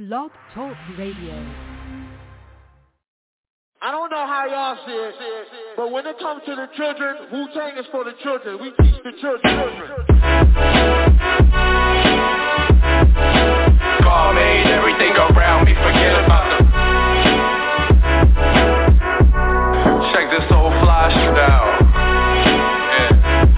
Blog Talk Radio. I don't know how y'all see it, but when it comes to the children, Wu-Tang is for the children. We teach the children. God made everything around me, forget about them. Check this old fly style. Yeah.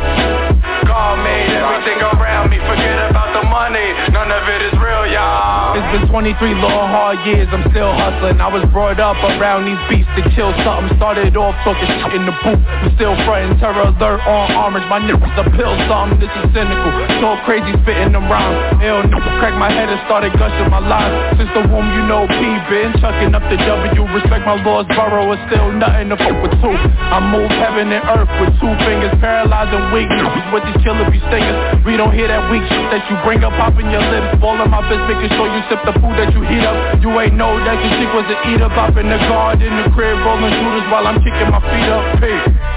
God made everything around me, forget about the money. None of it is real, y'all. It's been 23 long hard years, I'm still hustling. I was brought up around these beats to kill something. Started off talking shit in the booth, but still frontin'. Terror alert on armors, my nipples a pill something. This is cynical, so crazy spitting them rhymes. Ill nigga cracked my head and started gushing my lines. Since the womb you know P been chucking up the W. Respect my Lord's borough, it's still nothing to fuck with two. I move heaven and earth with 2 fingers, paralyzing weak niggas with these killer bee stingers. We don't hear that weak shit that you bring up, popping your lips. Ball in my fist, making sure you sip the food that you heat up. You ain't know that your chick was an eater, bopping the guard in the crib, rolling shooters while I'm kicking my feet up. Hey.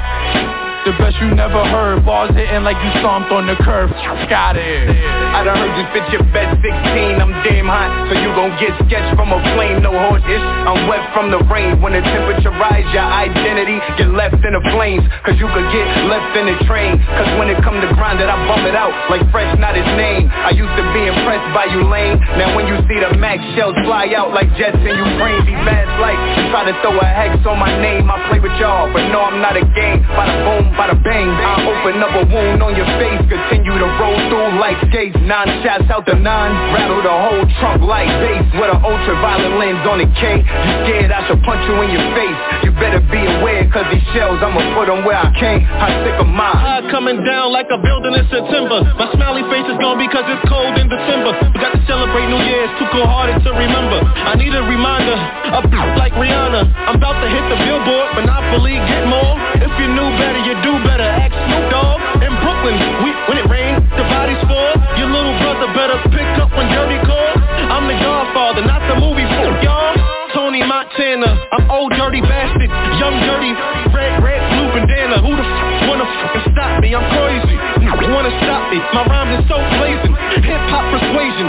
The best you never heard, balls hitting like you stomped on the curb. Got it. I done heard you fit your bed 16, I'm damn hot, so you gon' get sketched from a flame, no horse-ish. I'm wet from the rain, when the temperature rise, your identity get left in the flames. Cause you could get left in the train, cause when it come to grind it, I bump it out like Fresh, not his name. I used to be impressed by you lame, now when you see the Max shells fly out like jets in Ukraine, be fast like, and try to throw a hex on my name. I play with y'all, but no, I'm not a game. Bada boom, bada bang, I open up a wound on your face, continue to roll through like skates. 9 shots out the 9, rattle the whole trunk like bass, with an ultraviolet lens on the K. You scared I should punch you in your face? You better be aware, cause these shells, I'ma put them where I can't. I sick of mine. High coming down like a building in September. My smiley face is gone because it's cold in December. We got to celebrate New Year's, too cold-hearted to remember. I need a reminder, a like Rihanna. I'm about to hit the billboard, Monopoly, get more. If you knew better, you do better. Ask Snoop Dogg. In Brooklyn, when it rains, the bodies fall. Your little brother better pick up when dirty calls. I'm the Godfather, not the movie for y'all. Tony Montana, I'm old dirty bastard, young dirty, red, blue bandana. Who the wanna stop me? I'm crazy. Wanna stop me? My rhymes are so blazing. Hip hop persuasion.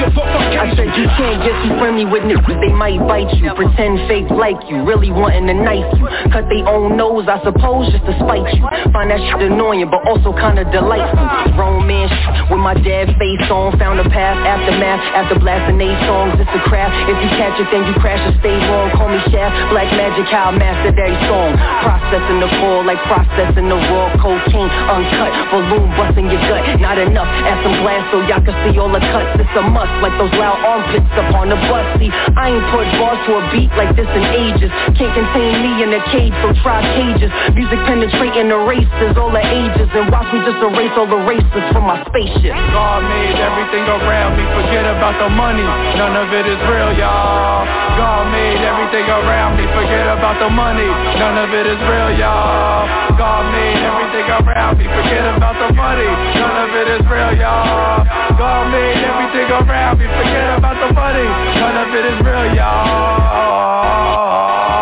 I said you can't get too friendly with niggas, they might bite you. Pretend fake like you, really wanting to knife you. Cut they own nose, I suppose, just to spite you. Find that shit annoying, but also kinda delightful. Grown man shit with my dad face on. Found a path, aftermath, after blasting 8 songs. It's a craft, if you catch it then you crash and stay wrong. Call me Shaft, Black Magic, how I mastered every song. Processing the core like processing the raw cocaine. Uncut, balloon busting your gut. Not enough, add some glass so y'all can see all the cuts. It's a must, like those loud armpits up on the bus. See, I ain't put bars to a beat like this in ages. Can't contain me in a cage, so try cages. Music penetrating the races, all the ages. And watch me just erase all the races from my spaceship. God made everything around me, forget about the money. None of it is real, y'all. God made everything around me, forget about the money. None of it is real, y'all. God made everything around me, forget about the money. None of it is real, y'all. God made everything around me, forget about the money. None of it is real, y'all.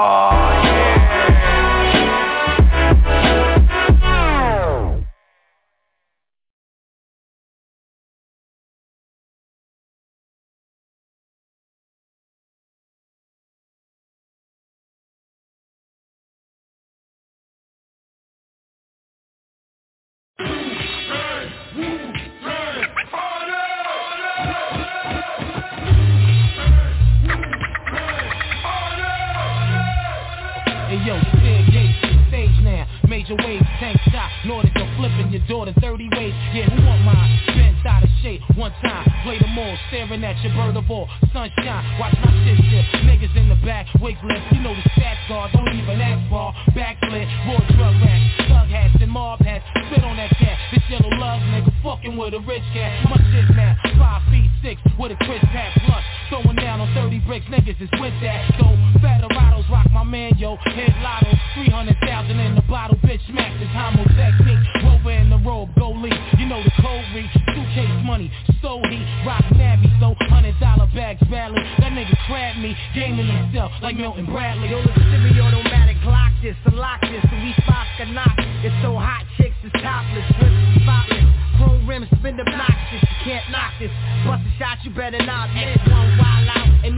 Yo, clear gates to the stage now. Major waves, tank shot, Nordic are flipping your daughter 30 ways. Yeah, who want mine? Bent out of shape, one time, play them all, staring at your bird of all. Sunshine, watch my shit dip. Niggas in the back, wig lift, you know the stats guard, don't even ask ball. Backflip, raw drug racks, thug hats and mob hats. Spit on that cat, this yellow love nigga fucking with a rich cat. My shit now, 5 feet 6 with a crisp hat blunt. Throwing down on 30 bricks, niggas is with that. So, Federados rock my man, yo. Head lotto, 300,000 in the bottle, bitch smack this homo technique. Rover in the robe, go leak, you know the code reach. Suitcase money, so heat, rock nabby, so $100 bags badly. That nigga crab me, gaming himself like Milton Bradley. Yo, the semi-automatic Glock this, unlock this, so we spots can knock. It's so hot, chicks is topless, whips spotless. Chrome rims spin obnoxious, you can't knock this. Bust a shot, you better not miss. One wild out, and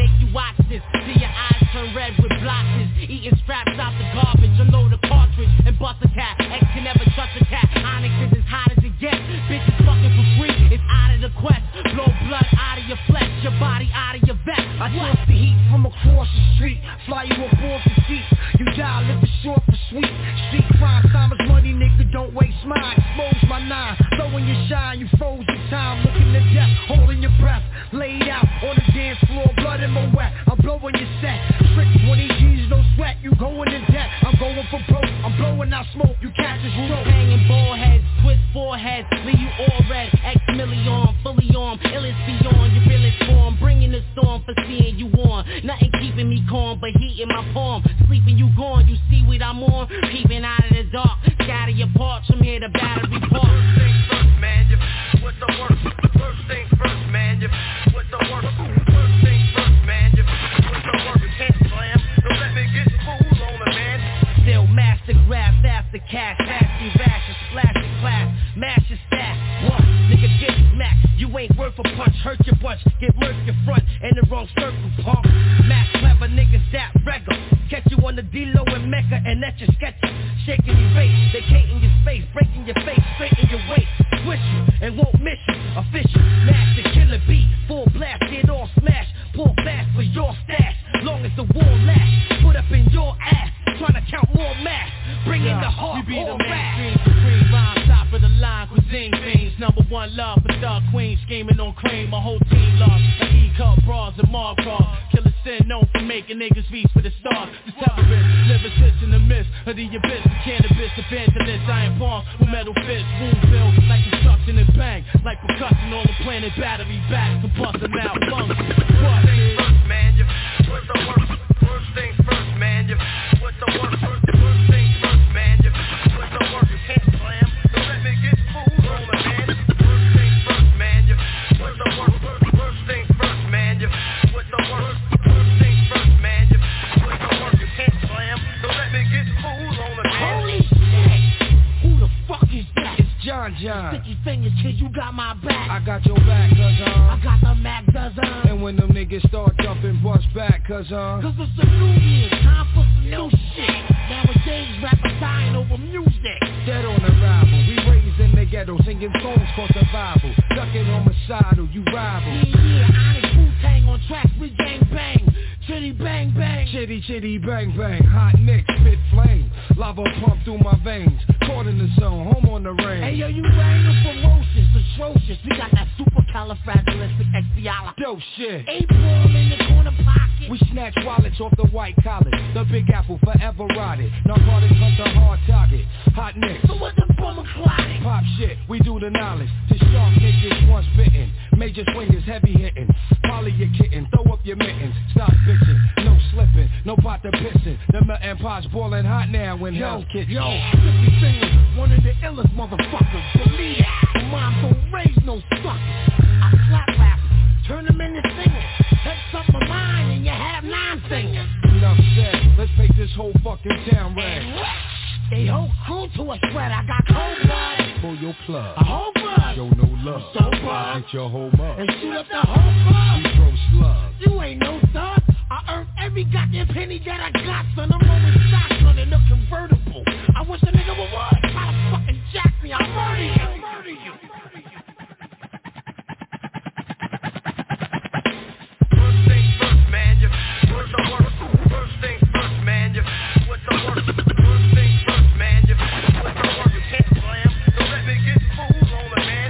body out of your back. I toss the heat from across the street, fly you up off the seat. You die, live for short for sweet. Street crime, time is money, nigga, don't waste mine. Expose my nine, blowing your shine, you froze your time, looking to death, holding your breath. Laid out on the dance floor, blood in my wet. I'm blowing your set. Trick 20 G's, no sweat. You going to debt. I'm going for broke. I'm blowing out smoke. You catch a stroke. Hanging ball heads, twist foreheads, leave you all red. X-million, fully armed, ill is beyond your realest form. Bringing the storm for seeing you on. Nothing keeping me calm, but heat in my palm. Sleeping you gone, you see what I'm on. Peeping out of the dark. Scatter your parts from here to Battery Park. First things first, man. You what the work? First things first, man. You what the work? First things first, man. You what the work? Can't slam. Don't let me get fooled on a man. Still master grab, faster cash, nasty rash, a splash of class, mash your stack. What? Nigga get smacked. You ain't worth a punch, hurt your bunch, get murked your front in the wrong circle, punk. Max clever niggas that regular. Catch you on the D-Lo and Mecca and that's your sketcher. Shaking your face, vacating your space, breaking your face, straighten your waist. Twist you and won't miss you. Official, master killer beat, full blast, get all smashed. Pull fast for your stash, long as the war lasts. Put up in your ass, trying to count more mass. Bring in the heart, we be the all mainstream, supreme rhyme, top of the line, cuisine fiends. Number one love for Star Queen, scheming on cream. My whole team lost, a E-cup, bras, and Mark cars. Killer sin known for making niggas reach for the stars. The terrorists, live assist in the midst of the abyss. The cannabis, evangelist, iron palms with metal fists. Wound filled like construction and bang, like percussion on the planet. Battery back, combusting out lungs. First things first, man. You what the work? First things first, man. You what the work? First things first, man. You what the work? You can't slam. Don't let me get fooled on a man. First things first, man. You what the work? First things first, man. You what the work? First things first, man. You what the work? You can't slam. Don't let me get fooled on a man. Holy shit! Who the fuck is that? It's John. Sticky fingers, kid, you got my back. I got your back, I got the Mac dozen. And when them niggas start jumping, bust back, Cause it's a new year, time for some new shit. Nowadays, rappers dying over music. Dead on arrival, we raised in the ghetto, singing songs for survival. Ducking homicidal, you rival. Yeah, Onyx Wu-Tang on tracks, we gang bang. Chitty bang bang. Chitty bang bang, hot nicks, spit flame. Lava pump through my veins, caught in the zone, home on the range. Hey yo, you banging ferocious, atrocious. We got that supercalifragilisticexpialidocious. Dope shit. April in the corner pocket. We snatch wallets off the white collars. The Big Apple forever rotted. Narcotics hunt the hard target. Hot nicks. So what the bummer clotting? Pop shit, we do the knowledge. To sharp niggas once bitten. Major swingers heavy hitting. Polly your kitten, throw up your mittens. Stop bitching, no slipping, no pot to pissing. The melting pot's boiling hot now when hell's kitchen. Yo, 50 fingers, one of the illest motherfuckers. Believe it, mom don't raise no suckers. I slap rappers, turn them into singers. Take something of mine and you have 9 fingers. Enough said, let's make this whole fucking town red. They whole crew to a spread, I got cold blood. Pull your plug, a whole blood. Show no love, so blood. Get your whole mug, and shoot up the whole club. We throw slugs. You ain't no thug. I earned every goddamn penny that I got, son. I'm rolling stocks on in a convertible. I wish a nigga would what? Try to fucking jack me, I'll murder you. First things first, man. You what the work? First things first, man. You what the work? First things first, man. You what the work? You can't slam. Don't let me get fooled on a man.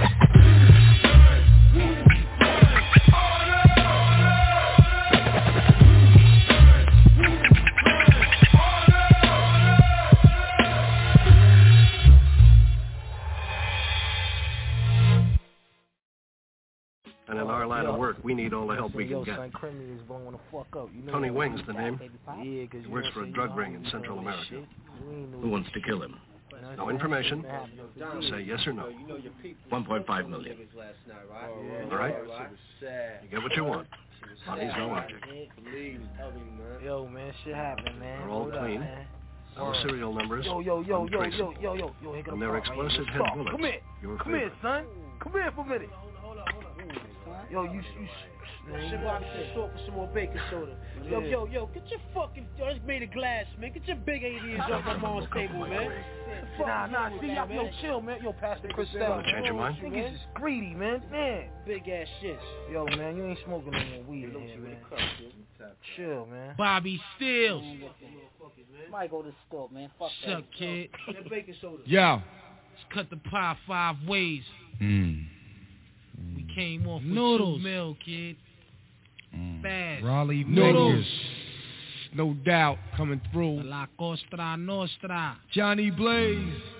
And in our line of work, we need all the help we can get. Tony Wing's the name. He works for a drug ring in Central America. Who wants to kill him? No information. Say yes or no. 1.5 million. All right? You get what you want. Money's no object. Yo, man, shit happened, man. They're all clean. No serial numbers. Yo, and they're explosive head bullets. Come here, son. Come here for a minute. Yo, you should probably short for some more baking soda. Yo, get your fucking, it's made of glass, man. Get your big aliens off my mom's table, man. Nah, see, yo, chill, man. Yo, Pastor Christelle. Change your mind? Niggas is greedy, man. Man, big ass shit. Yo, man, you ain't smoking no more weed in here, man. Chill, man. Bobby Steels. Might go to the store, man. Fuck that. Shut, kid. That baking soda. Yo. Let's cut the pie 5 ways. We came off with Noodles. 2 mil, kid. Fast. Raleigh Noodles. No doubt coming through. La Costa Nostra. Johnny Blaze.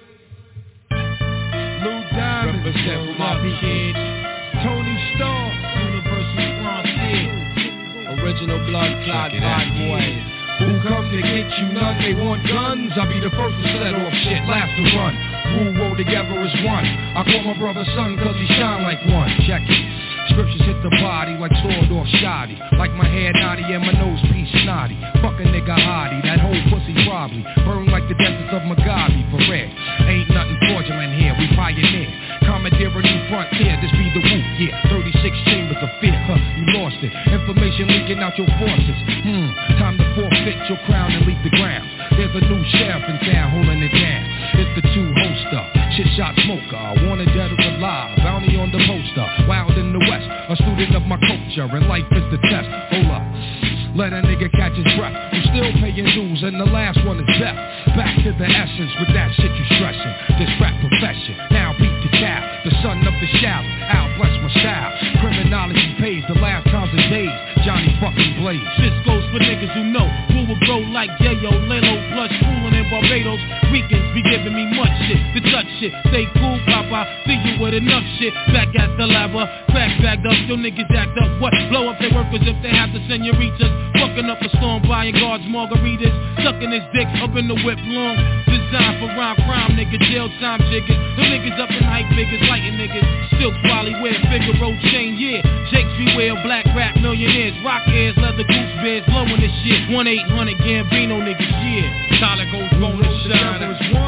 Lou Diamond. Represent for my kid. Tony Starr. Universal Frontier. Original blood clot bad boys. Who come to get you none? They want guns. I'll be the first to set off shit, last to run. Who roll together as one. I call my brother son cause he shine like one. Check it. Scriptures hit the body like sword off shoddy. Like my hair naughty and my nose piece snotty. Fuck a nigga hottie, that whole pussy probably burn like the deserts of Mugabe, for real. Ain't nothing fraudulent here, we pioneer. Commandeer a new frontier, this be the root, yeah. 36 chambers of fear, you lost it. Information leaking out your forces. Time to forfeit your crown and leave the ground. There's a new sheriff in town holding it down. It's the 2 hoster, shit shot smoker, wanted dead or alive, bounty on the poster, wild in the west, a student of my culture, and life is the test. Hold up, let a nigga catch his breath, I'm still paying dues, and the last one is death. Back to the essence, with that shit you stressing, this rap profession, now beat the cow, the son of the shout, I'll bless my style, criminology pays the last times and days, Johnny fucking Blaze. This goes for niggas who know who will grow like Yayo, Lelo, plus fooling in Barbados. Weekends be giving me much shit, to touch shit. Stay cool, Papa, see you with enough shit. Back at the lava, crack bagged up, your niggas act up. What? Blow up their workers if they have the senoritas. Fucking up a storm, buying guards, margaritas. Sucking his dick up in the whip long. Designed for rhyme crime, nigga, jail time jiggers. The niggas up in hype figures, lighting niggas. Silk, Wally, wear, Figaro, chain, yeah. Jakes beware, black rap millionaires. Rock ears, leather goose bears, blowing this shit. 1-800 Gambino niggas, yeah. Solid gold phone and shine.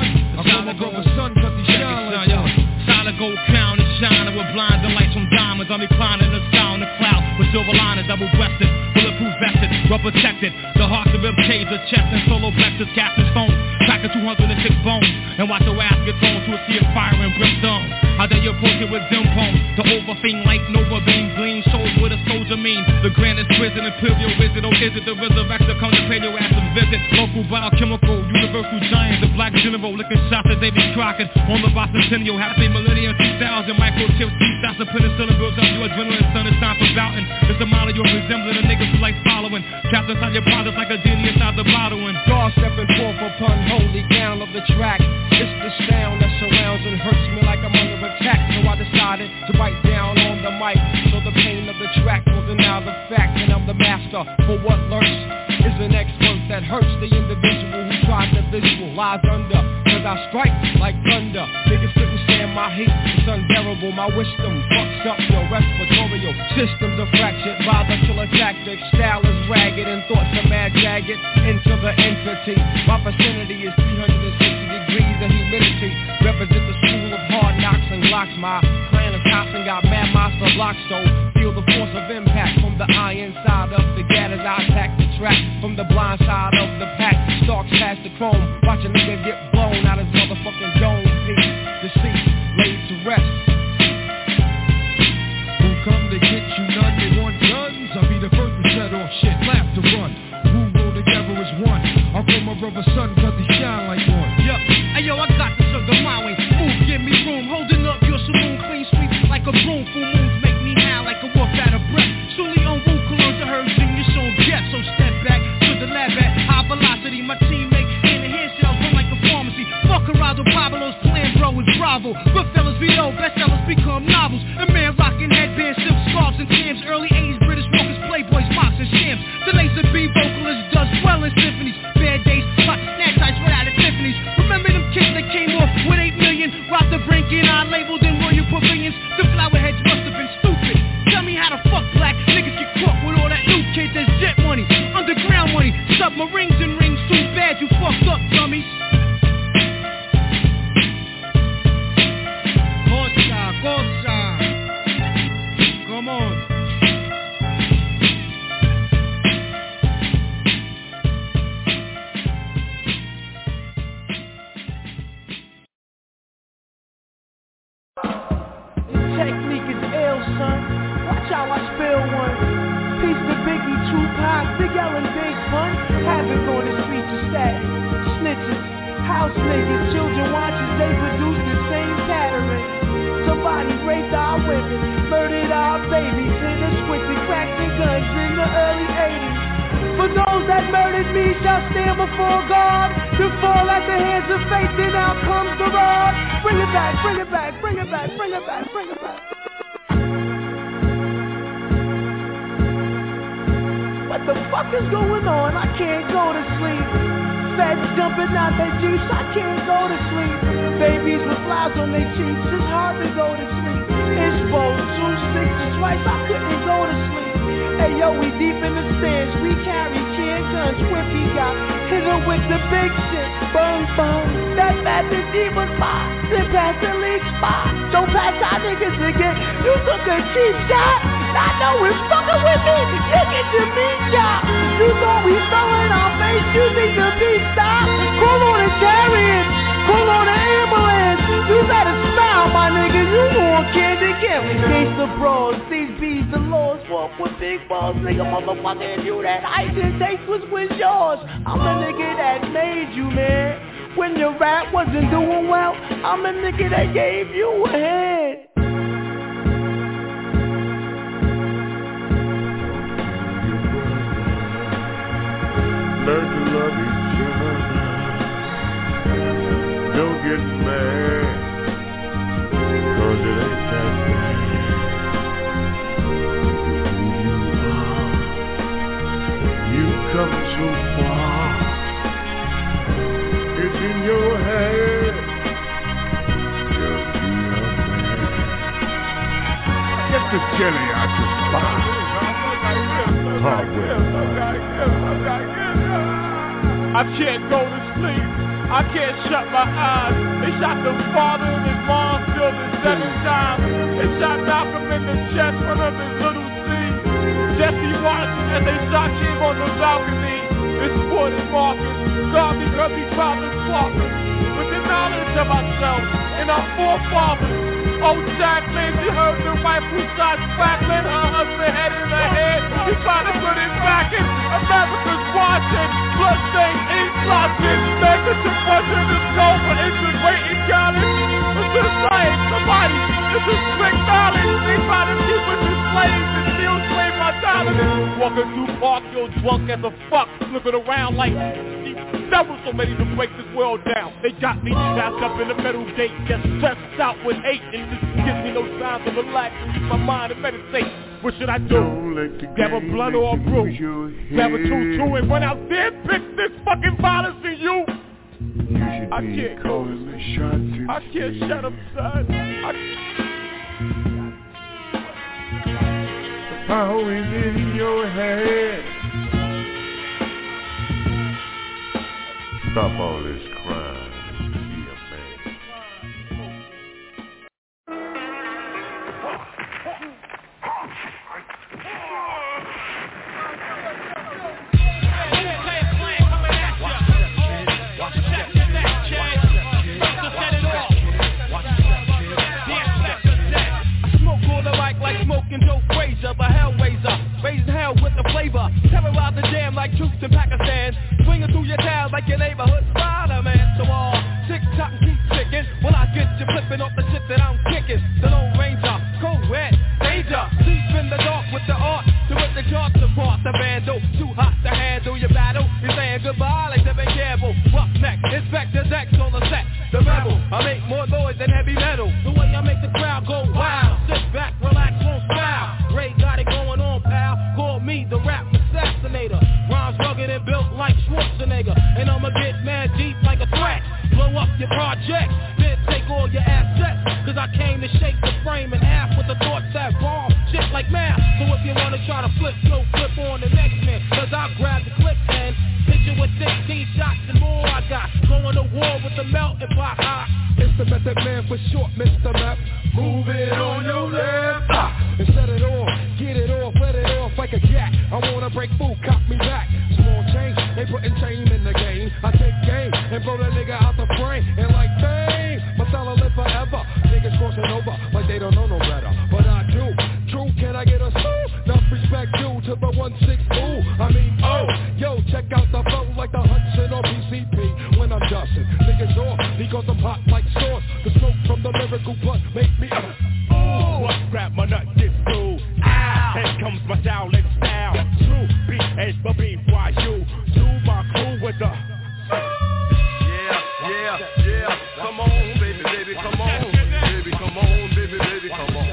I call my brother son cause he shine like one. Solid gold crown and shining with blinding lights from diamonds. I'm reclining the sky on the cloud with silver liners, double breasted, bulletproof vested, rubber protected. The hearts of rib caves, the chest and solo plexus, cast and stone. Cracking 206 bones and watch your ass get thrown to a sea of fire and brimstone. How dare you approach it with dim poems? The overthink like Nova Beam gleam shows what a soldier mean. The grandest prison, imperial visit, oh is it the resurrector? Come to pay your ass a visit. Local biochemical, universal giant, the black general, licking shots at Davy Crockett. On the bicentennial, happy millennium 2000, microchips, shots of penicillin builds up your adrenaline, son, it's time for bouting. It's a model you're resembling, a niggas who like following. Trapped inside your projects like a genie inside the bottle. And God stepping forth upon holy ground of the track. It's the sound that surrounds and hurts me like I'm under attack. So I decided to bite down on the mic, so the pain of the track will deny the fact. And I'm the master for what lurks is an expert that hurts the individual who tries to visualize under. Cause I strike like thunder. Niggas couldn't stand my heat, it's unbearable. My wisdom fucks up your respiratory systems are fractured by the killer tactics. Style is ragged and thoughts are mad jagged into the entity. My vicinity is 360 degrees of humidity. Represent the school of hard knocks and glocks. My plan of tossing got mad monster blocks. So feel the force of impact from the iron side of the gat as I attack the track. From the blind side of the pack, stalks past the chrome. Watch a nigga get blown out his motherfucking dome piece. Deceased, laid to rest. Who come to get you none? They want guns. I'll be the first to set off shit, laugh to run. Who roll together as one? I'll call my brother son cause he shine like one. Yup, ayo, I got the sugar my way. Move, give me room, holding up your saloon, clean sweep like a broom. Full moons make me high like a wolf out of breath. Sully on Wu, cologne to her, sing your song, Jeff. So step back to the lab at high velocity. My teammate in the hair cells run like a pharmacy. Fuck Geraldo Pablo's plan, bro, is Bravo. Goodfellas we know, bestsellers become novels. A man rocking headbands, silk scarves and tams. Early 80s British walkers, playboys, mocks and shams. The laser B vocalist does well in symphonies. Bad days, about to snatch ice right out of Tiffany's. Remember them kids that came off with 8 million? Robbed the brink and I labeled in royal pavilions. The flower heads must have been stupid. Tell me how the fuck black niggas get caught with all that loot, kids. There's jet money, underground money, submarines and rings. Too bad you fucked up, dummies. Cosa. Come on. Tupac, Big L and Big Pun. Havoc on the streets of static. Snitches, house niggas, children watchers, they produce the same pattern. Somebody raped our women, murdered our babies, hit us with the cracks and guns in the early 80s. For those that murdered me shall stand before God, to fall at the hands of faith, then out comes the rod. Bring it back, bring it back, bring it back, bring it back, bring it back. What the fuck is going on? I can't go to sleep. Feds jumping out their jeeps, I can't go to sleep. Babies with flies on their cheeks, it's hard to go to sleep. Exposed, 2 6 twice, I couldn't go to sleep. Hey yo, we deep in the stands, we carry can guns, Whippy got hit her with the big shit. Boom, boom, that bad bitch was mine. Then pass the lead spot. Don't pass our niggas again. You took a cheap shot. I know it's fucking with me. You get your meat shot. You thought we fell in our face. You think the beat stop? Call on a chariot. Call on an ambulance. You better smile, my nigga. You want candy again. Gangsta bros, these bees, the laws walk with big balls. Nigga, motherfucker, you that I didn't take was yours. I'm a nigga that made you, man. When your rap wasn't doing well, I'm a nigga that gave you a hand. Learn to love each other. Don't get mad, 'cause it ain't that bad. Who you come too far. It's in your head. Just be a man. Get the jelly out your spine. I can't go to sleep. I can't shut my eyes. They shot the father and his mom killed him 7 times. They shot Malcolm in the chest, one of his little seeds. Jesse Washington, and they shot him on the balcony. It's Sporting Marcus, God because he fathers walkers. With the knowledge of ourselves and our forefathers. Oh, Jacqueline, you heard the wife who shot Jacqueline, her husband head in her head. He tried to put it back in. America's watching, bloodstained ink blotches. Making to pressure the skull for integrating college. It's a slave, somebody, it's a strict knowledge. They try to keep us as slaves and still slave mentality. Walking through park, yo, drunk as a fuck, looking around like never so many to break this world down. They got me trapped up in the metal gate, just stressed out with hate, and this gives me no time to relax and use my mind and meditate. What should I do? Grab a blunt or a brew? Grab a 2-2 and run out there and pick this fucking violence in you? I can't go. I can't shut up, son. The power is in your head. Stop all this crime. Be a man. Like smoking Joe Frazier, but Hellraiser, raising hell with the flavor. Terrorize the jam like troops in Pakistan. Swinging through your town like your neighborhood Spider-Man. So all tick-tock and keep ticking. When I get you flipping off the shit that I'm kicking. The Lone Ranger, cold red, danger. Deep in the dark with the art to rip the charts apart. The vandal, too hot to handle your battle. You're saying goodbye like Devin Campbell. Roughneck, Inspector Dex on the set. The rebel, I make more noise than heavy metal. The way I make the crowd go wild. Sit back, relax, won't style. Ray got it going on, pal. Call me the rap assassinator. Rhymes rugged and built like Schwarzenegger. And I'ma get mad deep like a threat. Blow up your project, then take all your assets. Cause I came to shake the frame in half with the thoughts that bomb. Shit like math. So if you wanna try to flip, yo, flip on the next man. Cause I grab the clip and hit you with 16 shots and more I got. Going to war with the melting pot hot. It's the Method Man for short, Mr. Map. Move it on your left. And set it off, get it off, let it off like a cat. I wanna break food, cop me back. Small change, they putting shame in the game. I take game and blow that nigga out the frame. And like fame, my style live forever. Niggas crossing over like they don't know no better. But I do. True, can I get a soul? Enough respect due to the 1-6 Ooh, I mean, oh, yo, check out the flow like the Hudson or PCP when I'm dusting. Niggas off because I'm hot like sauce. The smoke from the lyrical blunt make me ooh, what grab my nut, get through. Ow, here comes my style and style. True, B-H-B-Y-U. To my crew with the yeah. Come on, baby, come on. Baby, come on, baby, come on.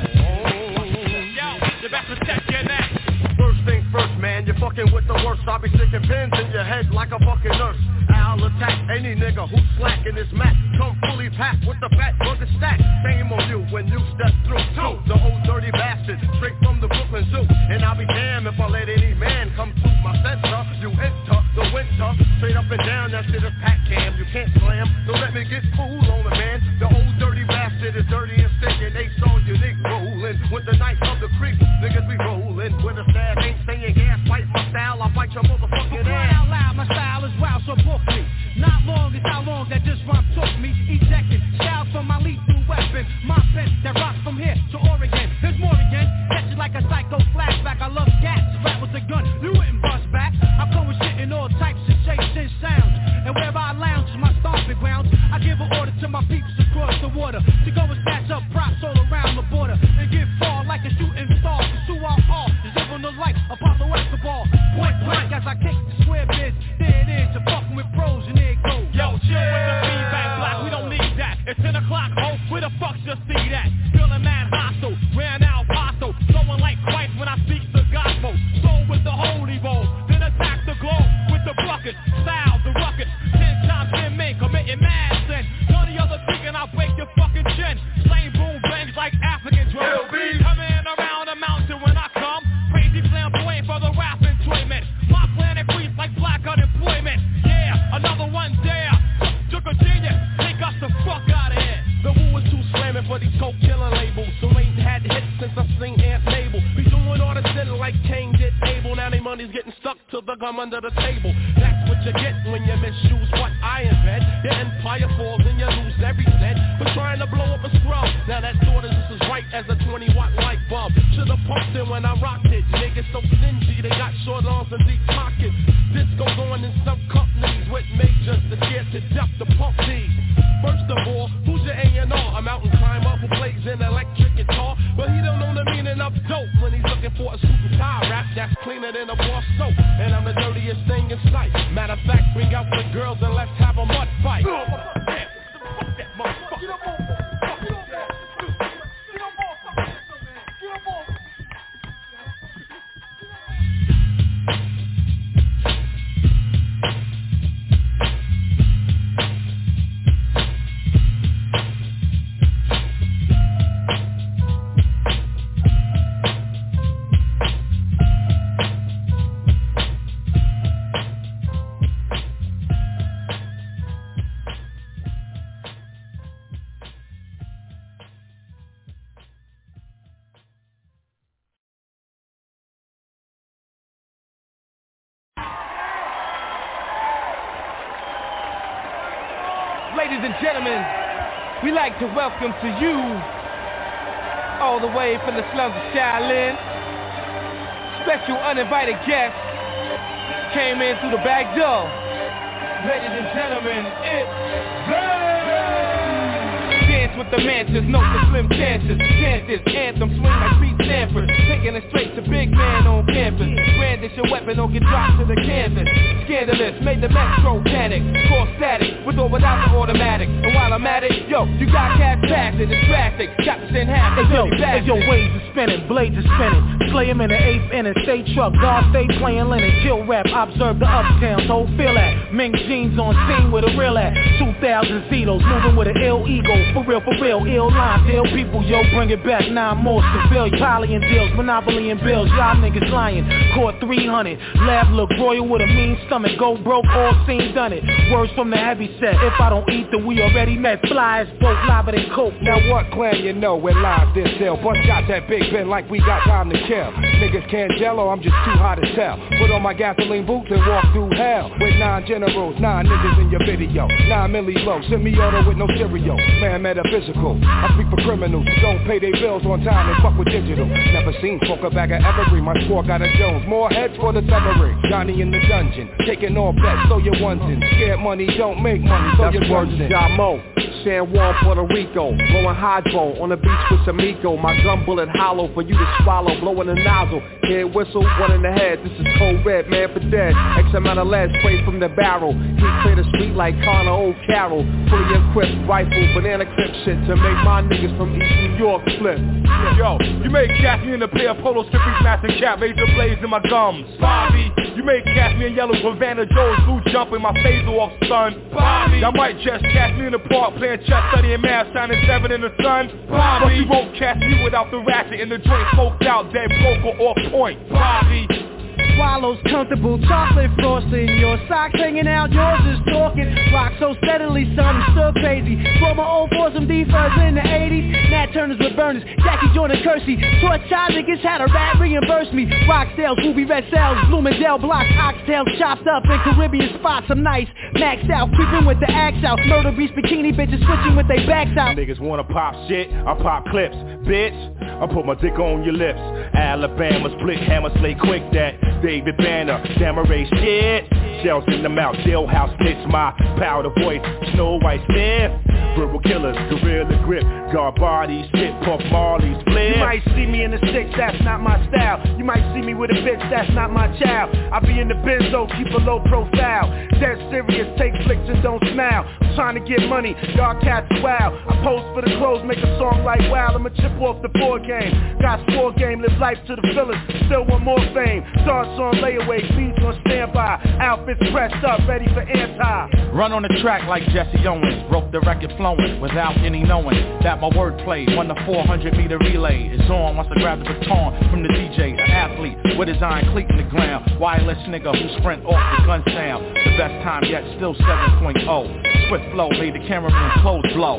Yo, you better check your neck. First things first, man, you're fucking with the worst. I'll be sticking pins in your head like a fucking nurse. I'll attack any nigga who's slacking his mat. Come fully packed with the fat burger stack. Shame on you when you step through too. The old dirty bastard, straight from the Brooklyn Zoo. And I'll be damned if I let any man come through my center. You enter the winter, straight up and down, that shit is pack cam. You can't slam, don't let me get cool on the man. The old dirty bastard is dirty and stinking. Ace on unique rolling with the knife of the creek. Niggas be rolling with a stab, ain't saying gas. Fight my style, I'll fight your motherfucking ass. Out loud, my style is wild, so book me. Not long is how long that this rhyme took me. Ejected, styles from my lethal weapon. My pen that rocks from here to Oregon. There's more again, catch it like a psycho flashback. I love gas, rap with a gun, you wouldn't bust back. I'm going shit in all types of shapes and sounds. And wherever I lounge is my stomping grounds. I give an order to my peeps across the water to go and snatch up props all around the border and get far like a shooting star. Pursue our all, live on the life, Apollo Escobar. Point blank as I kick the square biz. There it is, you're fucking with pros and there it goes. Yo, chill with the feedback block, we don't need that. It's 10 o'clock, ho, where the fuck you see that? Feeling mad hostile, ran out paso. Flowing like Christ when I speak the gospel. Soul with the holy bowl, then attack the globe with the bucket. Style, the ruckus, 10 times 10 men committing mad sin. None of the other thinking I'll break your fucking chin. Slang boom bangs like African drums. Coming around the mountain when I come. Crazy flamboyant for the rap enjoyment. My planet breathes like black unemployment. Yeah, another one there. Took a genius, take us the fuck out of here. The woo is too slamming for these coke killing labels. So ain't had hits since I seen Aunt Mabel. Be doing all the sin like Cain did Abel. Now they money's getting stuck to the gum under the table. That's what you get when you misuse what I invent. Your empire falls and you lose every cent for trying to blow up a scrub. Now that thought is just as right as a 20-watt light bulb. Should've pumped it when I rocked it. Niggas so stingy, they got short arms and deep pockets. This goes on in some companies with majors that scared to death to pump these. First of all, who's your A&R? I'm out and climb up who plays an electric guitar, but he don't know the meaning of dope when he's looking for a super power rap that's cleaner than a bar soap. And I'm the dirtiest thing in sight. Matter of fact, bring out the girls and let's have a mud fight. Ladies and gentlemen, we like to welcome to you, all the way from the slums of Shaolin, special uninvited guest, came in through the back door. Ladies and gentlemen, it's Dance with the mantis, no for slim chances. Chances, anthem, swing like Pete Stanford. Taking it straight to big man on campus. Brandish your weapon or get dropped to the canvas. Scandalous, made the metro panic. Core static, with or without the automatic. And while I'm at it, yo, you got cats back in the traffic. Got to send half the dirty bastard. Yo, waves are spinning, blades are spinning. Slay him in the 8th inning, stay truck. God stay playing linen, chill rap. Observe the uptown, so feel that. Mink jeans on scene with a real at. 2000 Zetos, moving with an ill ego. For real, ill lines, ill people, yo, bring it back. 9 more civilian, poly and deals, monopoly and bills. Y'all niggas lying, caught 300. Lab look royal with a mean stomach. Go broke, all seen done it. Words from the heavy set. If I don't eat, then we already met. Flies, both lava than coke. Now what clan you know where live this sell? Bust shots at Big Ben like we got time to kill. Niggas can't jello, I'm just too hot to tell. Put on my gasoline boots and walk through hell. With 9 generals, 9 niggas in your video. 9 milli low, semi-auto with no cereal. Man, matter of physical. I speak for criminals who don't pay their bills on time and fuck with digital. Never seen smoke a bag of evergreen. My squad got a Jones. More heads for the severing. Johnny in the dungeon, taking all bets, so you're wondering. Scared money don't make money, so you're wondering. San Juan, Puerto Rico, blowing hydro on the beach with Samico. My gun bullet hollow for you to swallow, blowing a nozzle. Head whistle, one in the head. This is Code Red, man for dead. X amount of lead sprayed from the barrel. He clear the street like Connor O'Carroll. Fully equipped, rifle, banana clip shit to make my niggas from East New York flip. Yo, you made catch me in a pair of polo strippies, matching cap, razor blades in my gums. Bobby, you made catch me in yellow Havana Joe's blue jumping my phaser off, son. Bobby, y'all might just catch me in the park playing chess, studying math, shining 7 in the sun. Bobby, but you won't catch me without the ratchet in the joint, smoked out, dead broke or off point. Bobby. Swallows comfortable, chocolate frosting. Your socks hanging out, yours is talking. Rock so steadily, son, I'm still crazy. From my old foursome D-Fuzz in the 80s. Nat Turners with burners, Jackie Jordan Kersey. Taught child niggas how to rap, reimburse me. Rockdale, Ruby Red Cells, Bloomingdale blocks, oxtails chopped up in Caribbean spots. I'm nice, maxed out, creeping with the axe out. Murder beast bikini bitches switching with they backs out. Niggas wanna pop shit, I pop clips, bitch. I put my dick on your lips. Alabama split, hammer slay quick that. David Banner, Damaray shit. Shells in the mouth, jailhouse snitch, my powder voice, Snow White Smith. Verbal killers, gorilla grip, guard bodies, shit, Puff Marley's flip. You might see me in the six, that's not my style. You might see me with a bitch, that's not my child. I be in the benzo, keep a low profile. Dead serious, take flicks and don't smile. I'm trying to get money, y'all cats wild. I pose for the clothes, make a song like wow. I'ma chip off the board game. Got sport game, live life to the fullest. Still want more fame. Darts on layaway, beats on standby. Outfits pressed up, ready for anti. Run on the track like Jesse Owens. Broke the record flowing without any knowing that my wordplay won the 400-meter relay. Is on once I grab the baton from the DJ. An athlete with his iron cleat in the ground. Wireless nigga who sprint off the gun sound. The best time yet, still 7.0. Swift flow made the cameraman's clothes blow.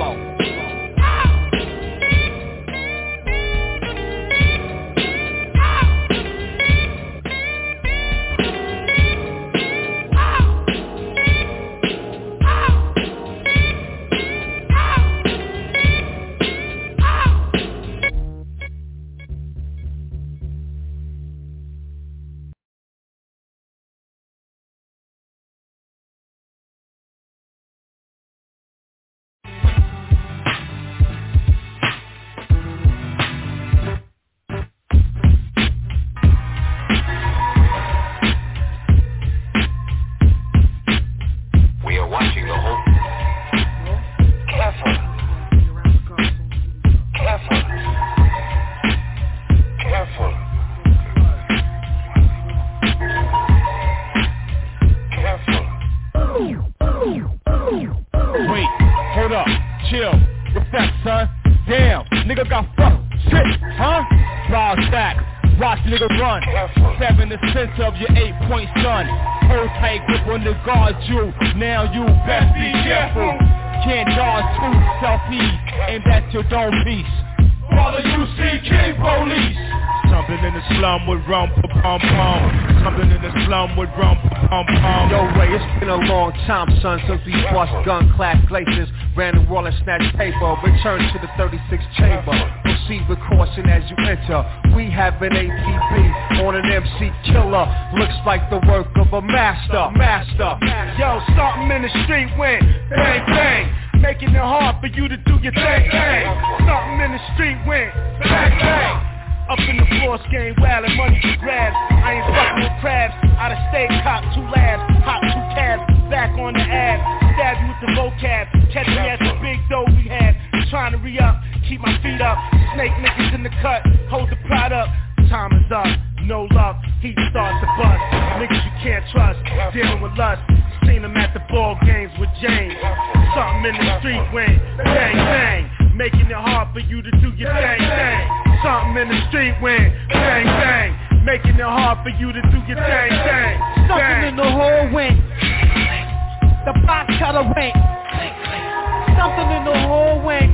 Time, son, since we bust gun class glaciers, ran the world and snatched paper, return to the 36 chamber, proceed with caution as you enter. We have an ATV on an MC killer, looks like the work of a master. Yo, something in the street went bang bang, making it hard for you to do your thing. Something in the street went bang bang. Up in the floor game, wild and money to grab. I ain't fucking with crabs. Out of state, cop 2 labs, hop 2 cabs, back on the ad. Stab you with the vocab. Catch me at the big dough we had. Trying to re-up, keep my feet up. Snake niggas in the cut, hold the pride up. Time is up, no luck, heat starts to bust. Niggas you can't trust, dealing with lust. Seen them at the ball games with James. Something in the street went bang bang, making it hard for you to do your thing. Something in the street went bang bang, making it hard for you to do your thing. Something in the hole went, the box cutter went. Something in the hole went,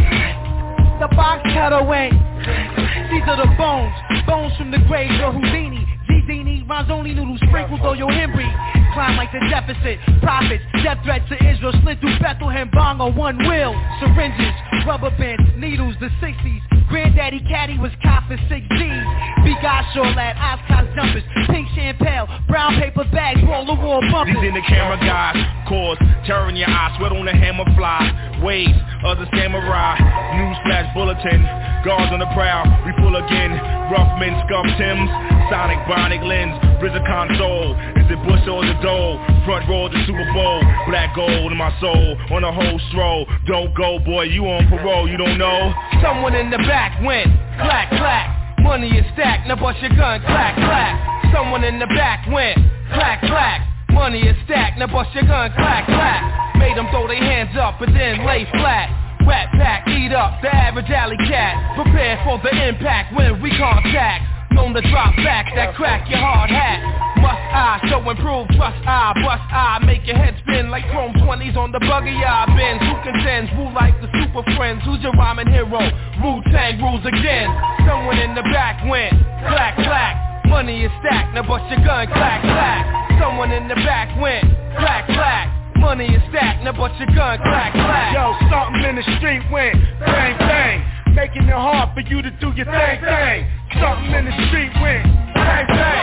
the box cutter went. These are the bones from the grave of Houdini. Zini, Ronzoni noodles sprinkled on your Henry. climb like the deficit. Prophets, death threats to Israel slid through Bethlehem bong on one wheel. Syringes, rubber bands, needles, the 60s. Granddaddy Caddy was cop for 6 G's. Bigosh all that, Oscars jumpers, pink champagne, brown paper bags, roll the wall bumpers. These in the camera guys, cause terror in your eyes, sweat on the hammer fly. Waves of the samurai, newsflash bulletin, guards on the prowl, we pull again. Rough men, scum Tims, sonic, bionic lens, RZA console. Is it Bush or the Dole? Front row of the Super Bowl, black gold in my soul, on a whole stroll. Don't go, boy, you on parole, you don't know. Someone in the back went, clack, clack. Money is stacked, now bust your gun, clack, clack. Someone in the back went, clack, clack. Money is stacked, now bust your gun, clack, clack. Made them throw their hands up and then lay flat. Rat pack, eat up, the average alley cat. Prepare for the impact when we contact. Known to drop back, that crack your hard hat. Must I show improve, trust I, bust I. Make your head spin like chrome 20s on the buggy I bends. Who contends, who like the super friends? Who's your rhyming hero? Wu-Tang rules again. Someone in the back went, clack, clack. Money is stacked, now bust your gun, clack, clack. Someone in the back went, clack, clack. Money is stacked, now bust your gun, clack, clack. Yo, something in the street went, bang, bang. Making it hard for you to do your thing, thing. Something in the street went, bang, bang.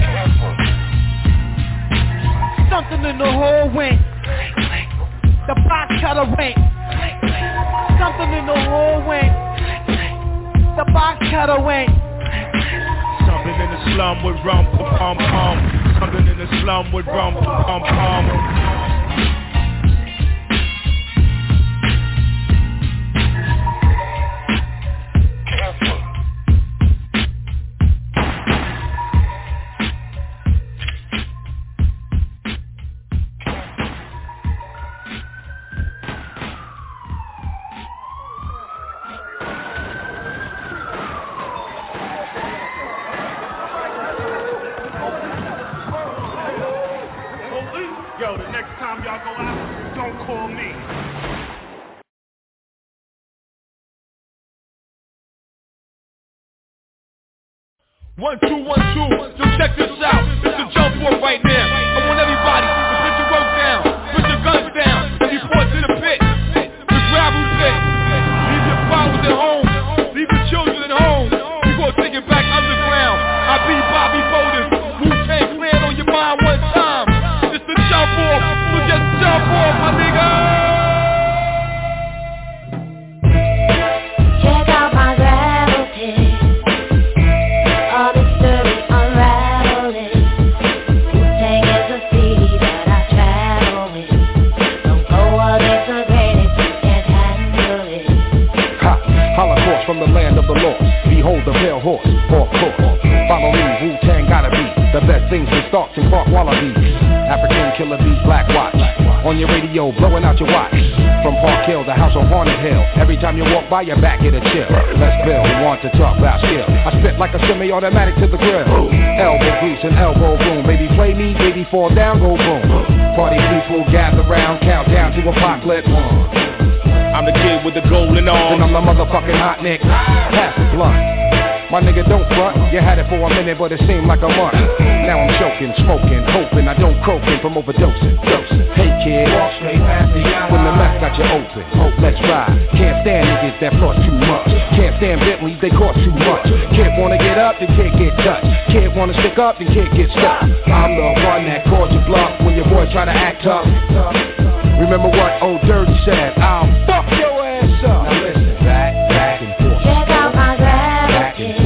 Something in the hole went, the box cutter went. Something in the hole went, the box cutter went. Something in the slum with rum, pum, pum. Something in the slum with rum, pum, pum. Yo, the next time y'all go out, don't call me. One, two, so check this out. It's the jump for right now. I want everybody to put your work down, put your guns down, and report to the pit, the gravel pit. Leave your flowers at home, leave your children at home. We gonna take it back underground. I be Bobby Boulders, Wu-Tang Clan on your mind one time. It's the jump off, so just jump off, my nigga. Check out my gravel pit. All the stories unraveling. Wu-Tang is a city that I travel with. Don't go against the greatest, you can't handle it. Ha! Holocaust from the land of the lost. Behold the pale horse, hawk course. Follow me, Wu-Tang gotta be the best things in Starks and Clark Wallabies. African killer bees, Black Watch. On your radio, blowing out your watch. From Park Hill, the house on Haunted Hill. Every time you walk by, your back get a chill. Let's build, we want to talk about skill. I spit like a semi-automatic to the grill. Elbow grease and elbow boom. Baby play me, baby fall down, go boom. Party people gather round, count down to apocalypse. I'm the kid with the golden arms. And I'm the motherfucking hot nick. Pass the blunt. My nigga, don't front. You had it for a minute, but it seemed like a month. Now I'm choking, smoking, hoping I don't croaking from overdosing. Hey kid, walk straight past the when the mouth got you open. Let's ride. Can't stand niggas that floss too much. Can't stand Bentleys, they cost too much. Kid wanna get up, then can't get touched. Kid wanna stick up, then can't get stuck. I'm the one that called you bluff when your boy try to act tough. Remember what old Dirty said? I'll fuck your ass up. Now listen, back and forth. Check out my gravel pit.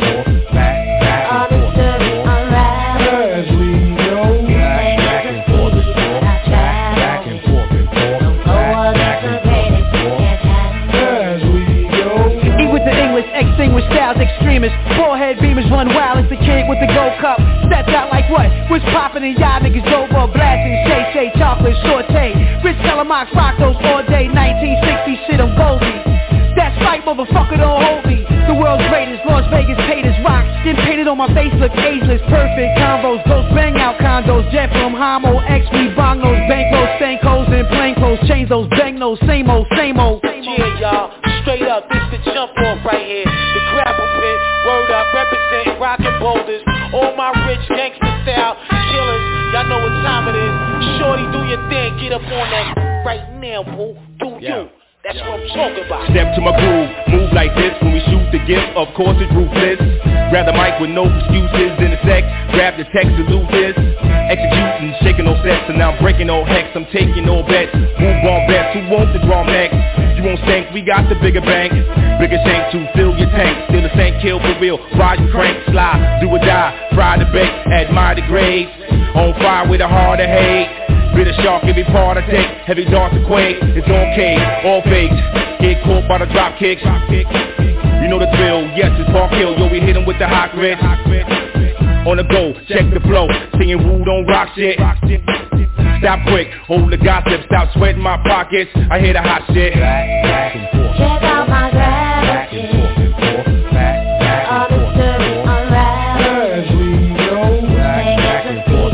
All the stories unraveling. As we go, back and forth, back and forth, Don't go against the greatest, you can't handle as we go. Eat with the English, extinguished styles, extremists. Forehead beamers run wild, it's the king with the gold cup. Stepped out like what? What's poppin' and y'all niggas over blasting? Shay, chocolate, saute. Rich Telemox, rock those all day. 1960 shit, I'm Goldie. That's right, motherfucker, don't hold me. The world's greatest, Las Vegas haters rock. Skin painted on my face, look ageless. Perfect combos, ghost bang out condos. Jet from Homo, X, we bong those. Bankroll, stankos, and plain clothes. Change those, bang those, same old, same old. Yeah, y'all, straight up, this the jump off right here. The gravel pit, word up, represent rockin' boulders. All my rich gangster style killers, y'all know what time it is. Shorty, do your thing, get up on that right now, boo. Do you. That's what I'm talking about. Step to my groove, move like this when we shoot the gift. Of course it's ruthless. Grab the mic with no excuses in the sex. Grab the text to lose this. Executing, shaking no sets, and now I'm breaking all hex. I'm taking all bets. Move on best. Who wants the draw next? You won't stink. We got the bigger bank, bigger shank to fill your tank. Still the same kill for real. Ride and crank, slide, do or die. Fry the bait, admire the grades. On fire with a heart of hate. Bitter shark, every part I take, heavy darts to quake. It's on K, all fakes. Get caught by the drop kicks. You know the drill, yes, it's Park Hill. Yo, we hit him with the hot red. On the go, check the flow. Singing Woo don't rock shit. Stop quick, hold the gossip. Stop sweating my pockets. I hear the hot shit. Back and forth. Check out my gravity. All the stories unraveled. As we go. Back and forth.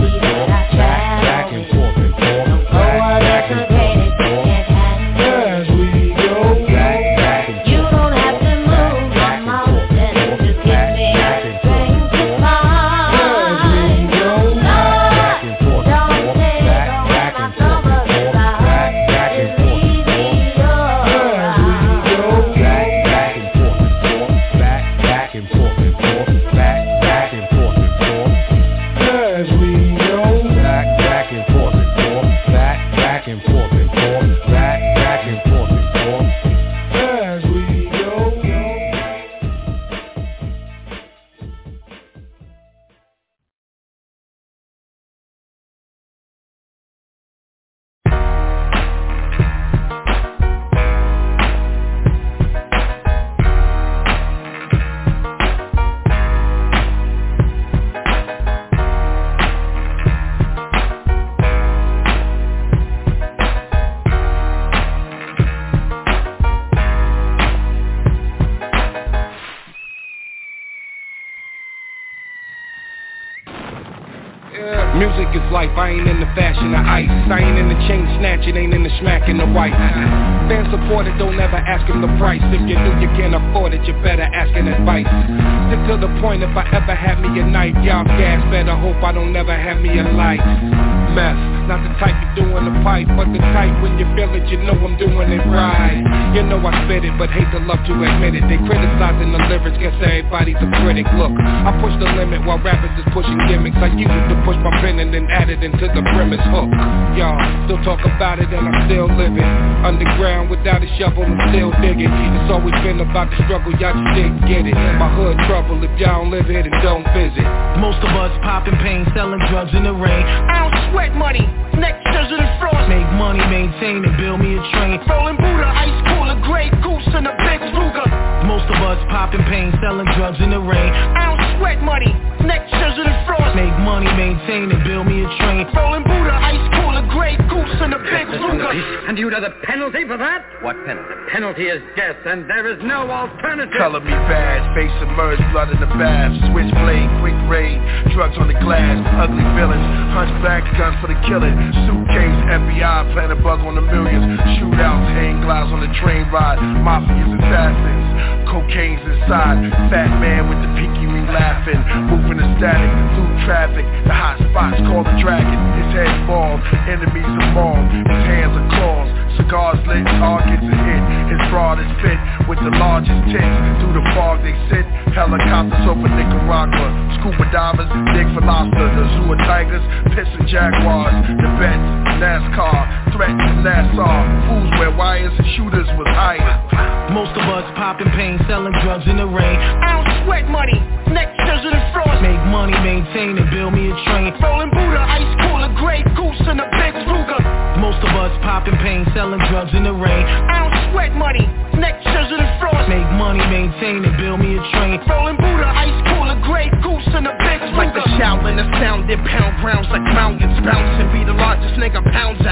Music is life, I ain't in the fashion of ice. I ain't in the chain snatching, ain't in the smacking the white. Fan supported, don't ever ask him the price. If you knew you can't afford it, you better ask an advice. Stick to the point, if I ever had me a knife, y'all gas, better hope I don't never have me a light. Mess, not the type you do in the pipe, but the type when you feel it, you know I'm doing it right. You know I spit it, but hate to love to admit it. They criticizing the lyrics, guess everybody's a critic. Look, I push the limit while rappers is pushing gimmicks. I use it to push my pen and then add it into the premise hook. Y'all still talk about it and I'm still living underground without a shovel and still digging. It's always been about the struggle, y'all just didn't get it. My hood trouble, if y'all don't live here then don't visit. Most of us popping pain, selling drugs in the rain. I don't sweat money, neck scissors and frost. Make money, maintain and build me a train. Rolling Buddha, ice cooler, Grey Goose and a big Ruger. Most of us popping pain, selling drugs in the rain. I don't sweat money, neck scissors and frost. Make money, maintain and build me a train. Rolling Buddha, ice cooler, Grey Goose and a big Ruger. And you know the penalty for that? What penalty? The penalty is death, and there is no alternative. Color me bad, face submerged, blood in the bath. Switchblade, quick raid, drugs on the glass. Ugly villains, hunchback, guns for the killing. Suitcase, FBI, plant a bug on the millions. Shootouts, hang glides on the train ride. Mafias, assassins, cocaine's inside. Fat man with the pinky ring laughing. Moving the static through traffic. The hot spots call the dragon. His head bald, enemies are mauled. His hands are claws. Cigars lit, targets are hit. His broad is fit with the largest tits. Through the fog they sit. Helicopters over Nicaragua. Scuba divers, dig for lobster. The zoo of tigers, pissing jaguars. The bets, NASCAR, threats to Nassau. Fools wear wires and shooters with hired. Most of us popping pain, selling drugs in the rain. I don't sweat money, neck scissors and frost. Make money, maintain and build me a train. Rolling Buddha, ice cooler, Grey Goose and a big Ruger. Most of us popping pain, selling drugs in the rain. I don't sweat money, neck scissors and frost. Make money, maintain and build me a train. Rolling Buddha, ice cooler, Grey Goose and a big Ruger. Like the Shaolin, the sounded pound rounds like mountains bouncing. Be the largest nigga, pounds of ounces.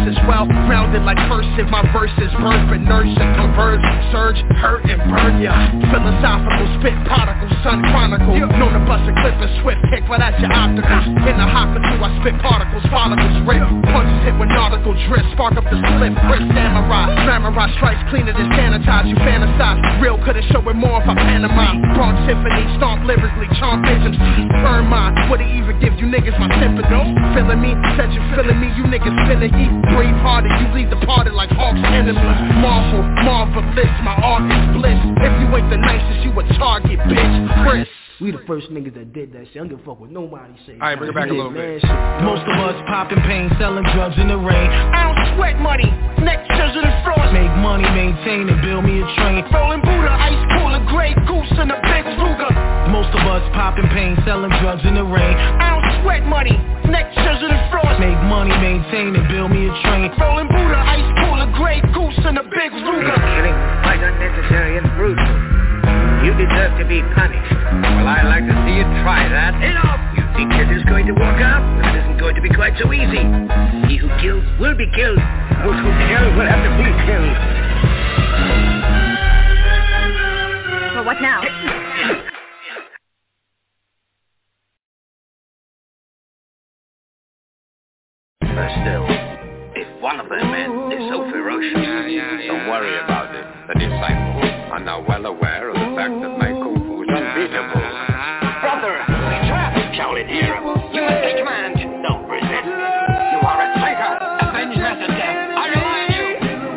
verses, well grounded like cursive. My verses burn for nurture, converge, surge, hurt and burn ya. Philosophical spit particles, sun chronicle. Known to bust a clip and swift kick, but that's your opticals. In the hopper too, I spit particles, follicles rip. Punches hit with nautical drift, spark up the slip, grip samurai strikes cleaner than sanitize. You fantasize, real couldn't show it more if I pantomime. Bronx symphony, stomp lyrically, chomp visions, burn mine. Wouldn't even give you niggas my sympathy. Feeling me, said you feeling me, you niggas feeling heat. Brave hearted, you leave the party like Hawk's enemies. Marvelous, my art is bliss. If you ain't the nicest, you a target, bitch. Chris. We the first niggas that did that shit. I don't give a fuck what nobody say. Alright, bring it back a little bit. Most of us popping pain, selling drugs in the rain. I don't sweat money, neck scissors and frost. Make money, maintain and build me a train. Rolling Buddha, ice cooler, Grey Goose and a big Ruger. Most of us popping pain, selling drugs in the rain. I don't sweat money, neck scissors and frost. Make money, maintain and build me a train. Rolling Buddha, ice cooler, Grey Goose and a big Ruger. Killing quite unnecessary and brutal. You deserve to be punished. Well, I'd like to see you try that. Enough! You think this is going to work out? Well, it isn't going to be quite so easy. He who kills will be killed. Those who kill will have to be killed. Well, what now? But still, if one of their men is so ferocious, don't worry about it. The disciples are now well aware of the fact that my kung fu is unbeatable. Brother, return, Shaolin hero. You must take command. Don't resist. You are a traitor. Avenge master death. I remind you.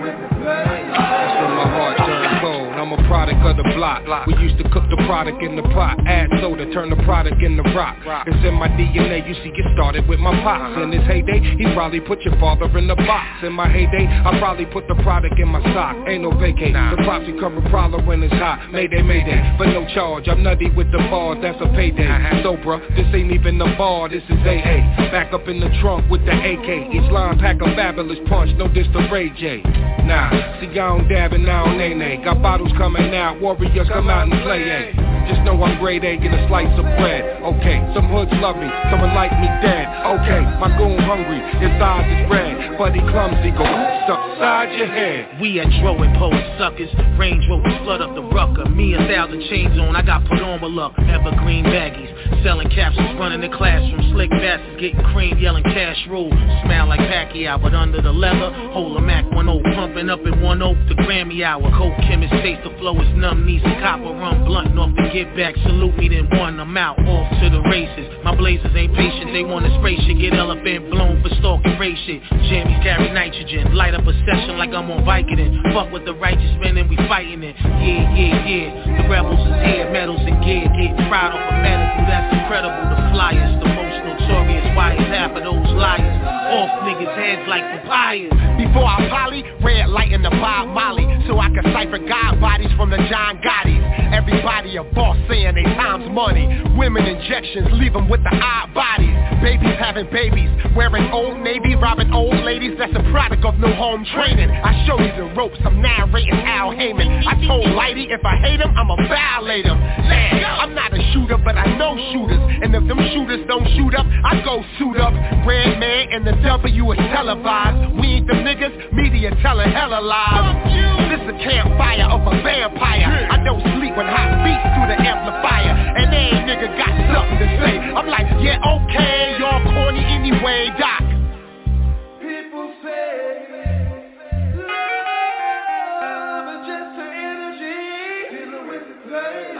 That's when my heart turned cold. I'm a product of the block. We used to cook the product in the pot, add soda, turn the product into rock. It's in my DNA, you see, it started with my pops. In his heyday, he probably put your father in the box. In my heyday, I probably put the product in my sock. Ain't no vacate, the props recover problem when it's hot. Mayday, mayday, but no charge. I'm nutty with the bars, that's a payday. So bruh, this ain't even the bar, this is AA. Back up in the trunk with the AK. Each line pack a fabulous punch, no diss to Ray J. Nah, see I don't dab and I don't nay-nay. Got bottles coming out, warriors come out and play, ayy. Just know I'm grade A in a slice of bread. Okay, some hoods love me, someone like me dead. Okay, my goon hungry, his eyes is red. But he clumsy, go stuck side your head. We at Dro and Poet suckers, Range Rovers flood up the rucker. Me 1,000 chains on, I got put on my luck. Evergreen baggies, selling capsules, running the classroom. Slick bastards getting cream, yelling cash rule. Smell like Pacquiao, but under the leather, hold a Mac 1-0, pumping up in 1 Oak, the Grammy hour. Coke chemist, taste the flow is numb, knees and copper rum, blunt off the get back. Salute me, then one, I'm out, off to the races. My blazers ain't patient, they want to spray shit. Get elephant blown for stalking race shit. Jammies carry nitrogen, light up a session like I'm on Vicodin. Fuck with the righteous men and we fighting it. Yeah. The rebels is here, medals and gear. Getting fried off a medical, that's incredible. The flyers, the most notorious. Why is half of those liars off niggas' heads like papayas? Before I poly, red light in the Bob Molly, so I can cipher God bodies from the John Gottis. Everybody a boss saying they time's money. Women injections leave them with the odd bodies. Babies having babies, wearing Old Navy, robbing old ladies. That's a product of no home training. I show you the ropes, I'm narrating Al Heyman. I told Lighty if I hate him, I'ma violate him. Man, I'm not a shooter, but I know shooters. And if them shooters don't shoot up, I go suit up. Red Man and the W is televised. We ain't the niggas, media telling hella lies. This a campfire of a vampire. I don't sleep when hot beats through the amplifier. And every nigga got something to say. I'm like, yeah, okay, y'all corny anyway, Doc. People say love is just an energy. Dealing with the pain,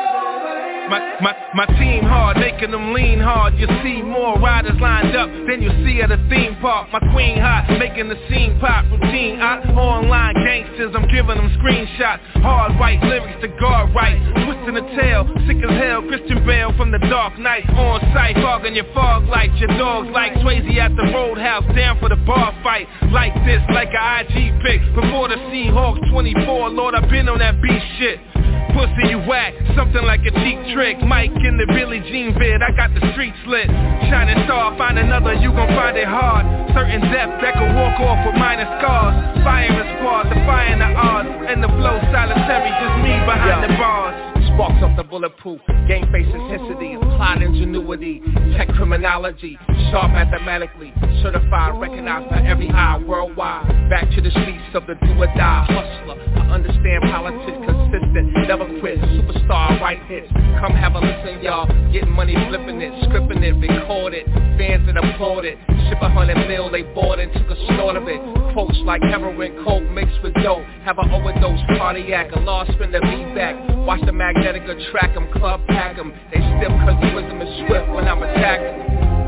My team hard, making them lean hard. You see more riders lined up than you see at a theme park. My queen hot, making the scene pop. Routine, online gangsters, I'm giving them screenshots. Hard white lyrics to guard right. Twisting the tail, sick as hell. Christian Bale from the Dark Knight. On sight, fogging your fog lights. Your dogs like Swayze at the Roadhouse. Down for the bar fight. Like this, like a IG pic. Before the Seahawks 24, Lord, I've been on that beat shit. Pussy you whack, something like a cheap trick. Mike in the Billie Jean vid, I got the streets lit. Shining star, find another, you gon' find it hard. Certain depth that can walk off with minor scars. Fire is squad, defying the odds. And the flow solitary, just me behind the bars. Sparks off the bulletproof, game face intensity, applied ingenuity, tech criminology, sharp mathematically, certified, recognized by every eye worldwide. Back to the streets of the do or die hustler. I understand politics, consistent, never quit, superstar, right hits. Come have a listen, y'all. Getting money, flipping it, scripting it, record it. Fans that applaud it. Ship 100 mil, they bought it, took a snort of it. Quotes like heroin, coke mixed with dope. Have an overdose, cardiac, a law spin the beat back. Watch the magnetic attract them, club pack them. They stiff cause the wisdom is swift when I'm attacking.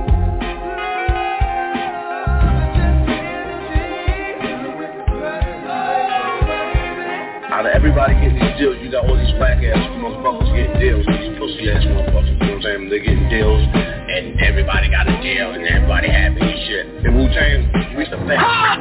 Out of everybody getting these deals, you got all these whack ass motherfuckers getting deals. These pussy ass motherfuckers, you know what I'm saying? They're getting deals, and everybody got a deal, and everybody happy and shit. In Wu-Tang, we used to play.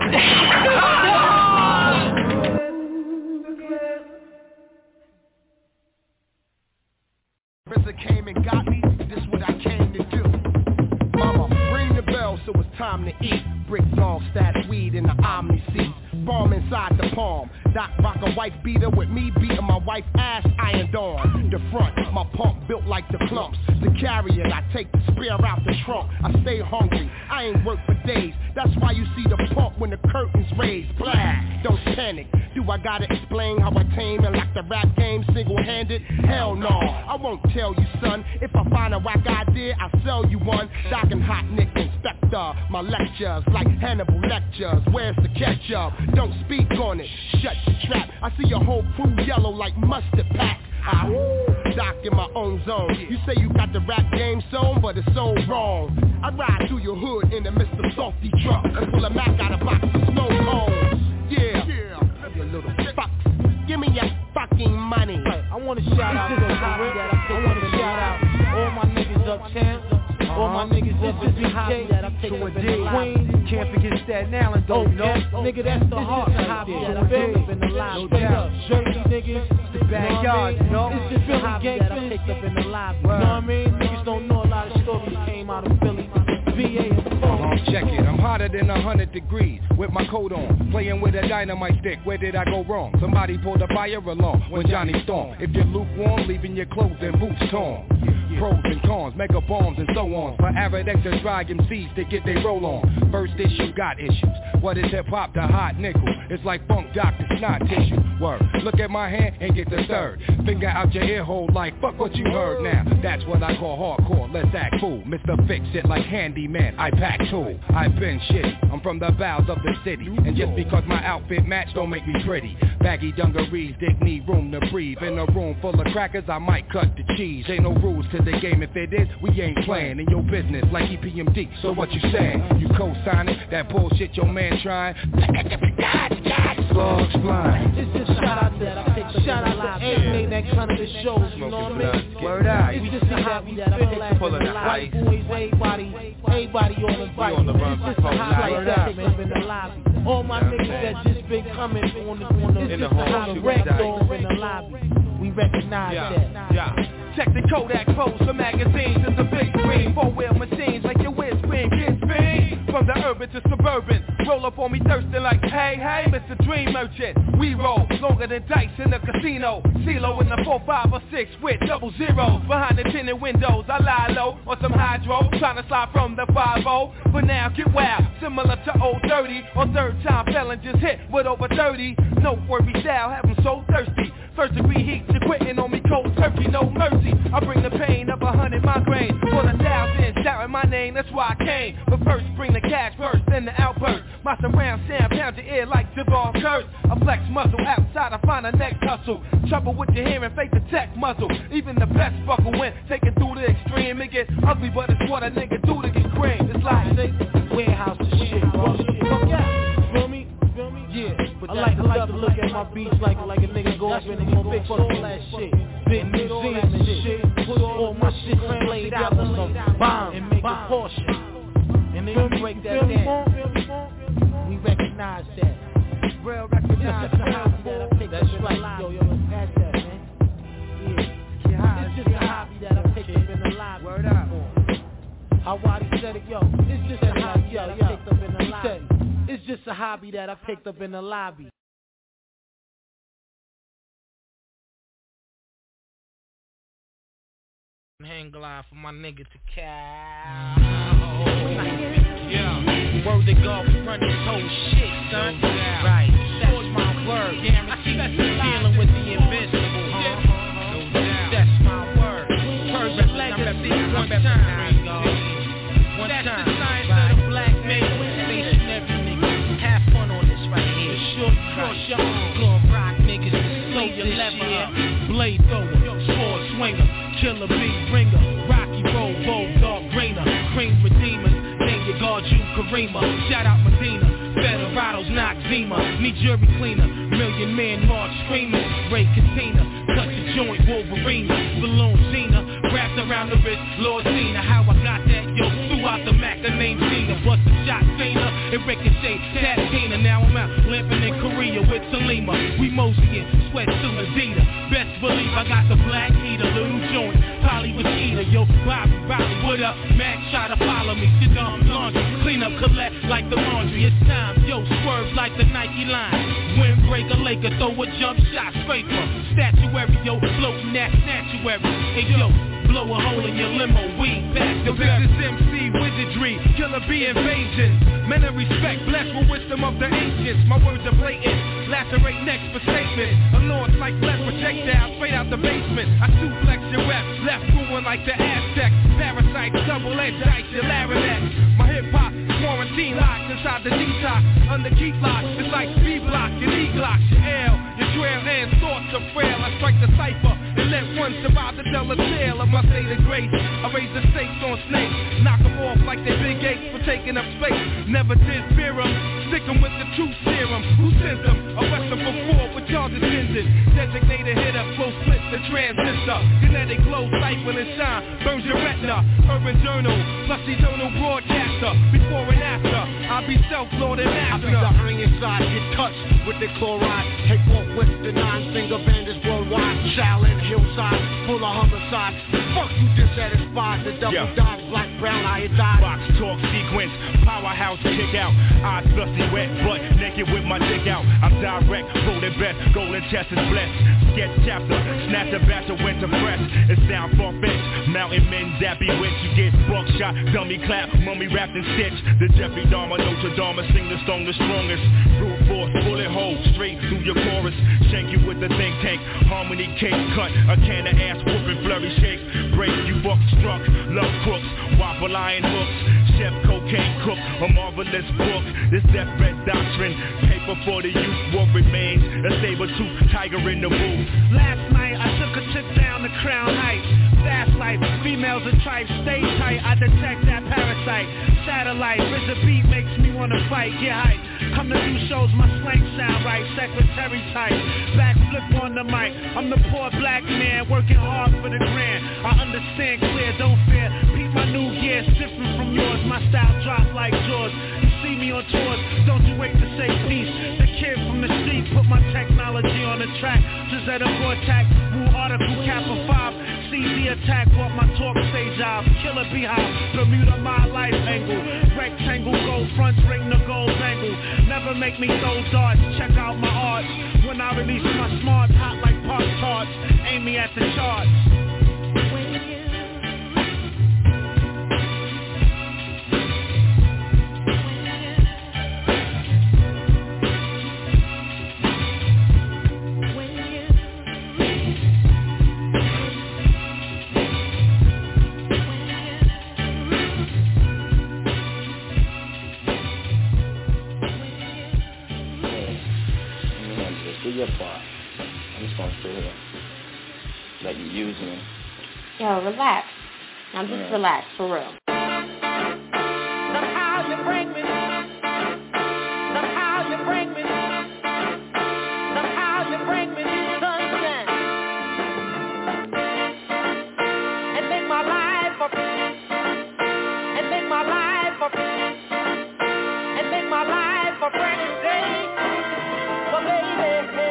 Rissa came and got me, this what I came to do. Mama, ring the bell so it's time to eat. Brick long stash weed in the Omni seat. Bomb inside the palm. Doc rock a wife beater with me beating my wife ass ironed on. The front, my pump built like the clumps. To carry it, I take the spear out the trunk. I stay hungry, I ain't worked for days. That's why you see the pump when the curtains raised. Black, don't panic. Do I gotta explain how I tame and lock the rap game single-handed? Hell no, I won't tell you, son. If I find a whack idea, I'll sell you one. Doc and Hot Nick Inspector, my lectures like Hannibal lectures. Where's the ketchup? Don't speak on it, shut your trap. I see your whole crew yellow like mustard pack. Doc in my own zone. You say you got the rap game sewn, but it's so wrong. I ride through your hood in the Mr. Salty truck and pull a Mac out of box of snow cones. Yeah, you little fucks. Give me your fucking money. I want to shout out all my niggas uptown. All my niggas up in BK, to a D, Queen, can't forget Staten Island though, you know? Nigga, that's the heart right there, no doubt. Jersey niggas, the backyard, you know? It's the Philly gangsters, you know what I mean? Niggas don't know a lot of stories came out of Philly. Check it, I'm hotter than 100 degrees with my coat on, playing with a dynamite stick. Where did I go wrong? Somebody pulled a fire alarm when Johnny stormed. If you're lukewarm, leaving your clothes and boots torn. Pros and cons, mega bombs and so on. For arid extra dry MCs to get they roll on. First issue got issues. What is hip hop? The hot nickel. It's like funk doctor snot tissue. Word. Look at my hand and get the third. Finger out your ear hole like fuck what you heard now. That's what I call hardcore. Let's act fool. Mr. Fix It like handyman. I pack tool. I've been shitty. I'm from the bowels of the city. And just because my outfit match don't make me pretty. Baggy dungarees, dick need room to breathe. In a room full of crackers, I might cut the cheese. Ain't no rules to the game. If it is, we ain't playing in your business like EPMD. So what you saying? You co-signing that bullshit your man trying? Slugs flying. It's just shout out to A, that kind of the shows, you know what I mean? Word out. It's just a hobby that I feel like white boys, everybody on the bike. It's just a hobby that I take up in the lobby. All my niggas that just been coming on the rec door in the lobby. We recognize that. Check the Kodak pose for magazines. It's a big screen, four-wheel machines like your windscreen. Get spin from the urban to suburban. Roll up on me thirsting like, hey, hey, Mr. Dream Merchant. We roll longer than dice in the casino. CeeLo in the 4, 5, or 6 with double zeros. Behind the tinted windows, I lie low on some hydro. Trying to slide from the 5-0. But now get wild, similar to old dirty. On third time felon just hit with over 30. Noteworthy style, have them so thirsty. First degree heat, you're quitting on me cold turkey, no mercy. I bring the pain of 100 migraine for the thousands, shouting my name, that's why I came. But first bring the cash first, then the outburst. My surround sound pound your ear like Javon Curse. I flex muscle outside, I find a neck tussle. Trouble with your hearing, fake the tech muzzle. Even the best buckle when taking through the extreme. It get ugly, but it's what a nigga do to get cream. It's like warehouse and shit, bro. Fuck yeah, feel me? Yeah, but I like to look at my beats like a nigga go up in and go fix all that shit. Big museums and shit. Put all my shit laid out on some bomb and make a portion. And then we break that down. We recognize that. Real recognize that. That's right. Yo, let's pass that, man. Yeah. It's just a hobby that I picked up in the lobby. Word out. How Waddy said it, yo. It's just a hobby that I picked up in the lobby. It's just a hobby that I picked up in the lobby. Hang glide for my nigga to cow. Yeah. Word to God, we run this whole shit, son. Right. That's my word. Guarantee dealing with the invincible. That's my word. Perfect legacy. One time. One time. That's the science of the black man. Stationary niggas. Have fun on this right here. Short, cross your arms. Gun rock niggas. Throw your lever up. Blade thrower. Sword swinger. Killer big ringer, Rocky Road, Bulldog Grainer, Cream Redeemers, name your guard you Karima, shout out Medina, Federados, Noxema, need jury cleaner, Million Man March screaming, Ray Katina, cut the joint, Wolverine, Balloon Gina, wrapped around the wrist, Lord Cena, how I got that, yo, threw out the Mac, the name Cena, bust the shot Cena, and Ricochet, Tap Tina, now I'm out, lamping in Korea with Salima, we moseying, sweat to Adidas, best believe I got the black heater, little joint, Polly with Keita, yo, Bobby, what up? Max try to follow me, sit down, laundry, clean up, collect like the laundry. It's time, yo, swerve like the Nike line. Windbreaker, Laker, throw a jump shot, scraper, statuary, yo, floating that statuary. Hey, yo, blow a hole in your limo, weed back the business MC, wizardry, killer bee invasion. Men of respect, blessed with wisdom of the ancients. My words are blatant, lacerate necks for statement. A launch like left projectile, straight out the basement. I suplex your rep, left ruin like the Aztecs. Parasites, double-edged dice, your larynx. My hip-hop, quarantine locked inside the detox. Under key lock, it's like B-block, your E-glock, your L, your trail and thoughts are frail. I strike the cipher and let one survive to tell a tale of my state of grace. I raise the stakes on snakes, knock them off like they big apes for taking up space. Never did fear them, stick them with the truth serum. Who sent them? Arrest them for fraud with charges ended. Designated hitter, flow split the transistor. Kinetic glow, cycle and shine, burns your retina. Urban journal, plus eternal broadcaster. Before and after, I'll be self-lord and master. I'll be the iron side, get touched with the chloride. Take off with the 9-finger bandits worldwide. Shaolin hillside, full of homicide. Fuck you dissatisfied, the double dive, black, brown, iodine. Box talk sequence, powerhouse kick out. Eyes dusty wet, butt naked with my dick out. I'm direct, golden best, golden chest is blessed. Sketch chapter, snap the batch of winter fresh. It sound far-fetched, mountain men that bewitch. You get buckshot, dummy clap, mummy wrapped in stitch. The Jeffrey Dahmer, Notre Dame, sing the stone the strongest. Brute force, bullet hole, straight through your chorus. Shank you with the think tank, harmony cake cut. A can of ass whooping, flurry shakes. Break you buck struck, love crooks, waffle iron hooks. Chef cocaine cook, a marvelous book. This death red doctrine, paper for the youth. What remains, a saber-tooth tiger in the booth. Last night I took a trip down the Crown Heights. Fast life, females and tripe, stay tight. I detect that parasite. Satellite, RZA beat makes me wanna fight. Get hype. Come to do shows, my slang sound right. Secretary type, backflip on the mic. I'm the poor black man working hard for the grand. I understand clear, don't fear. Peep my new gear, different from yours. My style drop like George. You see me on tours, don't you wait to say peace. The kid from the street put my technology on the track. Zeta Vortex, Wu Article Kappa 5. CD attack, what my talk stage out. Killer Beehive, Bermuda my life angle. Rectangle, gold fronts, ring the gold angle. Never make me throw darts, check out my art. When I release my smarts, hot like Pop Tarts. Aim me at the charts. Yo, relax. Now just relax, for real. Somehow you bring me. Somehow you bring me. Somehow you bring me sunshine. And make my life a and make my life a and make my life a brand new day. Well, baby.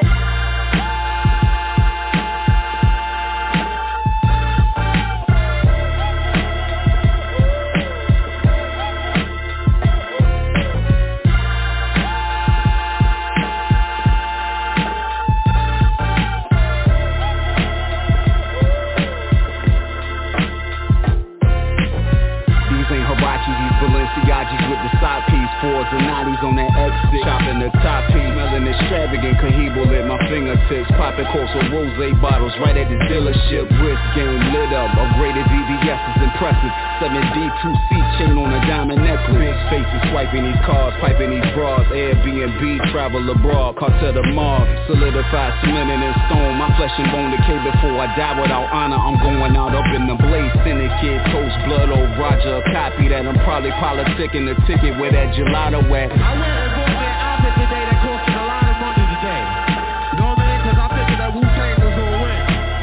side piece, 4s and 90s on that exit. Chopping the top piece, smelling extravagant, Cohiba at my fingertips. Popping corks with rose bottles right at the dealership. Wrist game lit up, upgraded VVS is impressive. 7D2C chain on a diamond necklace. Big faces swiping these cars, piping these bras. Airbnb, travel abroad, cartel the mob. Solidified, cemented in stone. My flesh and bone decay before I die without honor. I'm going out up in the blaze. Syndicate, Coast Blood, old Roger. A copy that I'm probably politicking the ticket where that gelato at. I went and bought that outfit today that cost me a lot of money today. You know what I mean? Cause I figured that Wu-Tang was gonna win.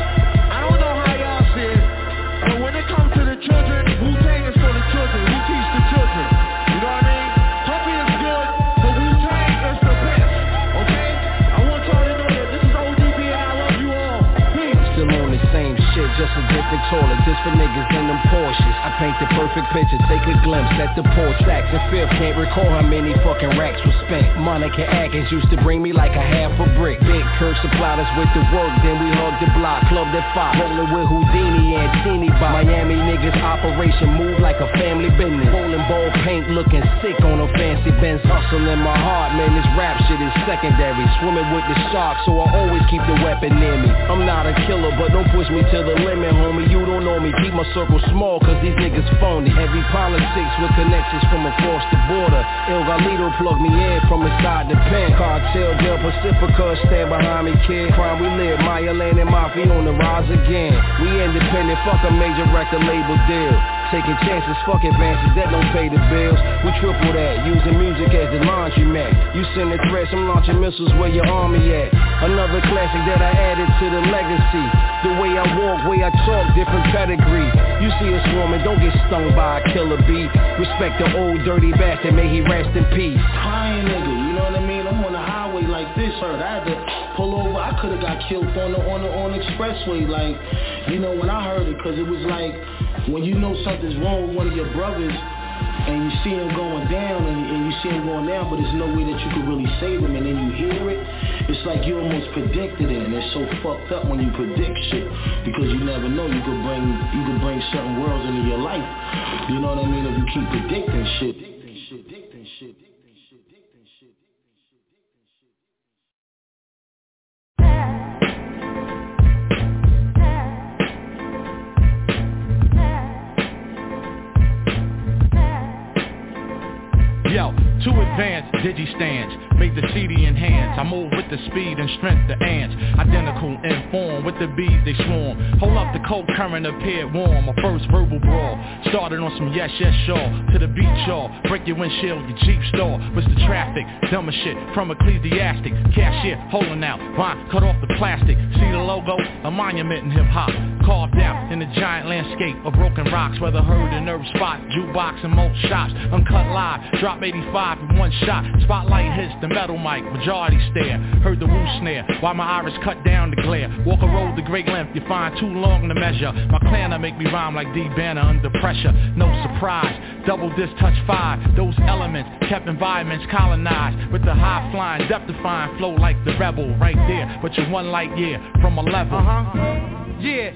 I don't know how y'all see it, but when it comes to the children, Wu-Tang is for the children. We teach the children. You know what I mean? Puppy is good, but Wu-Tang is the best. Okay? I want y'all to know that this is ODB and I love you all. Peace. Still on the same shit, just a different toilet. This for niggas in them Porsches. I paint the perfect picture, take a glimpse at the porch. Stacks and fifth, can't recall how many fucking racks were spent. Monica Atkins used to bring me like a half a brick. Big Kirk supplied us with the work, then we hugged the block. Clubbed at 5, rolling with Houdini and Teeny Bop. Miami niggas operation move like a family business. Rolling ball paint looking sick on a fancy Benz. Hustle in my heart, man, this rap shit is secondary. Swimming with the sharks, so I always keep the weapon near me. I'm not a killer, but don't push me to the limit, homie. You don't know me, keep my circle small, cause these niggas phony. Heavy politics with connections from across the border. El Galito plugged me in from inside the pen. Cartel Del Pacifica, stand behind me, kid. Crime we live, Maya Lane and Mafia on the rise again. We independent, fuck a major record label deal. Taking chances, fuck advances that don't pay the bills. We triple that, using music as the laundromat. You send the threats, I'm launching missiles where your army at. Another classic that I added to the legacy. The way I walk, way I talk, different pedigree. You see us swarming, don't get stung by a killer bee. Respect the old dirty bastard, may he rest in peace. Crying nigga, you know what I mean? I'm on the highway like this, hurt. I had to pull over. I could have got killed on the expressway. Like, you know, when I heard it, cause it was like when you know something's wrong with one of your brothers and you see him going down and you see him going down, but there's no way that you could really save him, and then you hear it, it's like you almost predicted it, and it's so fucked up when you predict shit because you never know. You could bring certain worlds into your life. You know what I mean? If you keep predicting shit. Yo, too advanced, digi-stands, make the CD enhance. I move with the speed and strength the ants. Identical in form, with the bees they swarm. Hold up the cold current appeared warm. My first verbal brawl, started on some yes, sure. To the beat, y'all, break your windshield, your Jeep store. What's the traffic, dumber shit from ecclesiastic. Cashier, holding out, vine, cut off the plastic. See the logo, a monument in hip-hop. Carved out in the giant landscape of broken rocks. Whether heard in nerve spot, jukebox and most shops. Uncut live, drop 85 in one shot. Spotlight hits the metal mic, majority stare. Heard the woo snare, while my iris cut down the glare. Walk a road the great length, you find too long to measure. My clan make me rhyme like D Banner under pressure. No surprise, double disc touch 5. Those elements kept environments colonized. With the high flying, depth defying flow like the rebel. Right there, but you're 1 light year from a level. Yeah.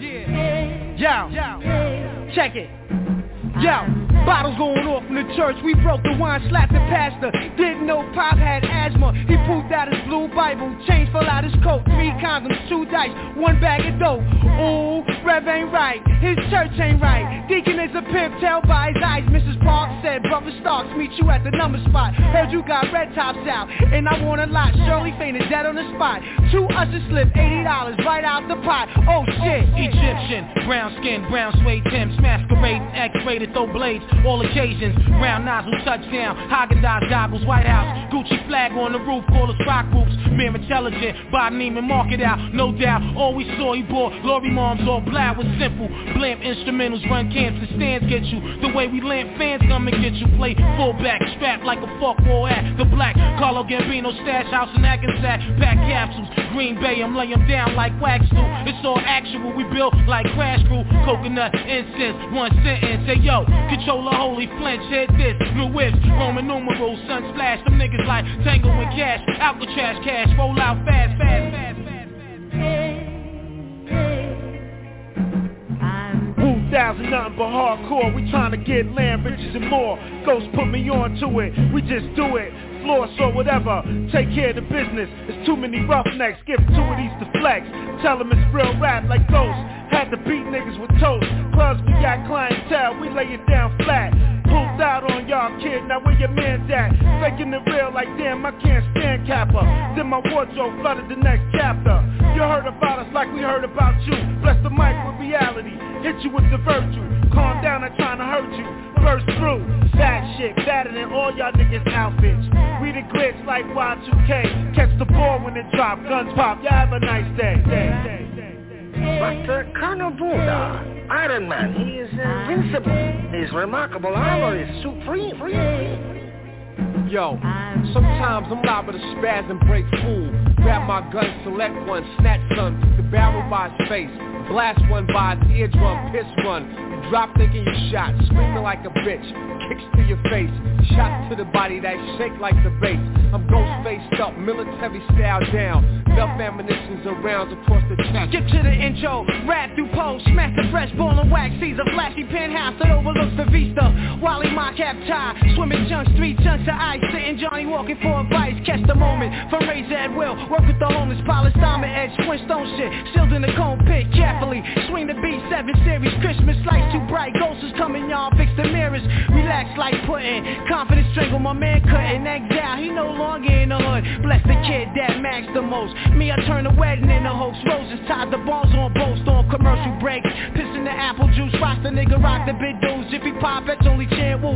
Yo. Check it. Yo, bottles going off in the church. We broke the wine, slapped the pastor. Didn't know Pop had asthma. He pulled out his blue Bible. Chains fell out his coat. 3 condoms, 2 dice, 1 bag of dope. Ooh, Rev ain't right. His church ain't right. Deacon is a pimp, tell by his eyes. Mrs. Park said, Brother Starks, meet you at the number spot. Heard you got red tops out, and I want a lot. Shirley fainted dead on the spot. 2 ushers slipped $80 right out the pot. Oh shit. Egyptian, brown skin, brown suede Timbs, masquerade, X-rated, throw blades, all occasions. Round nozzle, touchdown, Haagen-Dazs goggles, White House, Gucci flag on the roof, call us rock groups. Mere intelligent, Bob Neiman, mark it out, no doubt. All we saw, he bought Lori Moms, all black was simple. Blimp instrumentals, run camps and stands get you. The way we lamp fans come and get you. Play fullback, strapped like a fuck war at the black. Carlo Gambino, stash house in Hackensack, pack capsules. Green Bay, I'm laying down like wax do. It's all actual, we built like Crash Crew. Coconut, incense, 1 sentence. Say yo, controller, holy flinch, hit this. New whips, Roman numerals, sun splash. Them niggas like Tango and Cash, Alcatraz cash, roll out fast. sounds are nothing but hardcore. We tryna get land, riches and more. Ghost put me on to it, we just do it. Floss or whatever, take care of the business. There's too many roughnecks, give 2 of these to flex. Tell them it's real rap like Ghost. Had to beat niggas with toast. Clubs we got clientele, we lay it down flat. Pulled out on y'all kid, now where your man's at? Faking it real like damn, I can't stand Kappa. Then my wardrobe flooded the next chapter. You heard about us like we heard about you. Bless the mic with reality, hit you with the virtue. Calm down, I'm trying to hurt you. Burst through, fat shit, better than all y'all niggas outfits. We the glitch like Y2K. Catch the ball when it drop, guns pop, y'all have a nice day. But Colonel Buddha, Iron Man, he is invincible. His remarkable armor is supreme. Yo, sometimes I'm liable to spaz and break fool. Grab my gun, select one, snatch some, the barrel by his face. Blast one by his eardrum, piss one. Drop thinking you shot, screaming like a bitch. Kicks to your face, shots to the body that shake like the bass. I'm ghost faced up, military style down. Enough ammunitions and rounds across the chest. Skip to the intro, rap through post. Smash the fresh ball and wax. Sees a flashy penthouse that overlooks the vista. Wally my cap tie, swimming chunks, 3 chunks of ice. Sitting Johnny walking for advice. Catch the moment, from razor at will. Work with the homeless, polish diamond edge. Flintstone shit, sealed in the cone pit. Carefully, swing the B7 series. Christmas lights too bright, ghosts is coming, y'all fix the mirrors. Relax like pudding, confidence strangle my man cutting. Exile, he no longer in the hood. Bless the kid that max the most. Me, I turn the wedding into hoax. Roses tied the balls on boast on commercial breaks. Pissing the apple juice, watch the nigga rock the big dudes. If he pop, that's only chant woo.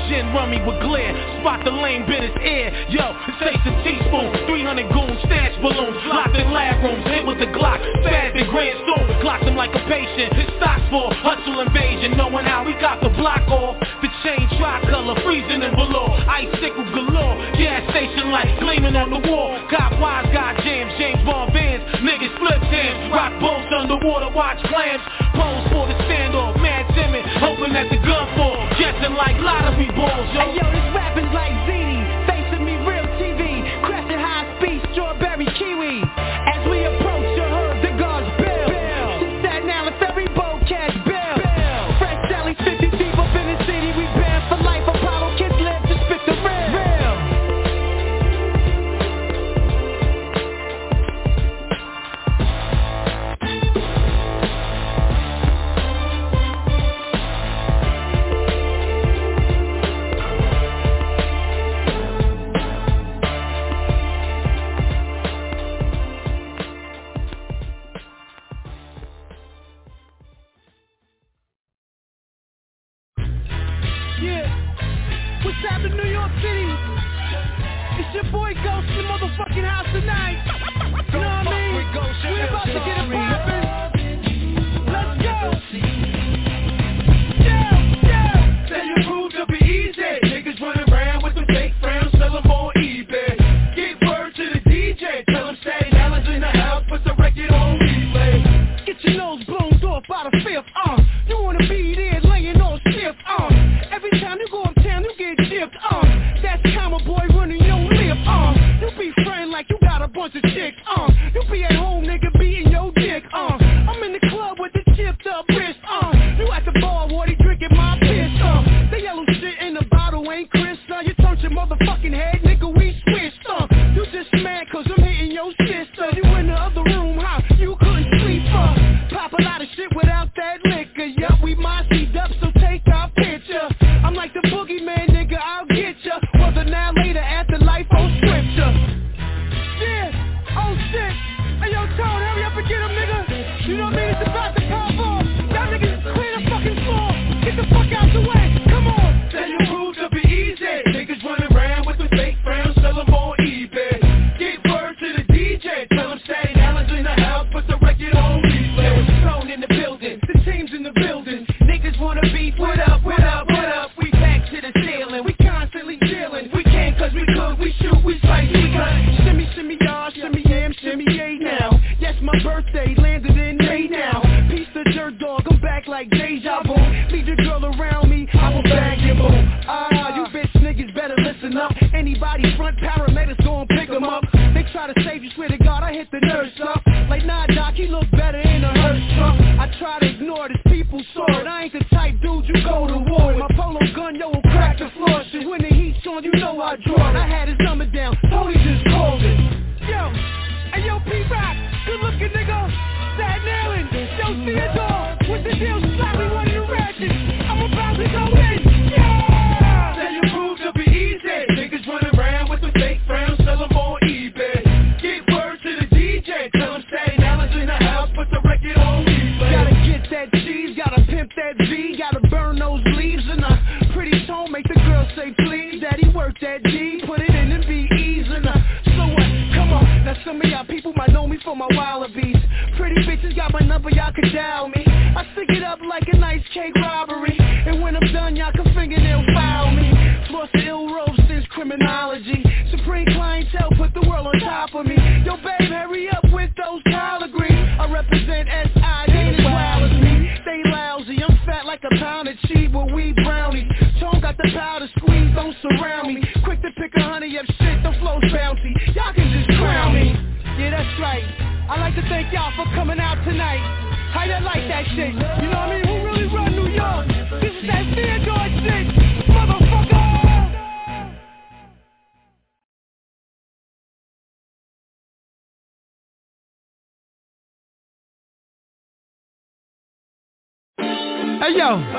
gin rummy with glare. Spot the lame bit his ear. Yo, it takes a teaspoon. 300 goons, stash balloons. Locked in lab rooms, hit with the Glock. Fast and Grand Stone, clocked him like a patient. His stocks for hustle invasion. Knowing how we got the block off. The chain tricolor, freezing in below. Icicle galore. Gas station lights gleaming on the wall. Got wise, got jams, James Bond bands. Niggas flip hands. Rock boats underwater, watch clams. Pose for the standoff. Mad timid, hoping that the gun fall. Guessing like lottery balls, yo. Hey, yo, this rapping's like Zini. Facing me real TV. Crashing high speed, strawberry kiwi. As we approach, you heard the guards bell. Staten Island ferry boat catch bell. Fresh Sally, 50 deep up in the city. We banned for life. Apollo kids live to spit the real. Hey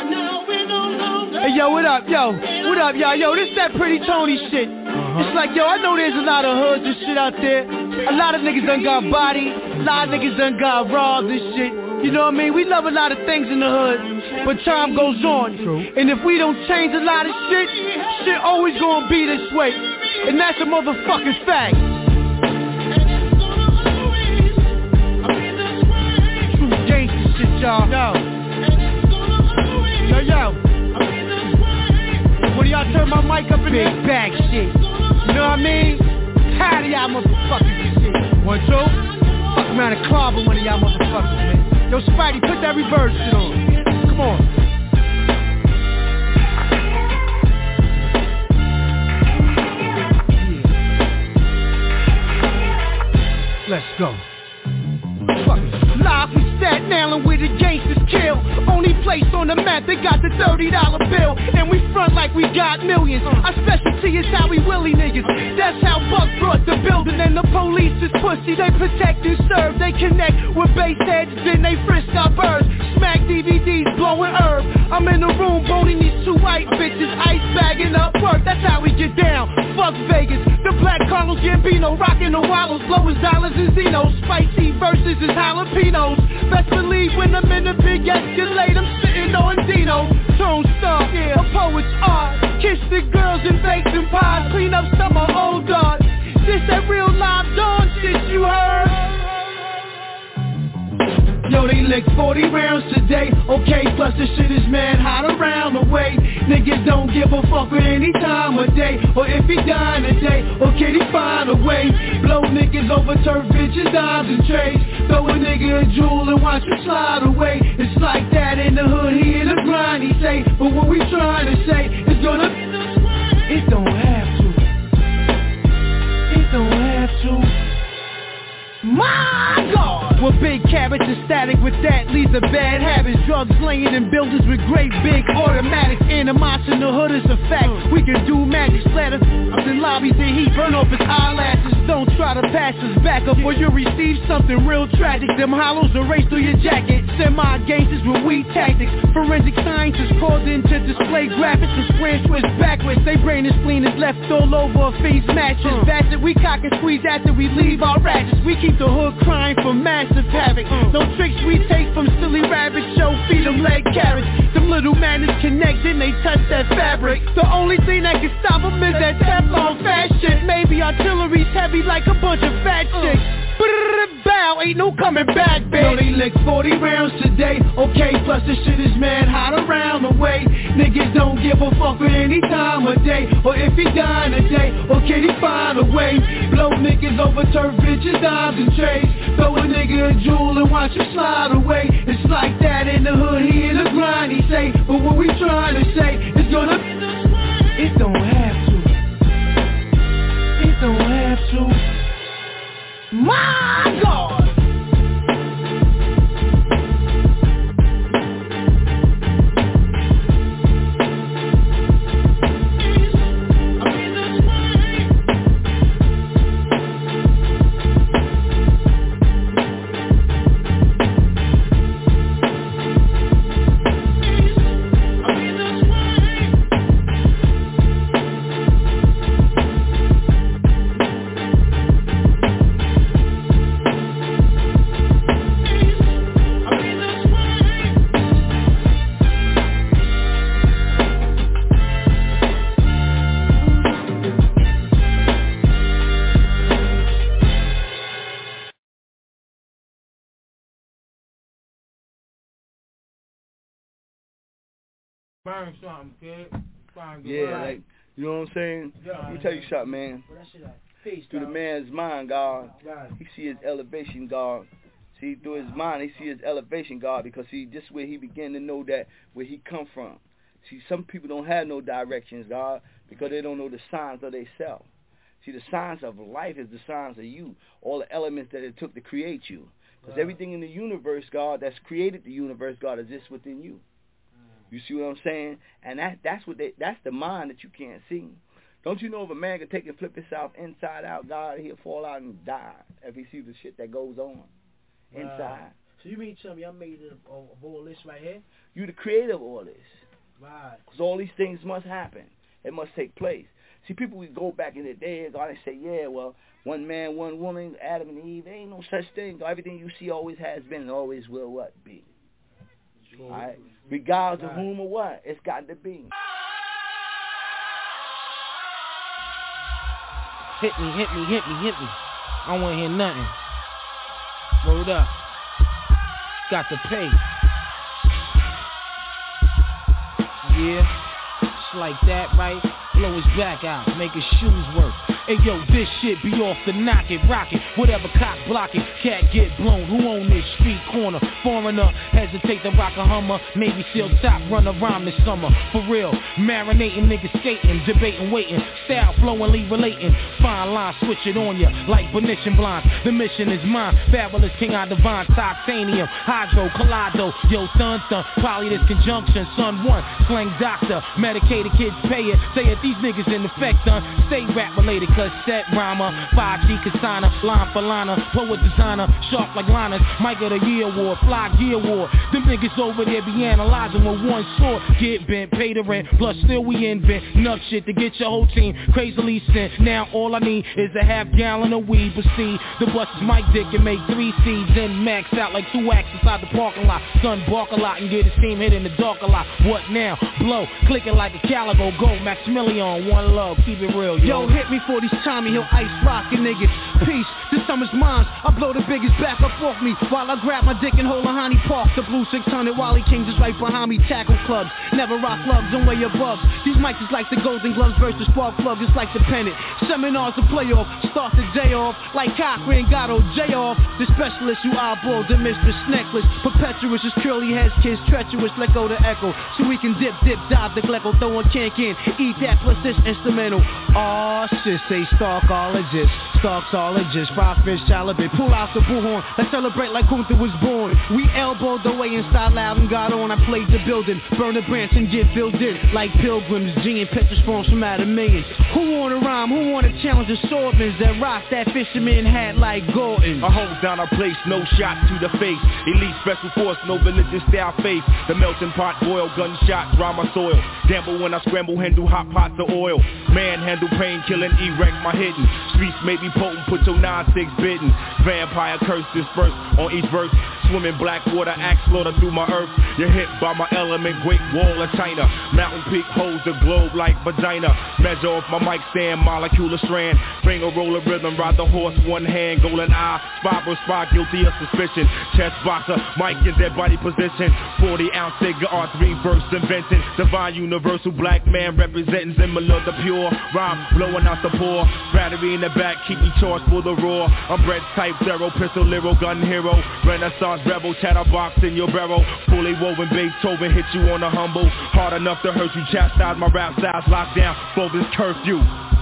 yo, what up, yo? What up, y'all? Yo, this that Pretty Tony shit. It's like, yo, I know there's a lot of hoods and shit out there. A lot of niggas done got bodied. A lot of niggas done got robbed and shit. You know what I mean? We love a lot of things in the hood, but time goes on. True. And if we don't change a lot of shit always gonna be this way. And that's a motherfucking fact. True gangsta shit, y'all. Yo. When y'all turn my mic up in big bag shit. You know what I mean? Tired of y'all motherfuckers and shit. 1, 2. Fuck around and clobber one of y'all motherfuckers, man. Yo, Spidey, put that reverse shit on. Come on. Yeah. Let's go. Fuck it. Live from Staten Island where the gangsters kill. Only place on the map they got the $30 bill. And we front like we got millions. Our specialty is how we willy niggas. That's how Buck brought the building. And the police is pussy. They protect and serve. They connect with base heads. Then they frisk our birds. Smack DVDs blowing herb. I'm in the room boning these 2 white bitches. Ice bagging up work. That's how we get down. Fuck Vegas. The Black Carlos Gambino. Rocking the wallows. Blowing dollars and Zeno. Spicy versus his jalapenos. Best believe when I'm in a big Escalade, I'm sitting on Dino. Tone Star, yeah, a poet's art. Kiss the girls and bake them pies. Clean up some of old dogs. This that real live dawn shit you heard. Yo, they licked 40 rounds today. Okay, plus the shit is mad hot around the way. Niggas don't give a fuck for any time of day. Or if he dying today, or can he find a way? Blow niggas over turf, bitches, dimes and trades. Throw a nigga a jewel and watch him slide away. It's like that in the hood, he in the grind, he say. But what we trying to say is gonna... It don't have to. It don't have to. My God! Well, big carrots and static with that leads to bad habits. Drugs laying in buildings with great big automatics. Animals in the hood is a fact. We can do magic splatter up in lobbies and heat. Burn off his eyelashes. Don't try to pass us back up or you'll receive something real tragic. Them hollows erase through your jacket. Semi-gangsters with weak tactics. Forensic scientists called in to display graphics and square twist backwards. They brain and spleen is left all over a fiend's mattress. That's it, we cock and squeeze after we leave our ratchets. We keep the hood crying for massive havoc. No tricks we take from silly rabbits. Show feed them leg carrots. Them little magnets connect and they touch that fabric. The only thing that can stop them is that Teflon fat shit. Maybe artillery's heavy like a bunch of fat chicks. Bow, ain't no coming back, babe. Yo, they licked 40 rounds today. Okay, plus the shit is mad hot around the way. Niggas don't give a fuck for any time of day. Or if he dying today, or can he find a way? Blow niggas over turf, bitches, dimes and trades. Throw a nigga a jewel and watch him slide away. It's like that in the hood, he in the grind, he say. But what we trying to say is gonna... It don't have to. It don't have to. My God! Burn something, kid. Yeah, like, you know what I'm saying? Let me tell you something, man. Through the man's mind, God, he see his elevation, God. See, through his mind, he see his elevation, God, because see, this way he began to know that where he come from. See, some people don't have no directions, God, because they don't know the signs of themselves. See, the signs of life is the signs of you, all the elements that it took to create you. Because everything in the universe, God, that's created the universe, God, exists within you. You see what I'm saying? And that's the mind that you can't see. Don't you know if a man can take and flip himself inside out, God, he'll fall out and die if he sees the shit that goes on inside. So you mean tell me I made of all this right here? You the creator of all this. Right. Because all these things must happen. It must take place. See, people would go back in the day, God, they say, yeah, well, one man, one woman, Adam and Eve. Ain't no such thing. Everything you see always has been and always will what? Be. All right? Regardless of whom or what, it's got to be. Hit me. I don't want to hear nothing. Word up. Got to pay. Yeah, it's like that, right? Blow his back out, make his shoes work. Hey yo, this shit be off the knock it, rock it. Whatever cock block it, cat get blown. Who own this street corner? Foreigner, hesitate to rock a Hummer. Maybe seal top, run around this summer. For real, marinating, niggas skating, debating, waiting. Style flowingly relating. Fine line, switch it on ya like Venetian blinds. The mission is mine. Fabulous king, I divine titanium. Hydro, Collido, yo, thun. Probably this conjunction, son one. Slang doctor, medicated kids pay it. Say it, these niggas in effect, stay rap related. Cassette rhymer, 5G Kasana, line for liner, poet designer, sharp like liners, Mike of the Year Award, Fly Gear Award. Them niggas over there be analyzing with one sword. Get bent, pay the rent, plus still we invent enough shit to get your whole team crazily sent. Now all I need is a half gallon of weed, but see, the bus is Mike Dick and make 3 seeds and max out like 2 acts inside the parking lot. Son bark a lot and get his team hit in the dark a lot. What now? Blow, clicking like a calico, go Maximilian, one love, keep it real, yo. Hit me for these Tommy Hill ice rockin' niggas. Peace, this summer's mine. I blow the biggest back up off me while I grab my dick and hold a honey park. The blue 600 Wally Kings is right behind me. Tackle clubs, never rock lugs, don't wear your bugs. These mics is like the Golden Gloves versus Spark Plug. It's like the pennant. Seminars to play off, start the day off like Cochran Gatto J off. The specialist you eyeballs and mistress necklace. Perpetuous is curly heads, kids treacherous. Let go the echo so we can dip, dive the glecko, throw on can. Eat that plus this instrumental. Aw, shit, say Starkologist, fried fish, halibut. Pull out the bullhorn, let's celebrate like Kunta was born. We elbowed the way inside loud and got on. I played the building, burn the branch and get filled in like pilgrims. G and Petrus forms from out of millions. Who wanna rhyme? Who wanna challenge the swordmans that rock that fisherman hat like Gordon? I hold down our place, no shot to the face. Elite special force, no religious style faith. The melting pot boil, gunshots dry my soil. Gamble when I scramble, handle hot pots of oil. Manhandle pain, killing, erect my hidden. Streets may be potent, put your 9-6 bitten. Vampire curse dispersed on each verse. Swimming black water, axe slaughter through my earth. You're hit by my element, Great Wall of China. Mountain peak holds the globe like vagina. Measure off my mic stand, molecular strand. Bring a roll of rhythm, ride the horse, one hand, golden eye. Spy, guilty of suspicion. Chest boxer, mic in dead body position. 40-ounce cigar, 3 verse inventing. Divine universal black man representing similar to pure. Rhyme blowing out the pore. Battery in the back, keep me charged for the roar. I'm bred type, zero, pistol, liro, gun hero. Renaissance rebel, chatterbox in your barrel. Fully woven Beethoven, hit you on the humble. Hard enough to hurt you, chastise my rap styles, locked down for this curfew.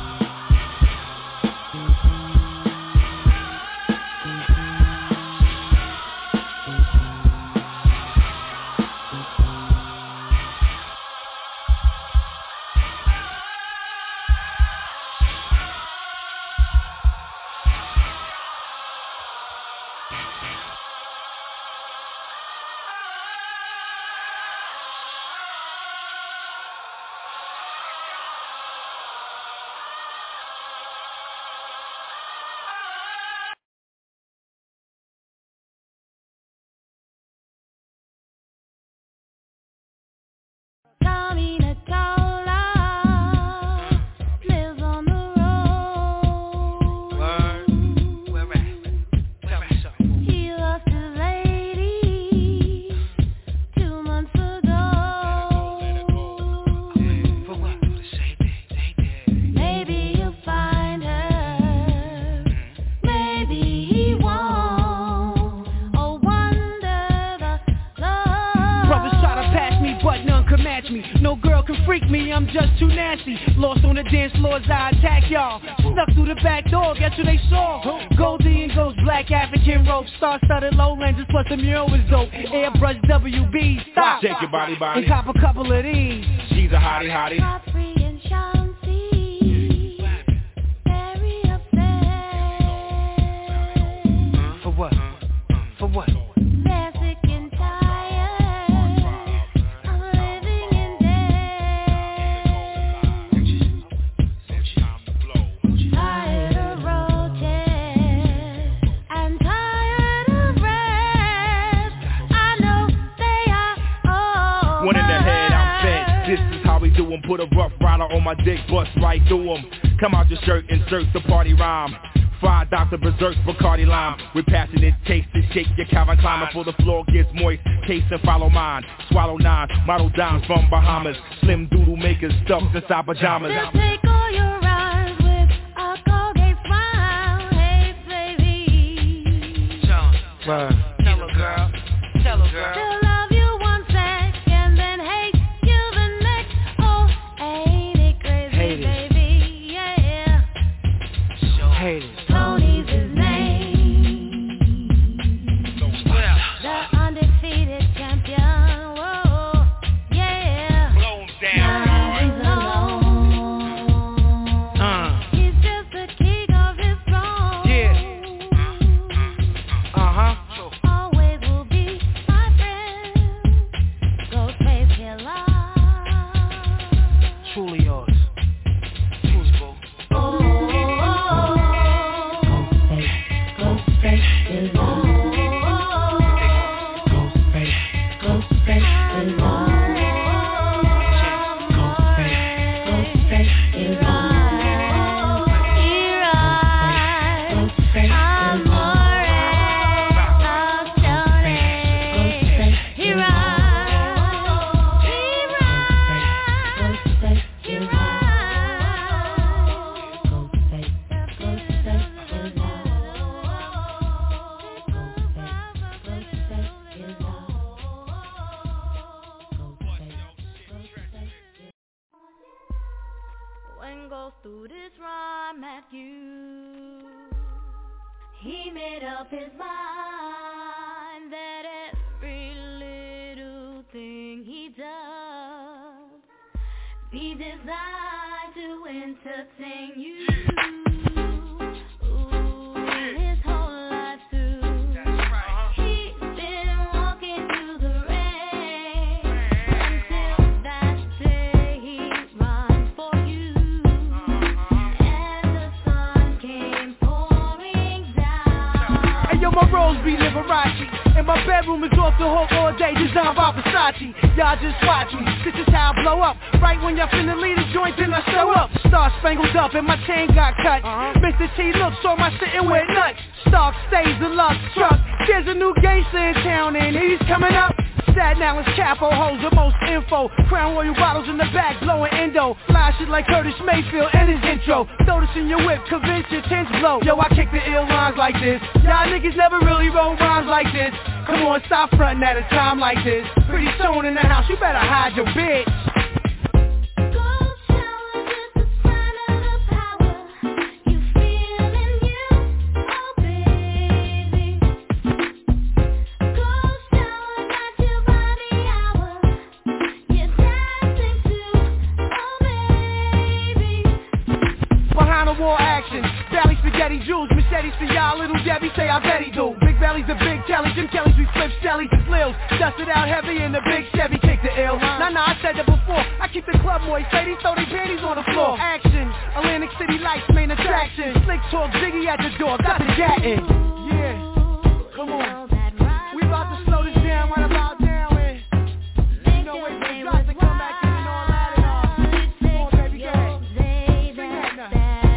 I'm just too nasty. Lost on the dance floors, I attack y'all. Snuck through the back door, guess who they saw? Goldie and Ghost, black African rope, star-studded low lenses, plus the mural was dope. Airbrush WB, stop. Shake your body. And cop a couple of these. She's a hottie. For what? 'em. Put a rough rider on my dick, bust right through 'em. Come out your shirt, insert the party rhyme. Fried Dr. Berserk, Bacardi Lime. With passionate taste to shake your Calvin Klein before the floor gets moist. Taste and follow mine. Swallow 9, model dimes from Bahamas. Slim doodle makers stuffed inside pajamas. Take all your rides with a Colgate smile. Hey, baby. Tell her, girl. Tell her, girl. To love you one second, then hate you the next. Oh, ain't it crazy, Hate it. baby? Yeah. Hate it. Tony's his name. The undefeated champion. Whoa, yeah. Blown down. Now he's alone. He's just the king of his throne. Yeah. Always will be my friend. Ghostface Killer. Truly yours. Truly, boo. Ghostface Killer. Ghostface Killer. When goes through this rhyme at you, he made up his mind that every little thing he does be designed to entertain you. Ooh, his whole life through, he's been walking through the rain until that day he rhymed for you, and the sun came pouring down. Hey yo, my rolls be Liberace, and my bedroom is off the hook all day, designed by Versace. Y'all just watch me, this is how I blow up. Right when y'all finna leave the joint, then I show up. Star spangled up and my chain got cut. Mr. T looks on my shit and went nuts. Stark stays the lux truck. There's a new gangster in town and he's coming up. Staten Island's Capo holds the most info. Crown Royal bottles in the back, blowing endo. Fly shit like Curtis Mayfield in his intro. Throw this in your whip, convince your tents blow. Yo, I kick the ill lines like this. Y'all niggas never really wrote rhymes like this. Come on, stop frontin' at a time like this. Pretty soon in the house, you better hide your bitch. War action, Valley spaghetti juice, machetes for y'all, little Debbie say I bet he do. Big bellies a big telly, Jim Kellys we flip stellies and lils. Dusted out heavy in the big Chevy, kick the ill. Nah, I said that before, I keep the club moist, ladies throw their panties on the floor. Action, Atlantic City Lights, main attraction. Slick talk, Ziggy at the door, got the gatting. Yeah, come on, we about to slow this down right about now and you know wait for the drops to come back in and all that and all. Come on baby, go ahead. Sing that now.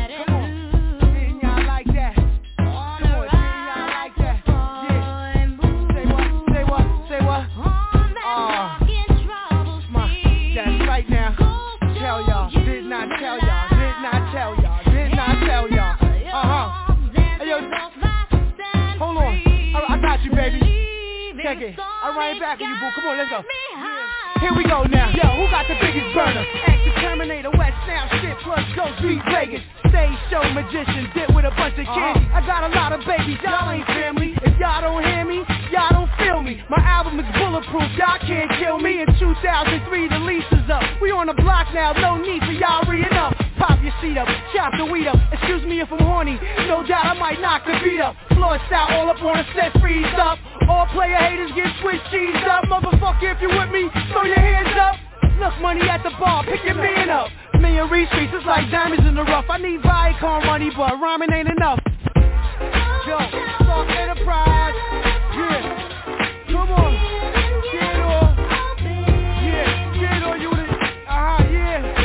Check it. I'm right back with you, boo. Come on, let's go. Here we go now. Yo, who got the biggest burner? Action Terminator, West Now, shit plus Ghost beat Vegas. Stage show magician, dip with a bunch of candy. I got a lot of babies, y'all ain't family. If y'all don't hear me, y'all don't feel me. My album is bulletproof, y'all can't kill me. In 2003, the lease is up. We on the block now, no need for y'all reading up. Pop your seat up, chop the weed up. Excuse me if I'm horny, no doubt I might knock the beat up. Floor style all up on a set, freeze up. All player haters get switched cheesed up. Motherfucker, if you with me, throw your hands up. Look, money at the bar, pick your man up. Me and Reese Streets, it's like diamonds in the rough. I need Viacom money, but rhyming ain't enough. Yo, Stark Enterprise, yeah. Come on, get it all. Yeah, get it all, you with it. Yeah.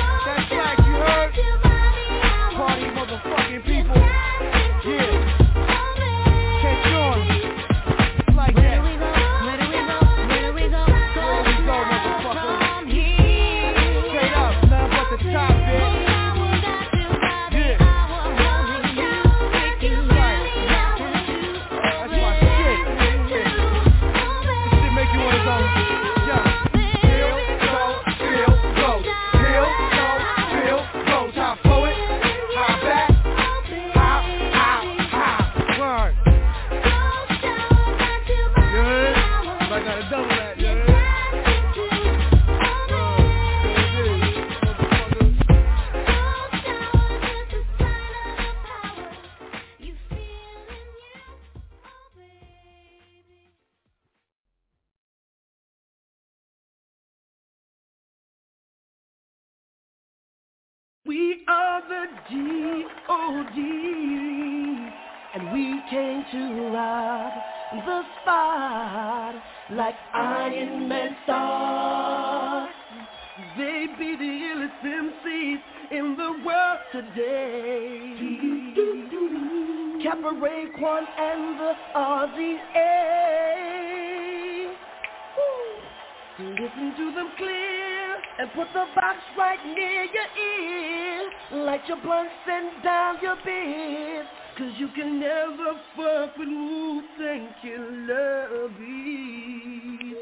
We are the D.O.D. and we came to rock the spot like Iron Man stars. They be the illest MCs in the world today. Kappa, Raekwon, and the RZA. Listen to them clear and put the box right near your ear. Light your blunt, send down your beer. 'Cause you can never fuck with Wu-Tang Killer beat.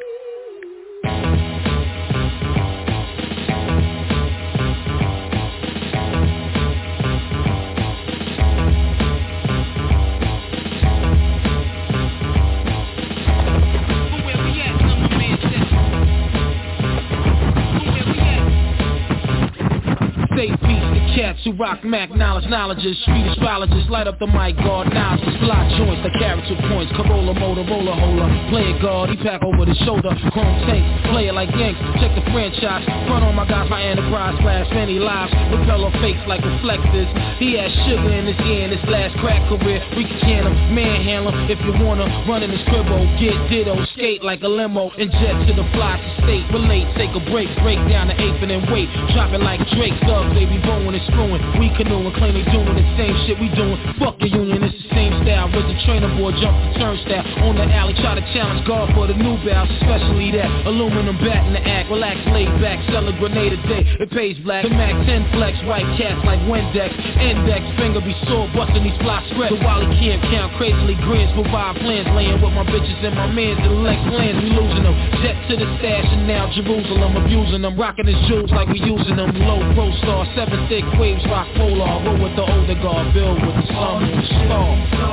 Say peace to cats who rock Mac knowledges, street astrologists, light up the mic, guard nozzles, block joints, the character points, Corolla, Motorola, Hola, play it guard, he pack over the shoulder, chrome tanks, play it like Yanks, check the franchise, front on my guys, my enterprise, flash many lives, repeller fakes like reflectors, he has sugar in his ear in his last crack career, we can can him, manhandle him, if you wanna, run in his cribbo, get ditto, skate like a limo, and jet to the fly state, relate, take a break, break down the apron and wait, drop it like Drake, Doug, baby, bowing and screwing, we canoeing, claim they doing the same shit we doing, fuck the union, it's the same style, raise the trainer boy, jump the turnstile, on the alley, try to challenge God for the new bounce, especially that, aluminum bat in the act, relax, laid back, sell a grenade a day, it pays black, the Mac 10 flex, white cats like Windex, index, finger be sore, busting these fly spreads, the Wally can't count, crazily grins, provide plans, laying with my bitches and my mans, and Lex lands, we losing them, jet to the stash, and now Jerusalem, abusing them, rocking his jewels like we using them, low pro star, 7 thick waves, rock polar, roll with the older guard, build with the sun and the star.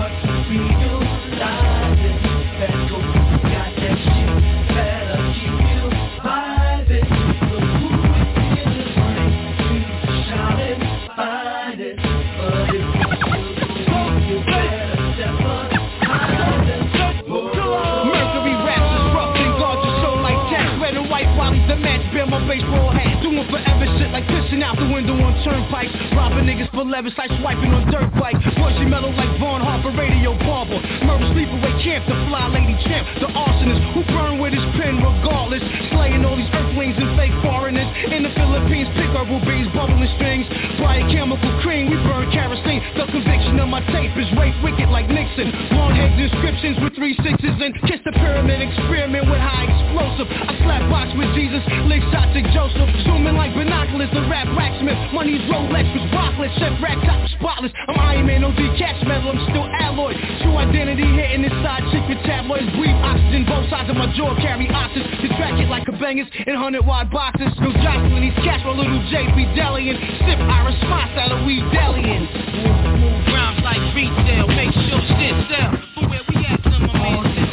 My baseball hat, doing forever shit like pissing out the window on turnpikes, robbing niggas for levis like swiping on dirt bike, voicey metal like Vaughn Harper, radio barber, murder sleepaway camp, the fly lady champ, the arsonist who burn with his pen regardless, slaying all these earthlings and fake foreigners, in the Philippines pick herbal bees, bubbling strings, bright chemical cream, we burn kerosene, the conviction of my tape is rape wicked like Nixon, long heads inscriptions with 3 6s and kiss the pyramid, experiment with high explosive, I slap box with Jesus, lick shots at Joseph, zooming like binoculars, the rap blacksmith, money's Rolex was rockless, chef rack top spotless, I'm Iron Man, OG catch metal, I'm still alloy, true identity hitting inside chick with tabloids, breathe oxygen, both sides of my jaw carry oxys, contract it like kabangers in 100-wide boxes, no jostling these cats while little J be delian, sip Irish spots out of weed delian, move rounds like retail, make sure shit sell, where we at, some of my man.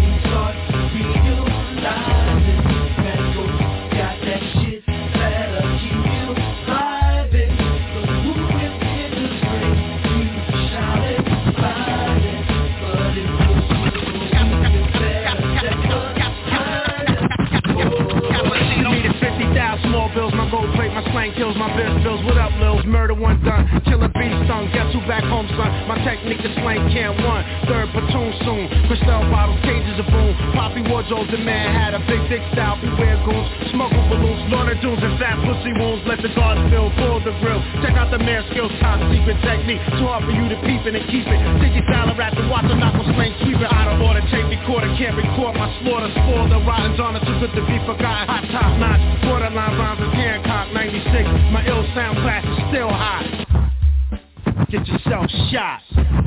Bills, my gold plate, my slang kills, my best bills. What up, Lils? Murder one done, killer bee stung. Guess who back home, son? My technique is slang can't run. 3rd platoon soon. Crystal bottles, cages of boom. Poppy wardrobes, the man had a big dick style. Beware goons, smoking balloons, slaughter dunes and fat pussy wounds. Let the guards fill for the grill. Check out the mayor skills, top secret technique. Too hard for you to peep it and keep it. Take your salad wrap and watch the knuckle slang sweep it out of order. Tape recorder, can't record my slaughter. Spoil the rottens on it, too good to be forgotten. Hot top notch, borderline rhymes. Hancock 96, my ill sound class is still hot. Get yourself shot.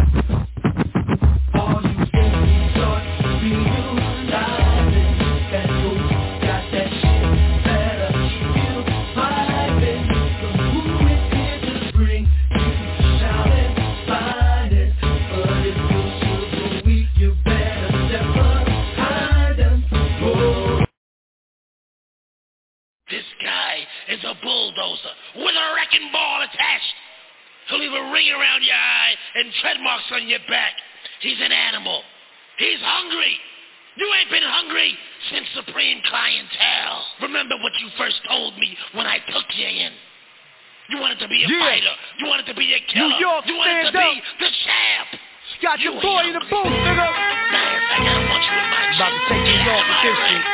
All you get start realizing that ghost got that shit that'll keep you vibing. So who is here to bring you shouting, find it. But if you're sugar weak, you better step behind them. Oh. This guy is a bulldozer with a wrecking ball attached. He'll leave a ring around your eye and tread marks on your back. He's an animal. He's hungry. You ain't been hungry since Supreme Clientele. Remember what you first told me when I took you in. You wanted to be a fighter. You wanted to be a killer. New York, you wanted to be the champ. Got your boy in the booth, nigga. About to take New York with this shit.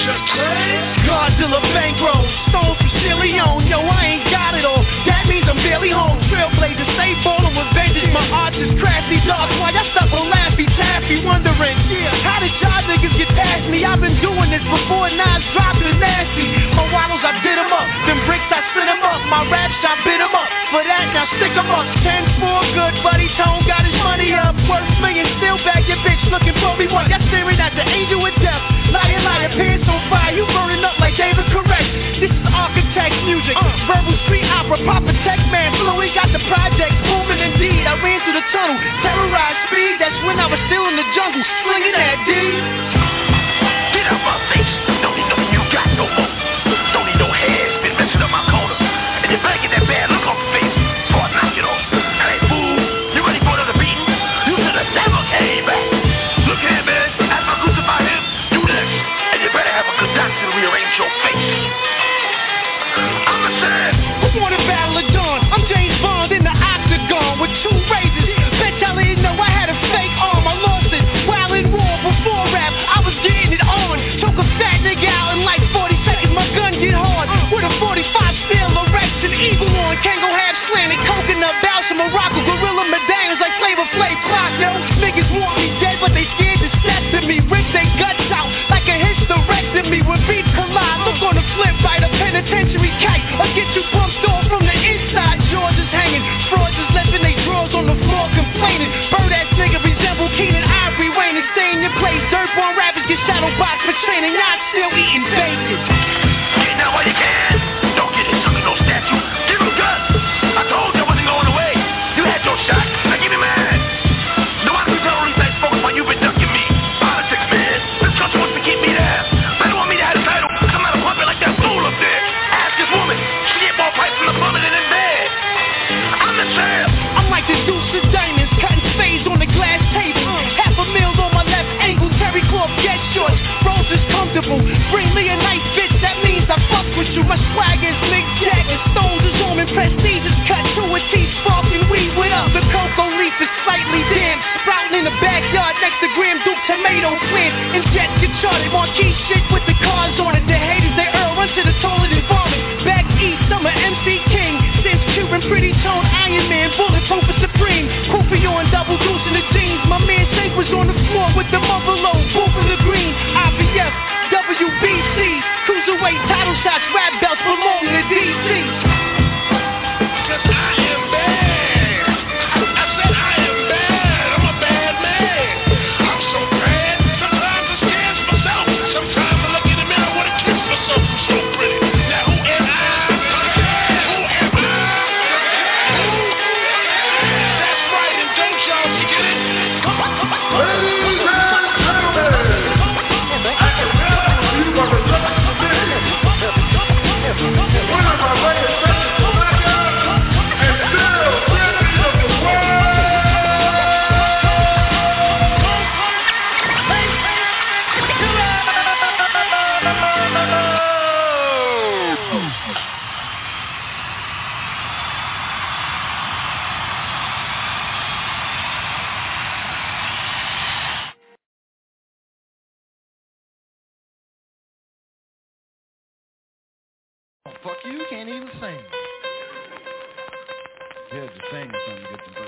Godzilla bankroll, stone from Sierra Leone. Yo, I ain't got it all. That means I'm barely home. Trailblazer, stay bold with vengeance. My arts is crafty, dogs. Why y'all stuck with Laffy Taffy? Wondering, how did y'all niggas get past me? I've been doing this before Nas dropped it nasty. My waddles, I bit them up. Them bricks, I split them up. My raps, I bit them up. For that, now stick them up. 10-4, good buddy. Tone got his money up. Worth million, still back your bitch looking for me. What? Y'all staring at the angel with death. Liar, liar, pants on fire. You burning up like David Correct. This is architect music. Verbal street opera, proper tech man. Fluid got the project booming indeed. I ran through the tunnel, terrorized speed. That's when I was still in the jungle, slinging that D. Get out my face. Don't need nothing you got no more. Don't need no hair. Been messing up my corner. And you better get that bad look off your face before I knock it off. Hey, fool. You ready for another beating? You should have never came back. Look here, man. As I crucify him, you next. And you better have a good doctor to rearrange your face. I'm a sad. Who wanna battle of dawn? I'm James Bond in the octagon with 2 razors. Bet y'all didn't know I had a fake arm. I lost it while in war before rap. I was getting it on. Took a fat nigga out in like 40 seconds. My gun get hard with a 45 steel erect and eagle on. Kango half slanted, coconut bells from Morocco. Gorilla medallions like Flavor Flav Pop, yo. Niggas want me dead, but they scared to step to me. Rip they guts out like a hysterectomy. When beats collide, look on the flip side, a penitentiary kite. Or get you bumped off from the inside. Jaws is hanging, frauds is left in they drawers on the floor complaining. Bird ass nigga resemble Keenan Ivory Wayne and stay in your place. Dirt born rappers get shadow boxed for training. Not still eating bacon. Get now while you can. Don't get it, sucker, no statue. Give him guts. I told you I wasn't going away. You had your shot. Now give me mine. No, I can tell these nice folks why you've been ducking me. Politics, man. This country wants to keep me there. They don't want me to have a title. I'm not a puppet like that fool up there. Ask this woman. She get more pipes from the plumber than in bed. I'm the champ. I'm like the Deuce of Diamonds, cutting spades on the glass table. Half a meal on my left ankle, terry cloth get shorts. Rose is comfortable. Bring me a nice bitch, that means I fuck with you. My swag is Mick Jagger, stones is on and prestige is cut to a T, sparking weed with up. The cocoa leaf is slightly damp, sprouting in the backyard next to Graham Duke tomato plant. And jets get charted, marquee shit with the cars on it. The haters they run to the toilet and vomit. Back east, I'm a MC King. Since Cuban, pretty tone, Iron Man, bulletproof and supreme. Koofy on double deuce in the jeans. My man Shake was on the floor with the mother low, boop in the green. IBF, WBC, cruiserweight title shots, rap belts belong to DC. Cause I am bad. I said I am bad. I'm a bad man. I'm so bad. Sometimes I scare myself. Sometimes I look in the mirror with a kiss myself. I'm so pretty. Now who am I? Who am I? That's right, and don't y'all forget it. Come on, come on. Ladies and gentlemen, I can tell you are a one of my latest sessions to back up and still champion of the world. Fuck you, can't even sing. Yeah, just sing or something to get some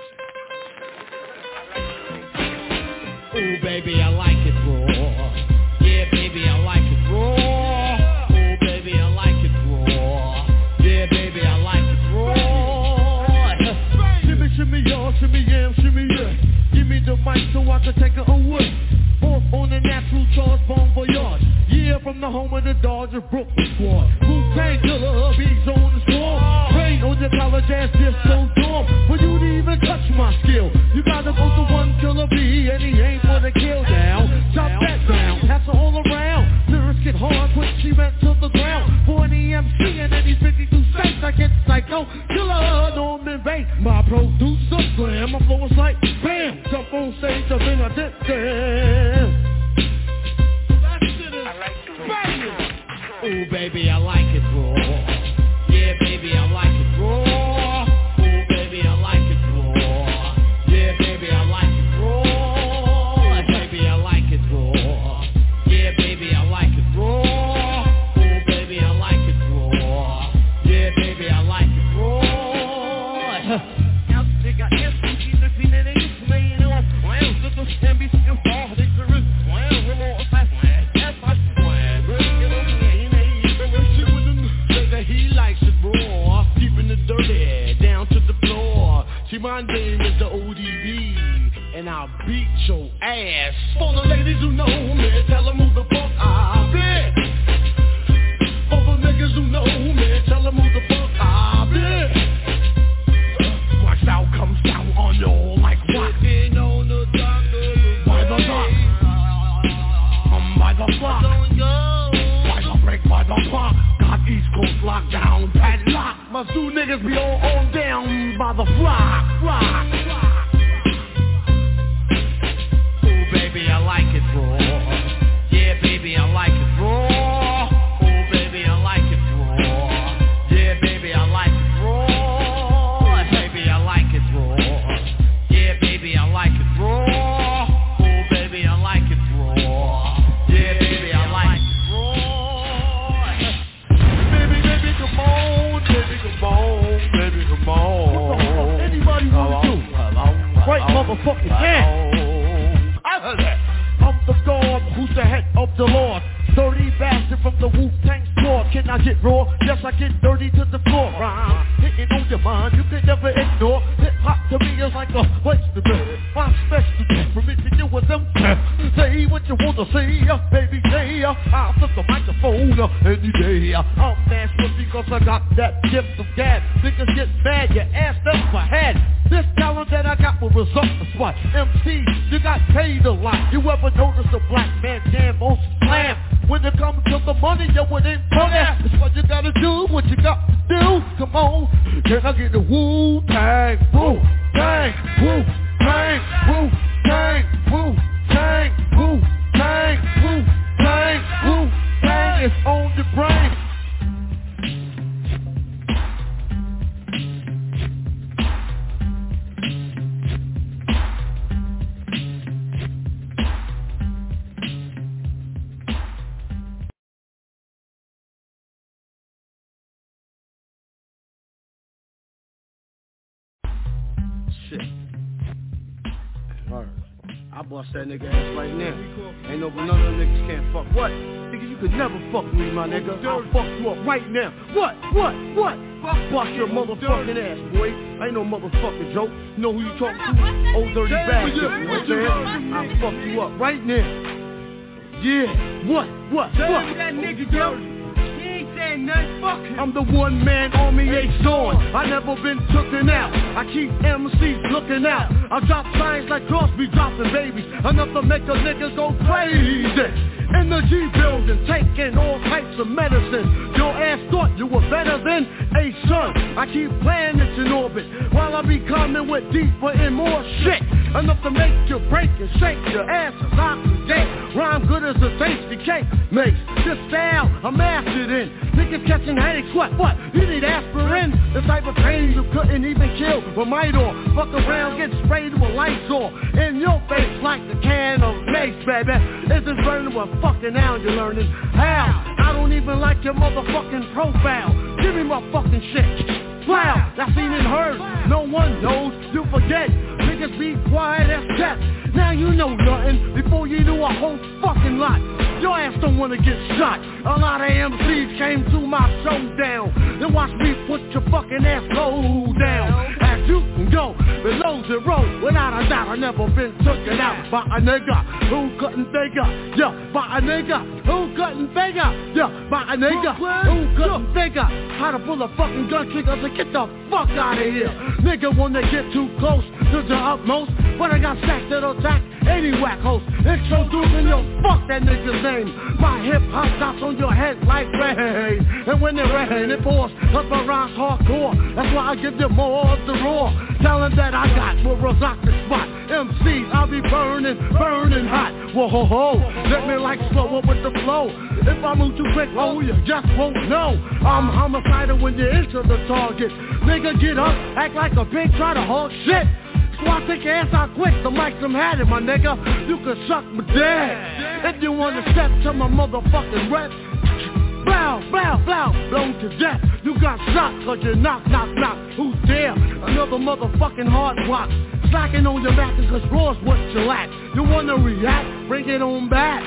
pussy. Ooh, baby, I like it raw. Yeah, baby, I like it raw. Ooh, baby, I like it raw. Yeah, baby, I like it raw. Shimmy, shimmy, y'all, shimmy, yam, shimmy, yeah. Give me the mic so I can take it away. Off on the natural charge, bon voyage. Yeah, from the home of the Dodgers, Brooklyn squad. Wu-Tang Killer, beats on the storm. Rain on your college ass, disco dorm. For you to even touch my skill, you gotta go to one killer B, and he ain't for the kill down. Chop that down, pass it all around. Lyrics get hard, quick, she went to the ground. For an EMC and any 52 states, I get psycho. Killer, Norman Bates, my producer, slam. My flow is like bam, jump on stage, I've been a dip dance. Ooh, baby, I like it raw. Yeah, baby, I like it raw. and I'll beat your ass. For the ladies who know me, tell them who the fuck I've been. For the niggas who know me, tell them who the fuck I've been. Watch out, comes down on you like what? Walking on the dock by the dock. By the block. By the break, by the block. Got East Coast lockdown, padlock. My zoo niggas be on down by the flock. Ooh, baby, I like it raw. Yeah, baby, I like it raw. Ooh, baby, I like it raw. Yeah, baby, I like it raw. Baby, I like it raw. Yeah, baby, I like it raw. Ooh, baby, I like it raw. Yeah, baby, I like it raw. Baby, come on, baby, come on, baby, come on. What the fuck anybody wanna do? Right motherfucking hand. I heard that. I'm the God who's the head of the Lord. Dirty bastard from the Wu-Tang squad. Can I get raw? Yes, I get dirty to the floor. Rhyme hitting on your mind, you can never ignore. Hip-hop to me is like a place to be. My special permission you with them. Say what you wanna say, baby, say. I'll flip the microphone any day. I'm master because I got that gift of gab. Niggas get mad, your ass up my head. This talent that I got will result in spot. MC, you got paid a lot. You ever notice a black man jam on slam? When it comes to the money, yo, it ain't funny. That's what you gotta do, what you got to do. Come on, can I get the Wu-Tang, Wu-Tang, Wu-Tang, Wu-Tang, Wu-Tang, Wu-Tang, Wu-Tang, Wu-Tang is on the brain. Shit. Alright. I bust that nigga ass right now. Ain't no none of them niggas can't fuck. What? Nigga, you could never fuck with me, my nigga. I'll fuck you up right now. What? Bust your motherfucking ass, boy. I ain't no motherfucking joke. You know who you talking to? Old dirty bastard. You know what I'm saying? I'll fuck you up right now. Yeah. What? That nigga dirty. I'm the one-man army, Ace on. I never been tooken out. I keep MCs looking out. I drop signs like Crosby dropping babies, enough to make a nigga go crazy. In the G building, taking all types of medicine. Your ass thought you were better than a son. I keep planets in orbit while I be coming with deeper and more shit. Enough to make you break and shake your ass as oxygen. Rhyme good as a tasty cake makes. This style I'm mastered in. Niggas catching headaches, what? You need aspirin? The type of pain you couldn't even kill with Midor. Fuck around, get sprayed with Lysol in your face like a can of mace, baby. Is this burning with fucking now you're learning how? I don't even like your motherfucking profile. Give me my fucking shit. Wow, that's seen and heard. No one knows, you forget. Niggas be quiet as death. Now you know nothing before you do a whole fucking lot. Your ass don't wanna get shot. A lot of MCs came to my showdown. Then watch me put your fucking ass low down. As you can go below zero. Without a doubt, I never been taken out by a nigga who couldn't figure. Yeah, by a nigga who couldn't figure. Yeah, by a nigga who couldn't figure how to pull a fucking gun trigger to get the fuck out of here. Nigga wanna get too close to the utmost, but I got stacks that'll attack any whack host. Introducing yo, fuck that nigga's name. My hip hop drops on your head like rain, and when it rain, it pours up my rhymes hardcore. That's why I give you more of the raw talent that I got. Will rock the spot. MCs, I'll be burning hot. Whoa ho ho, let me like slow up with the flow. If I move too quick, oh you just won't know. I'm homicidal when you enter the target. Nigga get up, act like a pig, try to hog shit. So I take your ass out quick, the mic some had it, my nigga. You can suck my dick. If you wanna step to my motherfucking rep, blow, blown to death. You got shot cause you knock. Who's there? Another motherfucking hard rock. Slacking on your back cause raw's what you lack. You wanna react? Bring it on back.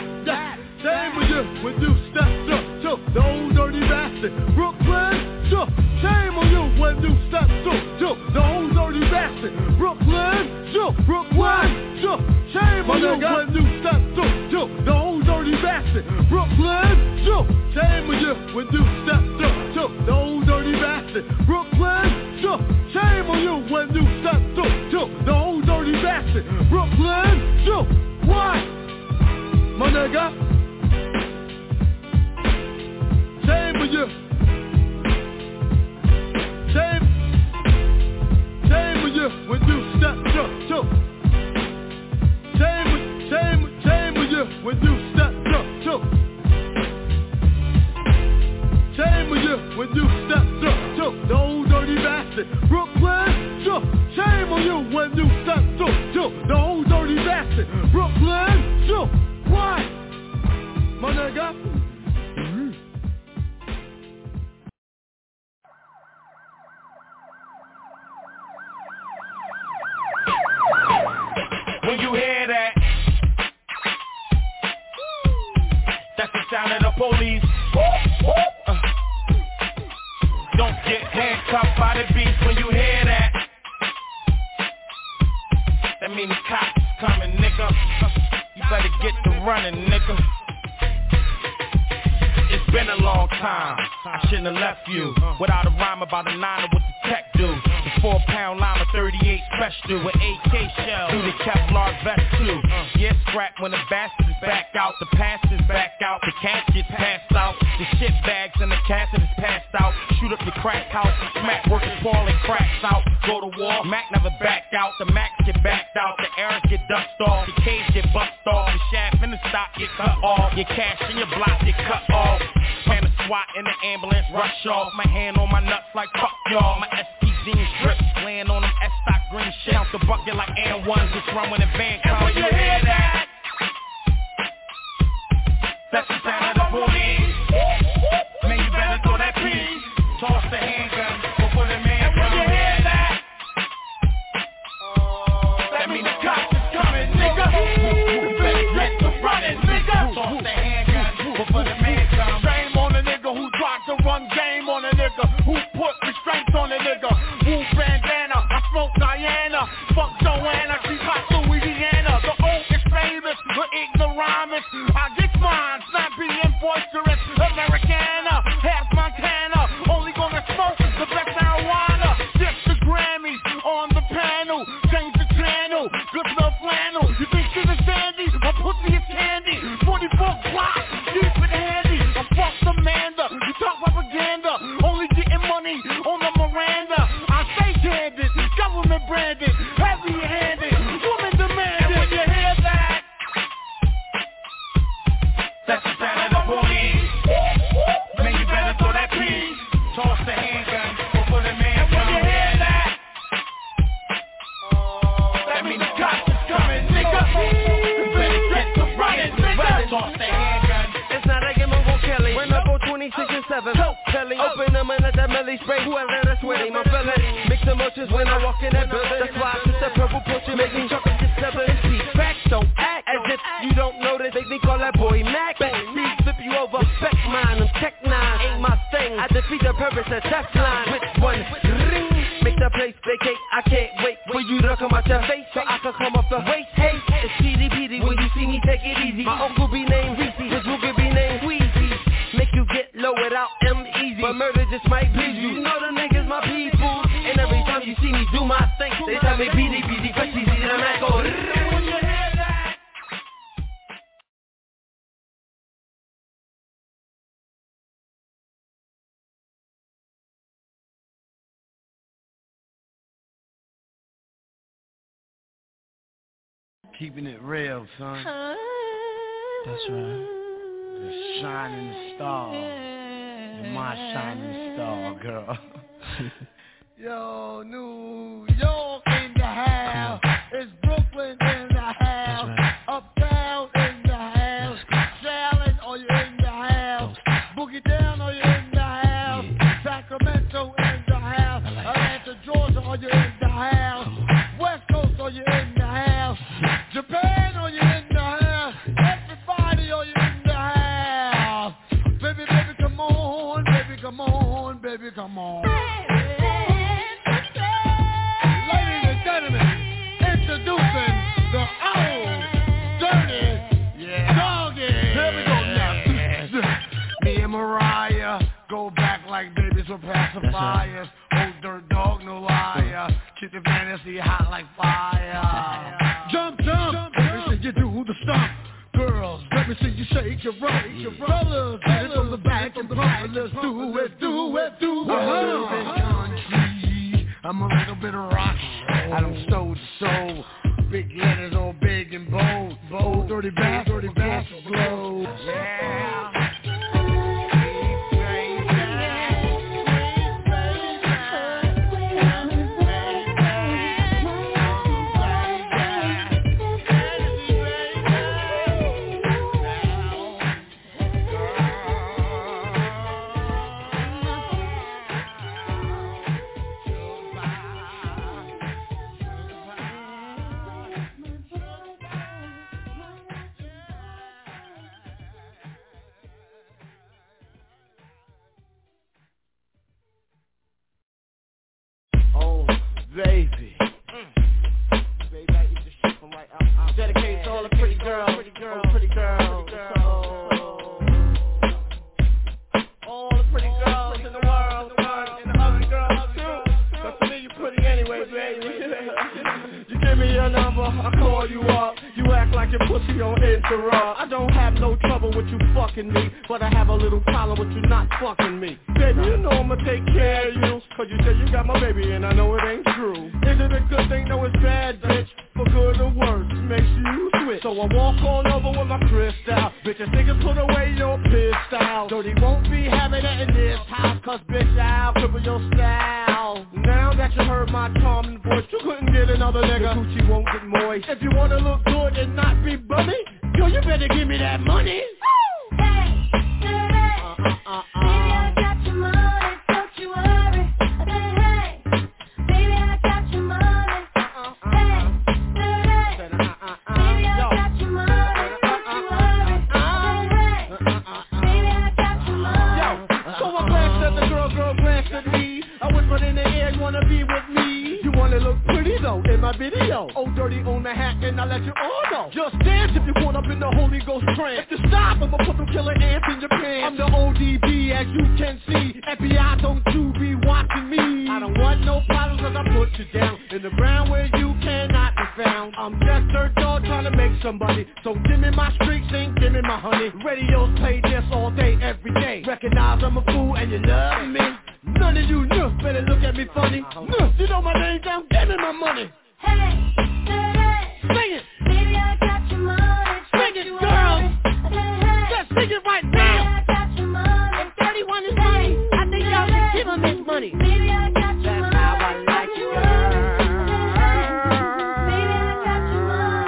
Same with you when you step to the old dirty bastard. Brooklyn, shame on you when you step to the old dirty bastard. Brooklyn, Shame on you when you step to the old dirty bastard. Brooklyn, shame on you when you step to the old dirty bastard. Brooklyn, shame on you when you step to the old dirty bastard. Brooklyn, what? My nigga, shame on you. Shame on you when you step to. Shame on you when you step to. Shame on you when you step to the old dirty bastard. Brooklyn, shame on you when you step to the old dirty bastard. Brooklyn, what? My nigga. When you hear that, that's the sound of the police. Don't get handcuffed by the beast when you hear that. That mean the cops is coming, nigga. You better get to running, nigga. It's been a long time, I shouldn't have left you without a rhyme about a niner with the tech do. The 4-pound llama 38 special with AK shell through the Kevlar vest too. Yeah, scrap when the bastards back out, the past is back out, the casket's passed out, the shit bags and the casket is passed out. Shoot up your crack house, smack workers fall and cracks out. Go to war, Mac never backed out, the Macs get backed out, the Airs get dust off, the cage get bust off, the shaft and the stock get cut off, your cash and your block get cut off. Pan a SWAT in the ambulance, rush off, my hand on my nuts like fuck y'all, my SPG strips, laying on them S-stock green shit, out the bucket like N1s, just run when the van comes. When you hear that, that's the sound of the police. Man, you better throw that piece, toss the handgun before the man comes. When you hear that, that mean the cops is coming, nigga. You better get to running, nigga. Toss the handgun before the man comes. Shame on the nigga who tried to run game on a nigga, who put restraints on a nigga. Woo bandana, I smoke Diana, fuck Joanna, she's hot Louisiana. The old is famous, the ignoramus. I get mine, snappy and boisterous. Americana, half Montana, only gonna smoke the best marijuana. Dip the Grammys on the panel, change the channel, good enough flannel. You think shit is dandy? My pussy is candy. 24 blocks, deep and handy. I fuck Amanda, you talk propaganda, only getting money on the Miranda. I stay candid, government branded, heavy-handed, woman demanded. And when you hear that, that's the sound of the police. Man, you better throw that piece, toss the handgun before the man comes. And when you hear that, that mean the cops is coming, nigga. You better get to running, nigga. Toss the handgun. It's not like I'm Uncle Kelly. When I go 26 and 7, Kelly. Open them and let that melly spray. Whoever that's sweating, my fella. Mix emotions when I walk in that building. That's why I put the purple pussy, make me chuckle just seven. See, facts don't act as if you don't know that they think call that boy Mac. Backseat, flip you over, respect mine. I'm Tech 9, ain't my thing. I defeat the purpose at that line with one ring. Make the place vacate. I can't wait for you to come out your face so I can come off the waist. Hey, it's PD when you see me take it easy. My uncle be named Reese, his Ruger be named Weezy. Make you get low without M-Easy, but murder just might please you. You know the niggas my people, and every time you see me do my thing, they tell me BD, cause easy, and I go. When you hear that, Keeping it real, son. That's right. The shining star. You're my shining star, girl. Yo, New York in the house. It's Brooklyn in the house. Right. Uptown in the house. Charlotte, are you in the house? Boogie Down, are you in the house? Sacramento in the house. Atlanta, Georgia, are you in the house? West Coast, are you in the house? Japan, are you in the house? Everybody, are you in the house? Baby, come on, baby, come on, baby, come on. Ladies with pacifiers. Old dirt dog, no liar. Keep the fantasy hot like fire. Jump, let me see you do the stomp. Girls, let me see you shake your rump. Fellas, get it from the back and front. Let's do it. Country, I'm a little bit of rock. I don't stole the soul. Big letters all big and bold. Dirty bastard glow. Yeah. Baby, I eat the shit from right out. Dedicated to all the pretty girls, all the pretty girls in the world, and the ugly girls too. But for me, you pretty anyway, baby. You give me your number, I call you up. You act like your pussy on interrupt. I don't have no trouble with you fucking me, but I have a little problem with you not fucking me. Baby, you know I'ma take care of you, cause you say you got my baby and I know it ain't true. Is it a good thing? No, it's bad, bitch. For good or worse, makes you switch. So I walk all over with my crystal. Bitches, niggas, put away your pistol. Dirty won't be having it in this house, cause bitch, I'll cripple your style. Now that you heard my charming voice, you couldn't get another nigga. Gucci won't get moist. If you wanna look good and not be bummy, yo, you better give me that money. Hey, baby, I got your money, don't you worry. I said, hey, baby, I got your money. Hey, baby, I got your money, don't you worry. I said, hey, baby, I got your money. Yo, so I glanced at the girl glanced at me. I whispered in the ear, you wanna be with me? You wanna look pretty though in my video. Oh, dirty on the hat and I let you all know. Just dance if you want up in the Holy Ghost trance. If you stop, I'ma put them killer ants in your pants. I'm the ODB as you can see. FBI, don't you be watching me. I don't want no problems cause I put you down in the ground where you cannot be found. I'm just dirt dog trying to make somebody. So give me my streaks and give me my honey. Radios play this all day, every day. Recognize I'm a fool and you love me. None of you better look at me funny. You know my name down, give me my money. Hey, sing it. Baby, I got your money. Sing it, girl. Just sing it right now. I got your money. If 31 is money, I think y'all should give him his money. Baby, I got your money. That's how I like you, girl. Baby, I got your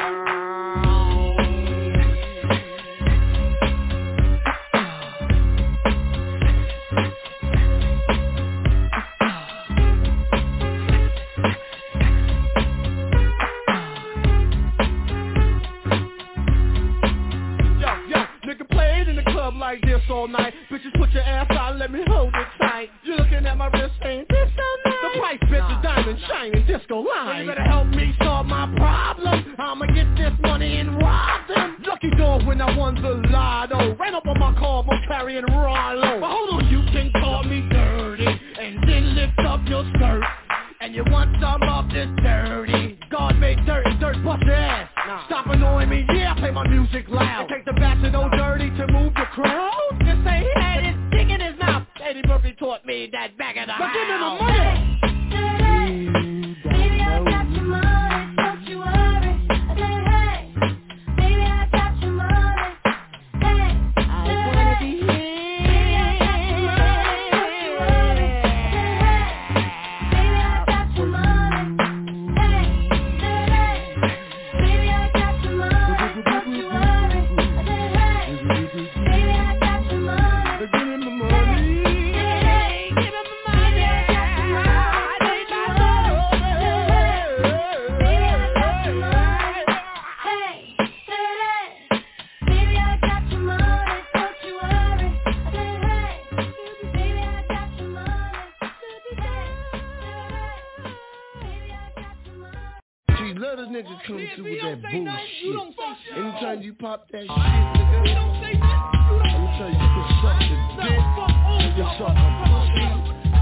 like this all night. Bitches, put your ass out, let me hold it tight. You looking at my wrist, ain't this so nice? The price, bitch, is diamond shining, disco line. So you better help me solve my problem. I'ma get this money and rob them. Lucky dog when I won the lotto. Ran up on my car, I'm carrying Rollo. But hold on, you can call me dirty and then lift up your skirt. And you want some of this dirty. God made dirt and dirt bust your ass. Stop annoying me, yeah, play my music loud. Take the back to no dirty to move the crowd. Just say he had his dick in his mouth. Eddie Murphy taught me that back of the house. But give me the money. Baby, I got your money, don't you worry. I said, hey, baby, I got your money. Hey, I wanna be here. Baby, I got your money, don't you worry. I said, hey, baby, I got your money. Hey, baby, I got your money, don't you worry. I said, hey, baby, I got your money. Give me the money. Let us niggas come through with that bullshit. Anytime you pop that shit, nigga, I'ma tell you, you can suck the dick, you can suck a pussy,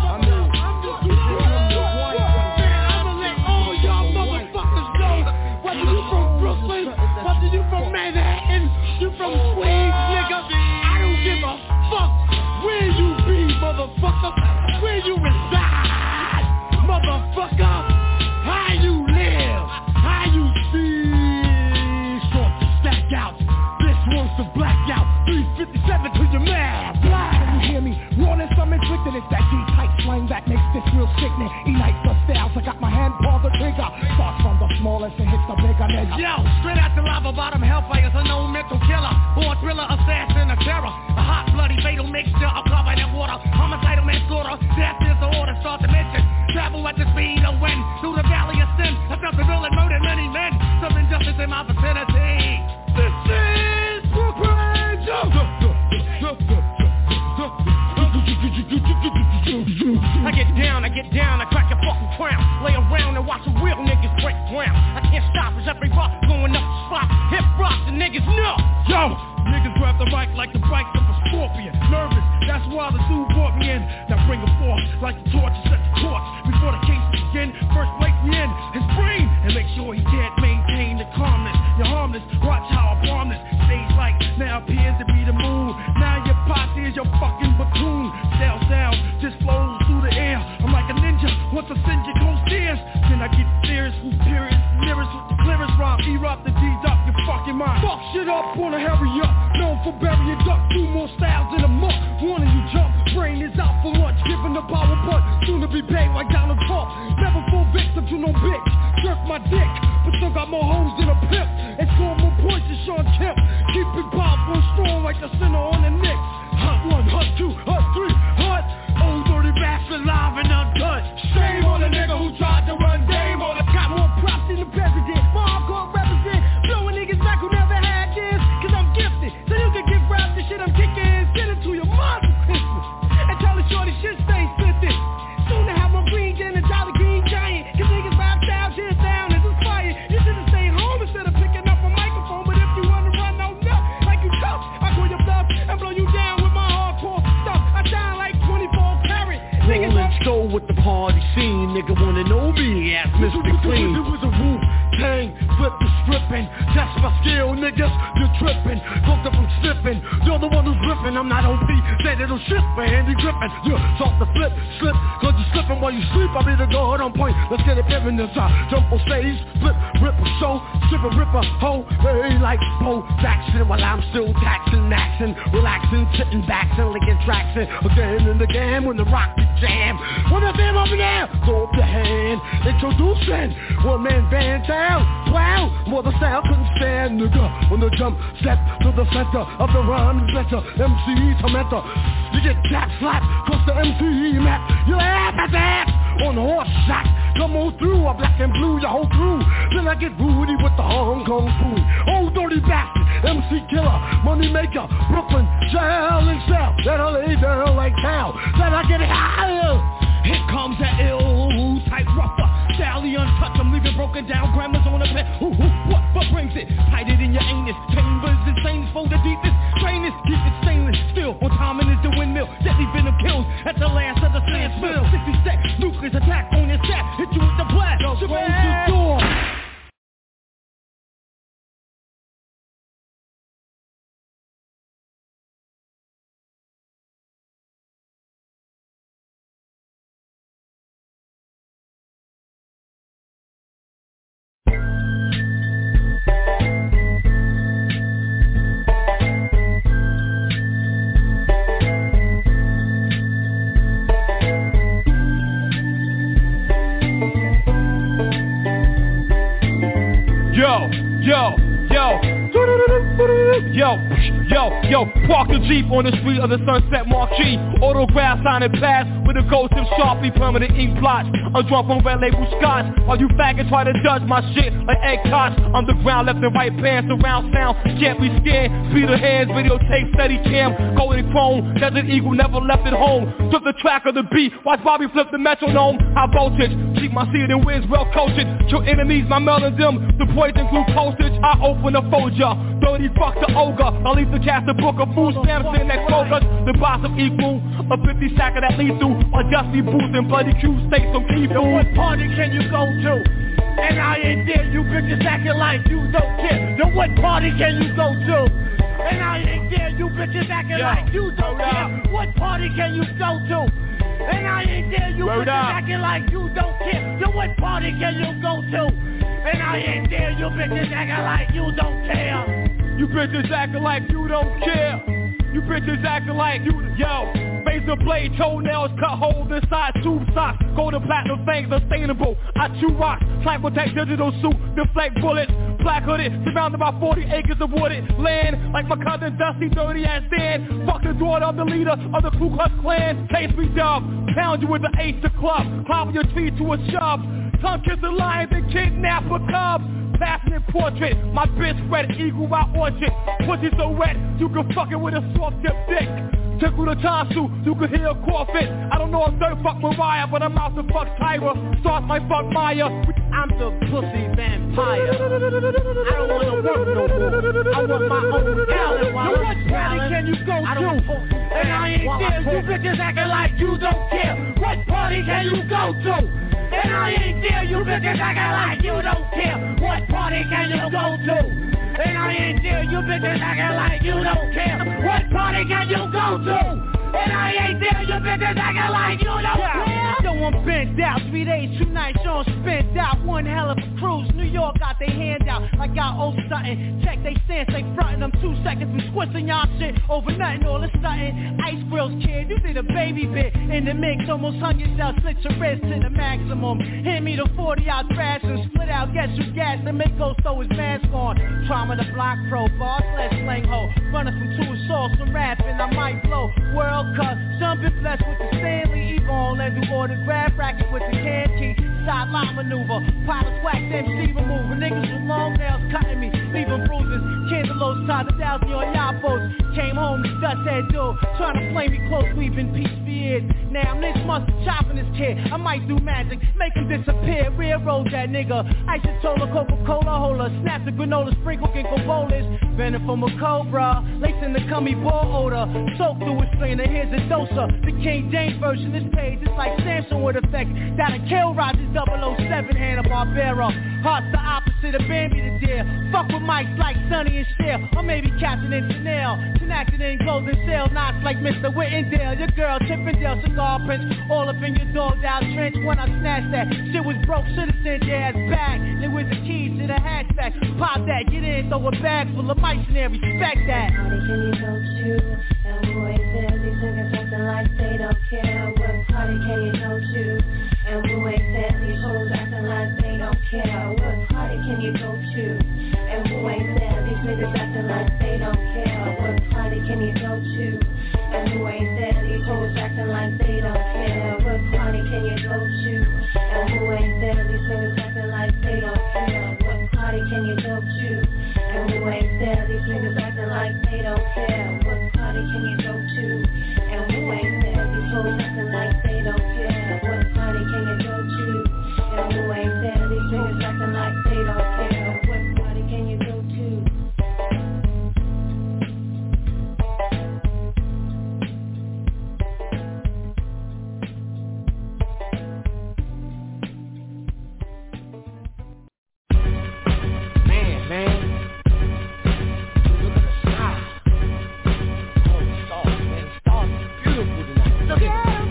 These sorts to stack out. This one's the blackout. 357 to your man. Black. Can you hear me? Warning, some inflicted. It's that D-type slang that makes this real sickening. Ignite the styles. I got my hand paw the trigger. Starts from the smallest and hits the bigger nigga. Yo, straight out the lava bottom hellfire's a known mental killer. Born thriller, assassin, a terror. A hot, bloody, fatal mixture of carbon and water. Homicidal manslaughter. Death is the order. Start to mention. Travel at the speed of wind. Through the valley of sin. I felt the villain murdered many men. Some injustice in my vicinity. This is Brooklyn. I get down, I crack your fucking crown. Lay around and watch some real niggas break ground. I can't stop, as every rock going up the spot. Hip rock, the niggas know. Yo, niggas grab the mic like the bikes of a scorpion. Nervous, that's why the dude brought me in. Now bring a forth like the torch to set the course. Before the case begin, first break me in his brain and make sure he can't maintain the calmness. You're harmless, watch how I bomb this. Stage like now appears to be the moon. Now your posse is your fucking platoon. Style sound just flows through the air. I'm like a ninja, once I send you go stairs. Then I get serious, who's serious, lyrics with the clearest rhyme. E-Rock the D-Duck, your fucking mind. Fuck shit up, wanna hurry up. Known for burying duck, 2 more styles in a month. One of you jump, brain is out for lunch. Giving the power punch, soon to be paid like Donald Trump. Never fall victim to no bitch. Jerk my dick, but still got more hoes than a pimp. And score more points than Sean Kemp. Keep it powerful and strong like the center on the Knicks. Hot 1, hot 2, hot 3, hot. Old dirty bastard live and uncut. Shame on the nigga who tried to run game on it. Got more props than the president. My hardcore represent. Blowing niggas back who never had this. Cause I'm gifted, so you can get rapped the shit I'm kicking. Send it to your mom for Christmas. And tell the shorty shit stay sifted. Soon to have my green and a Jolly Green Giant. Cause niggas vibe style shit down and it's fire. You should've stayed home instead of picking up a microphone. But if you wanna run no nut like you tough, I call your bluff and blow you down with my hardcore stuff. I shine like 24 karat. Roll and go with the party scene. Nigga wanna know me, ass Mr. Clean. It was a roof, tang, flip the stripping. That's my skill, niggas, you're tripping. Fucked up from slipping, you're the one who's ripping. I'm not OP, said it'll shit for Andy Griffin. You talk the flip, slip, cause you're slipping while you sleep. I'll be the guard on point, let's get it pimpin' this out. Jump on stage, flip, rip a show, strip a ripper, hoe, hey, like Bo Jackson. While I'm still taxing, maxing, relaxing, sitting back, and licking traction. Again and again when the rock be jam. When the damn over there, throw up your hand, introducing one man band down, wow, more the style couldn't stand, nigga. When the jump step to the center of the rhyme is better, MC Tormentor. You get tap slap, cause the MC map, you laugh at that on the horse shot. Come on through, I black and blue your whole crew. Then I get Rudy with the Hong Kong food. Old dirty bastard, MC killer, money maker, Brooklyn, jail and cell. Then I lay down like cow, then I get higher. Here comes that ill type rougher. Sally untouched, I'm leaving broken down grammars on a pen. What brings it? Hide it in your anus. Chambers and stains for the deepest. Trainers, keep it stainless. Still on time and it's the windmill. Deadly venom kills at the last of the sand spill. 60 sec, nucleus attack on your set. Hit you with the blast. Close the door. Yo, park the Jeep on the street of the Sunset Marquee. Autograph signing pass with a ghost of Sharpie, permanent ink blots. I'm drunk from red label scotch. While you faggots try to judge my shit like egg tots. Underground, left and right pants, around sound. Can't be scared. Peter hands, videotape, steady cam. Golden chrome, Desert Eagle never left at home. Took the track of the beat, watch Bobby flip the metronome. High voltage, keep my seat and wins well coached. Your enemies, my melon them. The poison glue postage, I open a folder. 30 fuck the ogre. I leave the cast a book of food stamps in that focus. The boss of equal, a 50 sack of that lethal. Or Dusty Booth and Bloody Q steaks some key food. What party can you go to? And I ain't there, you bitches acting like you don't care. Now what party can you go to? And I ain't there, you bitches acting like you don't care. What party can you go to? And I ain't there, you bitches acting like you don't care. Now what party can you go to? And I ain't there, you bitches acting like you don't care. You bitches acting like you don't care. You bitches acting like you, yo. Razor blade, toenails, cut holes inside tube socks. Golden platinum fangs, unstainable. I chew rocks, tribal tech digital suit, deflect bullets. Black hooded, surrounded by 40 acres of wooded land. Like my cousin Dusty, dirty ass Dan. Fuck the daughter of the leader of the Ku Klux Klan. Taste me dub, pound you with the ace to club. Climb your tree to a shove. Tongue kiss the lions and kidnap a cub. Passionate portrait, my bitch red eagle out orchard. Pussy so wet, you can fuck it with a soft tip dick. Tickle the tonsil, you can hear a cough it. I don't know if they fuck Mariah, but I'm out to fuck Tyra. Start my fuck Maya. I'm the pussy vampire. I don't wanna work no more. I want my own talent. So what party can you go to? And I ain't there, you bitches acting like you don't care. What party can you go to? And I ain't there, you bitches acting like you don't care. What party can you go to? And I ain't there, you bitches acting like you don't care. What party can you go to? And I ain't there, you bitches acting like you don't care. Yo, I'm bent out, 3 days, 2 nights on spent out. One hell of a cruise, New York got they hand out. Like I owe something, check they stance, they frontin'. I'm 2 seconds from squishing y'all shit over nothing, all it's nothing. Ice grills, kid, you did a baby bit in the mix. Almost hung yourself, slit your wrist to the maximum. Hit me the 40 out trash and split out, get you gas and make go throw his mask on. Trauma the block pro, bar slash slang hoe. Running from 2 assaults, some rapping, I might blow. World Cup, jumping blessed with the Stanley Evon and do autograph racket with the can key. Sideline maneuver, pilots wax MC remover. Niggas with long nails cutting me, leaving bruises. Cantaloupe tied to douse me on y'all boats. Came home to dust that dude, trying to play me close, we've been peace for years. Now I'm this monster chopping this kid. I might do magic, make him disappear. Railroad that nigga. Isotola, Coca-Cola holder, snap the granola, sprinkle ginkgo bolas. Venom from a cobra, lacing the cummy ball odor. Soak through his strainer, here's a doser. The King James version, this page is like Samson with effect. That'll kill Rogers 007, Hanna-Barbera. Heart's the opposite of Bambi the deer. Fuck with mics like Sonny and Cher, or maybe Captain and Chanel. Connected in golden sail, knots like Mr. Whittendale. Your girl Chippendale, cigar prints, all up in your dogged out trench. When I snatched that, shit was broke, should've sent your ass back. There was the keys to the hatchback. Pop that, get in, throw a bag full of mice in there, respect that. Party can you go to? And who ain't there? These niggas acting like they don't care. What party can you go to? And who ain't there? These hoes acting like they don't care. What party can you go to? And who ain't there? These niggas acting like they don't care. What party can you go to? And who ain't there? These hoes acting like they don't care. What party can you go to? And who ain't there? These niggas acting like they don't care. What party can you go to? And who ain't there? These niggas acting like they don't care. What party can you go to? And who ain't there? These hoes acting like they don't care. What party can you go to? And who ain't there? These niggas acting like they don't care. What party can you go to? Man. Look at the sky. Oh, stars, man. Stars are beautiful tonight. Look at them.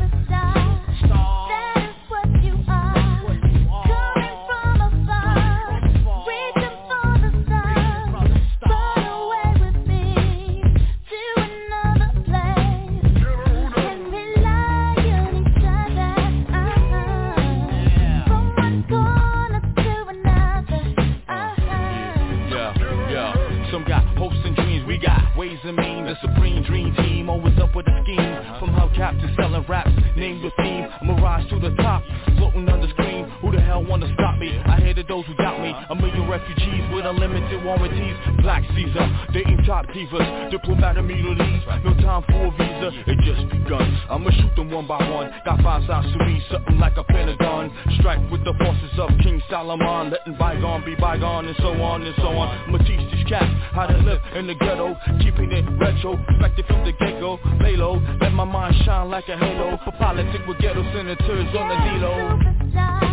Ways and means, the supreme dream team, always up with a scheme. From hubcap to selling raps, named the theme. Mirage to the top, floating on the screen. Who the hell wanna stop me? I hated those who doubt me. A million refugees with unlimited warranties. Black Caesar, dating top divas, diplomatic immunities. No time for a visa, it just begun. I'ma shoot them one by one. Got 5 sides to me, something like a pentagon. Strike with the forces of King Solomon, letting bygone be bygone, and so on and so on. I'ma teach these cats how to live in the ghetto, keeping it retro, respected from the get-go. Lay low, let my mind shine like a halo. For politics with ghetto senators on the D-Lo.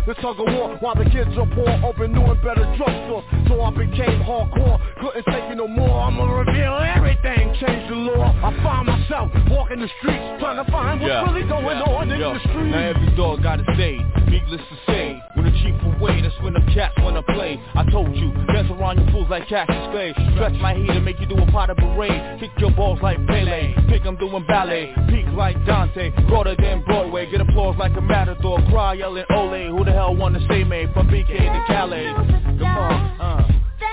the tug of war. While the kids are poor, open new and better drugstores. So I became hardcore, couldn't take it no more. I'ma reveal everything, change the law. I find myself walking the streets, trying to find what's really going on in the streets. Now every dog got a say, needless to say. When the chief away, that's when the cats wanna play. I told you, dance around you fools like Cassius Clay. Stretch my heat and make you do a pot of parade. Kick your balls like Pele, think I'm doing ballet. Peak like Dante, broader than Broadway. Get applause like a matador, cry yelling Ole. Who the hell wanna say me from BK to Calais? Come on,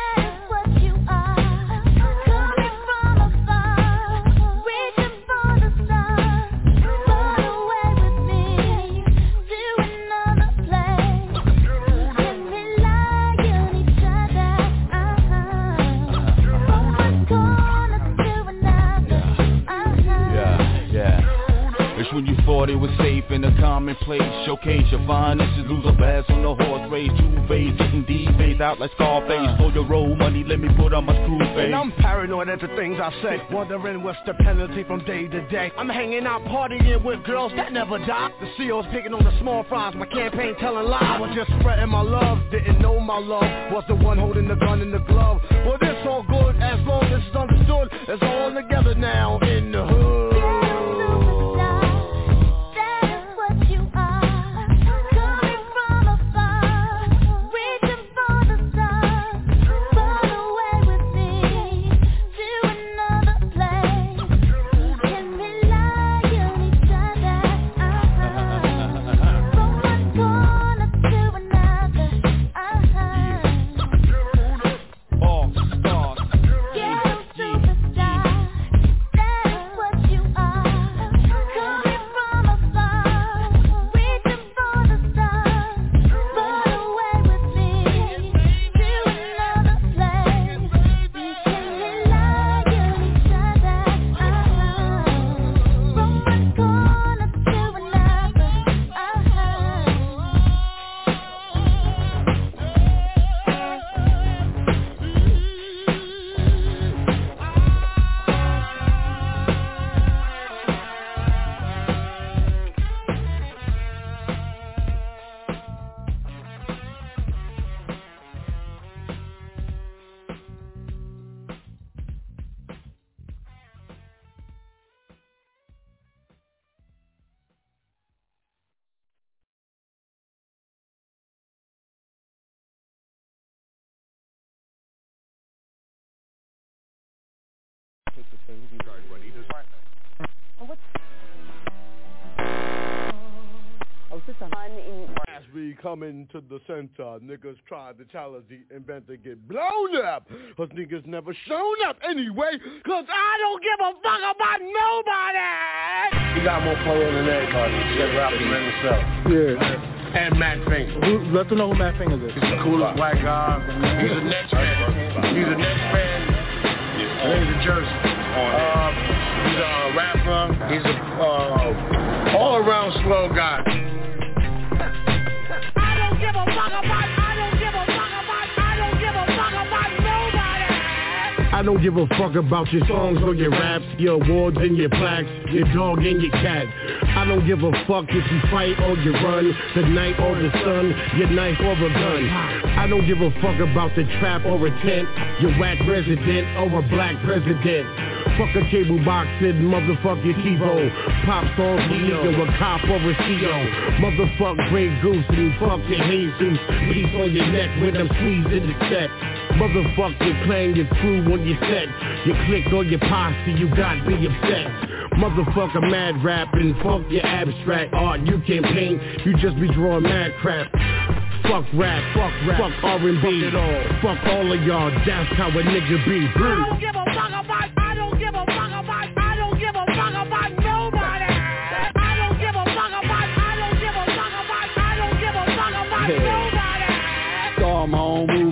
when you thought it was safe in a commonplace. Showcase your finest, lose a bass on the horse race. Two phase, getting D-phase out like Scarface. For your roll money, let me put on my screw face. And I'm paranoid at the things I say, wondering what's the penalty from day to day. I'm hanging out partying with girls that never die. The CEO's picking on the small fries, my campaign telling lies. I was just spreading my love, didn't know my love was the one holding the gun in the glove. Well, this all good as long as it's understood. It's all together now in the hood. As we coming to the center, niggas try to challenge the inventor, get blown up. Cause niggas never shown up anyway, cause I don't give a fuck about nobody. He got more flow than everybody. Check rappers in himself. Yeah. And Matt Finger. Let them know who Matt Finger is. He's the coolest white guy. He's a Nets fan. He's a Nets fan. He's a Jersey. He's a rapper. He's a all-around slow guy. I don't give a fuck about your songs or your raps, your awards and your plaques, your dog and your cat. I don't give a fuck if you fight or you run, the night or the sun, your knife or a gun. I don't give a fuck about the trap or a tent, your whack resident or a black president. Fuck a cable boxing, motherfucking TiVo. Pop song, nigga, a cop or a CO. Motherfuck Grey Goose and fuck your Jesus. Beats on your neck when I'm squeezing the set. Motherfuck your clan, your crew on your set. Your clique or your posse, you got be upset. Motherfucker mad rapping, fuck your abstract art. You can't paint, you just be drawing mad crap. Fuck rap, fuck R&B, fuck all of y'all, that's how a nigga be. I don't give a fuck about, I don't give a fuck about, I don't give a fuck about nobody. I don't give a fuck about, I don't give a fuck about, I don't give a fuck about nobody. Saw my own movie.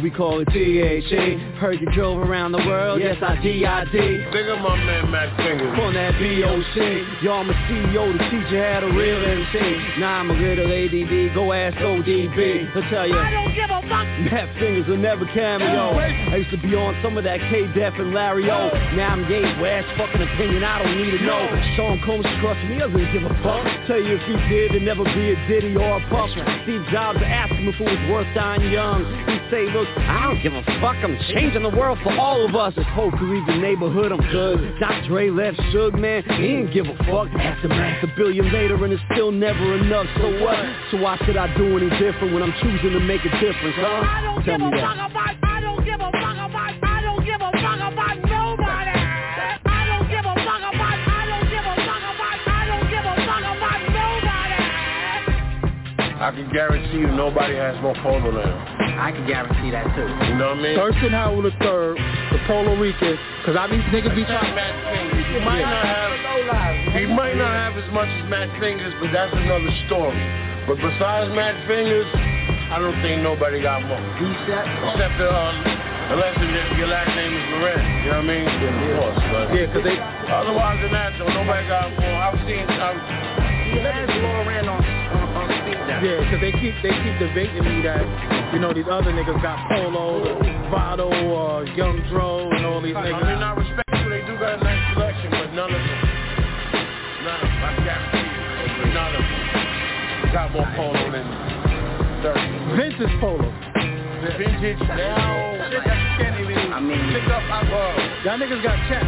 we call it DHE. Heard you drove around the world, yes I D.I.D. Big up my man Mac Fingers. On that B.O.C. Yo, I'm a CEO to teach you how to real MC. Nah, I'm a little ADD, go ask ODB. He'll tell you, I don't give a fuck. Matt Fingers will never cameo. I used to be on some of that K-Def and Larry O. Now I'm gay, West fucking opinion, I don't need to know. Sean Combs crushing me, doesn't give a fuck. Tell you if he did, there'd never be a Diddy or a Puff. Steve Jobs asked him if it was worth dying young. He'd say, look, I don't give a fuck, I'm changing the world for all of us. This whole Caribbean neighborhood, I'm good. Dr. Dre left Suge, man, he didn't give a fuck. After mass a billion later and it's still never enough, so what? So why should I do any different when I'm choosing to make a difference, huh? I don't give a fuck about, I don't give a fuck about, I don't give a fuck about nobody. I don't give a fuck about, I don't give a fuck about, I don't give a fuck about nobody. I can guarantee you nobody has more polo now. I can guarantee that too. You know what I mean? Thurston Howell III, the Polo Rican, cause I these niggas be trying. He might not have as much as Matt Fingers, but that's another story. But besides Matt Fingers, I don't think nobody got more. Except unless your last name is Loren. You know what I mean? Of course, but yeah, cause they. Otherwise than that, though, nobody got more. I've seen. Loren on speed now. Yeah, cause they keep debating me that, you know, these other niggas got Polo, Vado, Young Dro, and all these niggas. I mean, I respect you. They do got a nice selection, but none of them. I guarantee you, none of them got more polo than 30. Vintage polo. Vintage now. Can't even pick up my ball. Y'all niggas got chat.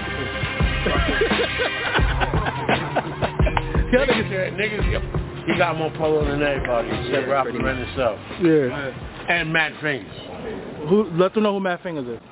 Niggas, he got more polo than everybody except Ralph Lauren himself. Yeah. And Matt Fingers. Let them know who Matt Fingers is.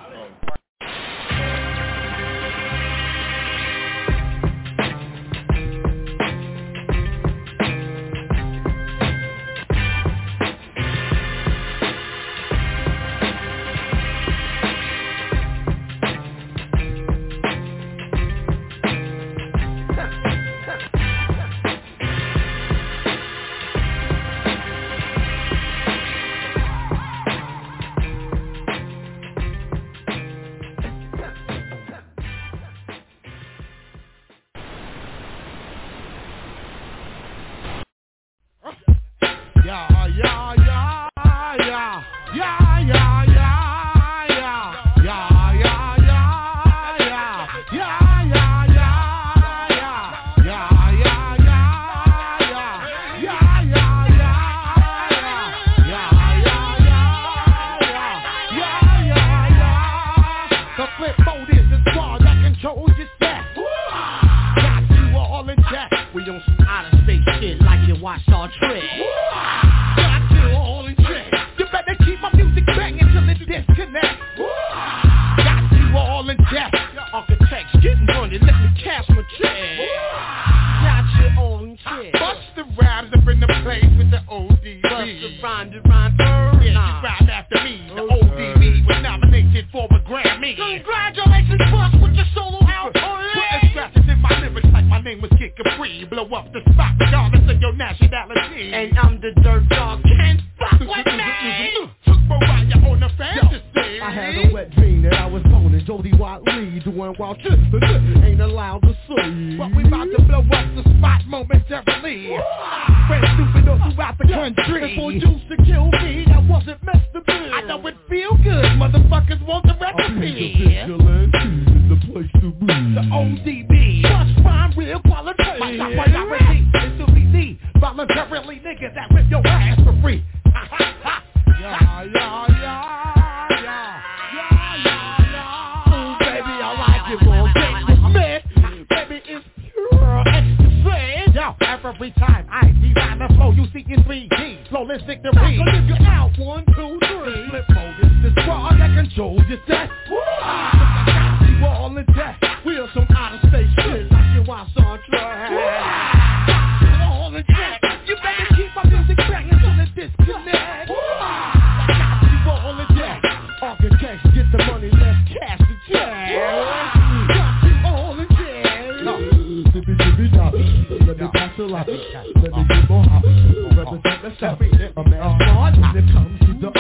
Let me get more hot. Represent the South. A man's hard when it comes to the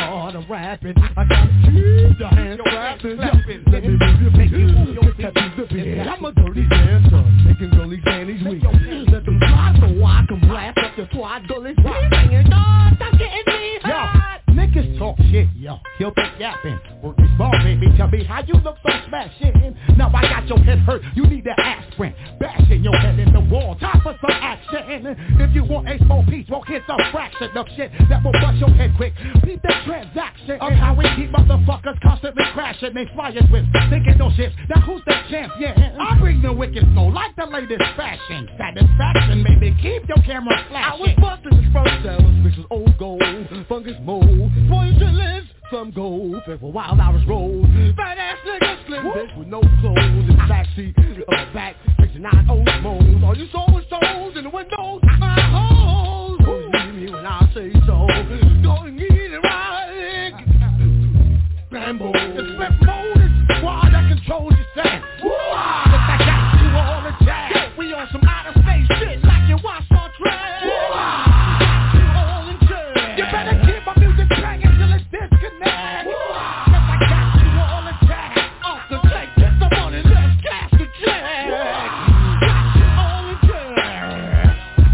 Let me leave you make you move your feet to the bed. I'm a dirty dancer, making girly panties weak. Let them fly so I can blast up the twat gullies. Singing, stop getting me hot. Niggas talk shit, yo, he'll be yapping. Work this ball, baby, tell me how you look so smashing. Now I got your head hurt, you need an aspirin. Bashing your head in the wall, time for some action. If you want a small piece, well here's a fraction of shit that will bust your head quick. Beat that transaction of how we keep motherfuckers constantly crashing. They fly us with thinking no shit. Now who's the champion? I bring the wicked soul like the latest fashion. Satisfaction made me keep your camera flashing. I was busting the front cells, this is old gold, fungus mold. Poisonless, some gold, for wild hours roll. Fat ass nigga, slim bitch with no clothes. In the backseat, back, fixing 9 old moles. All you saw was toes in the windows, my holes. Believe me when I say so. Go and get it right. Rambo, expect mode is the squad that controls your set. I got you all the jazz. We on some outer space shit like you watch Star Trek. You better keep my music playing till it's disconnect. Cause I got you all attacked. Off the take, get the money, let's cash the check. Got you all attacked.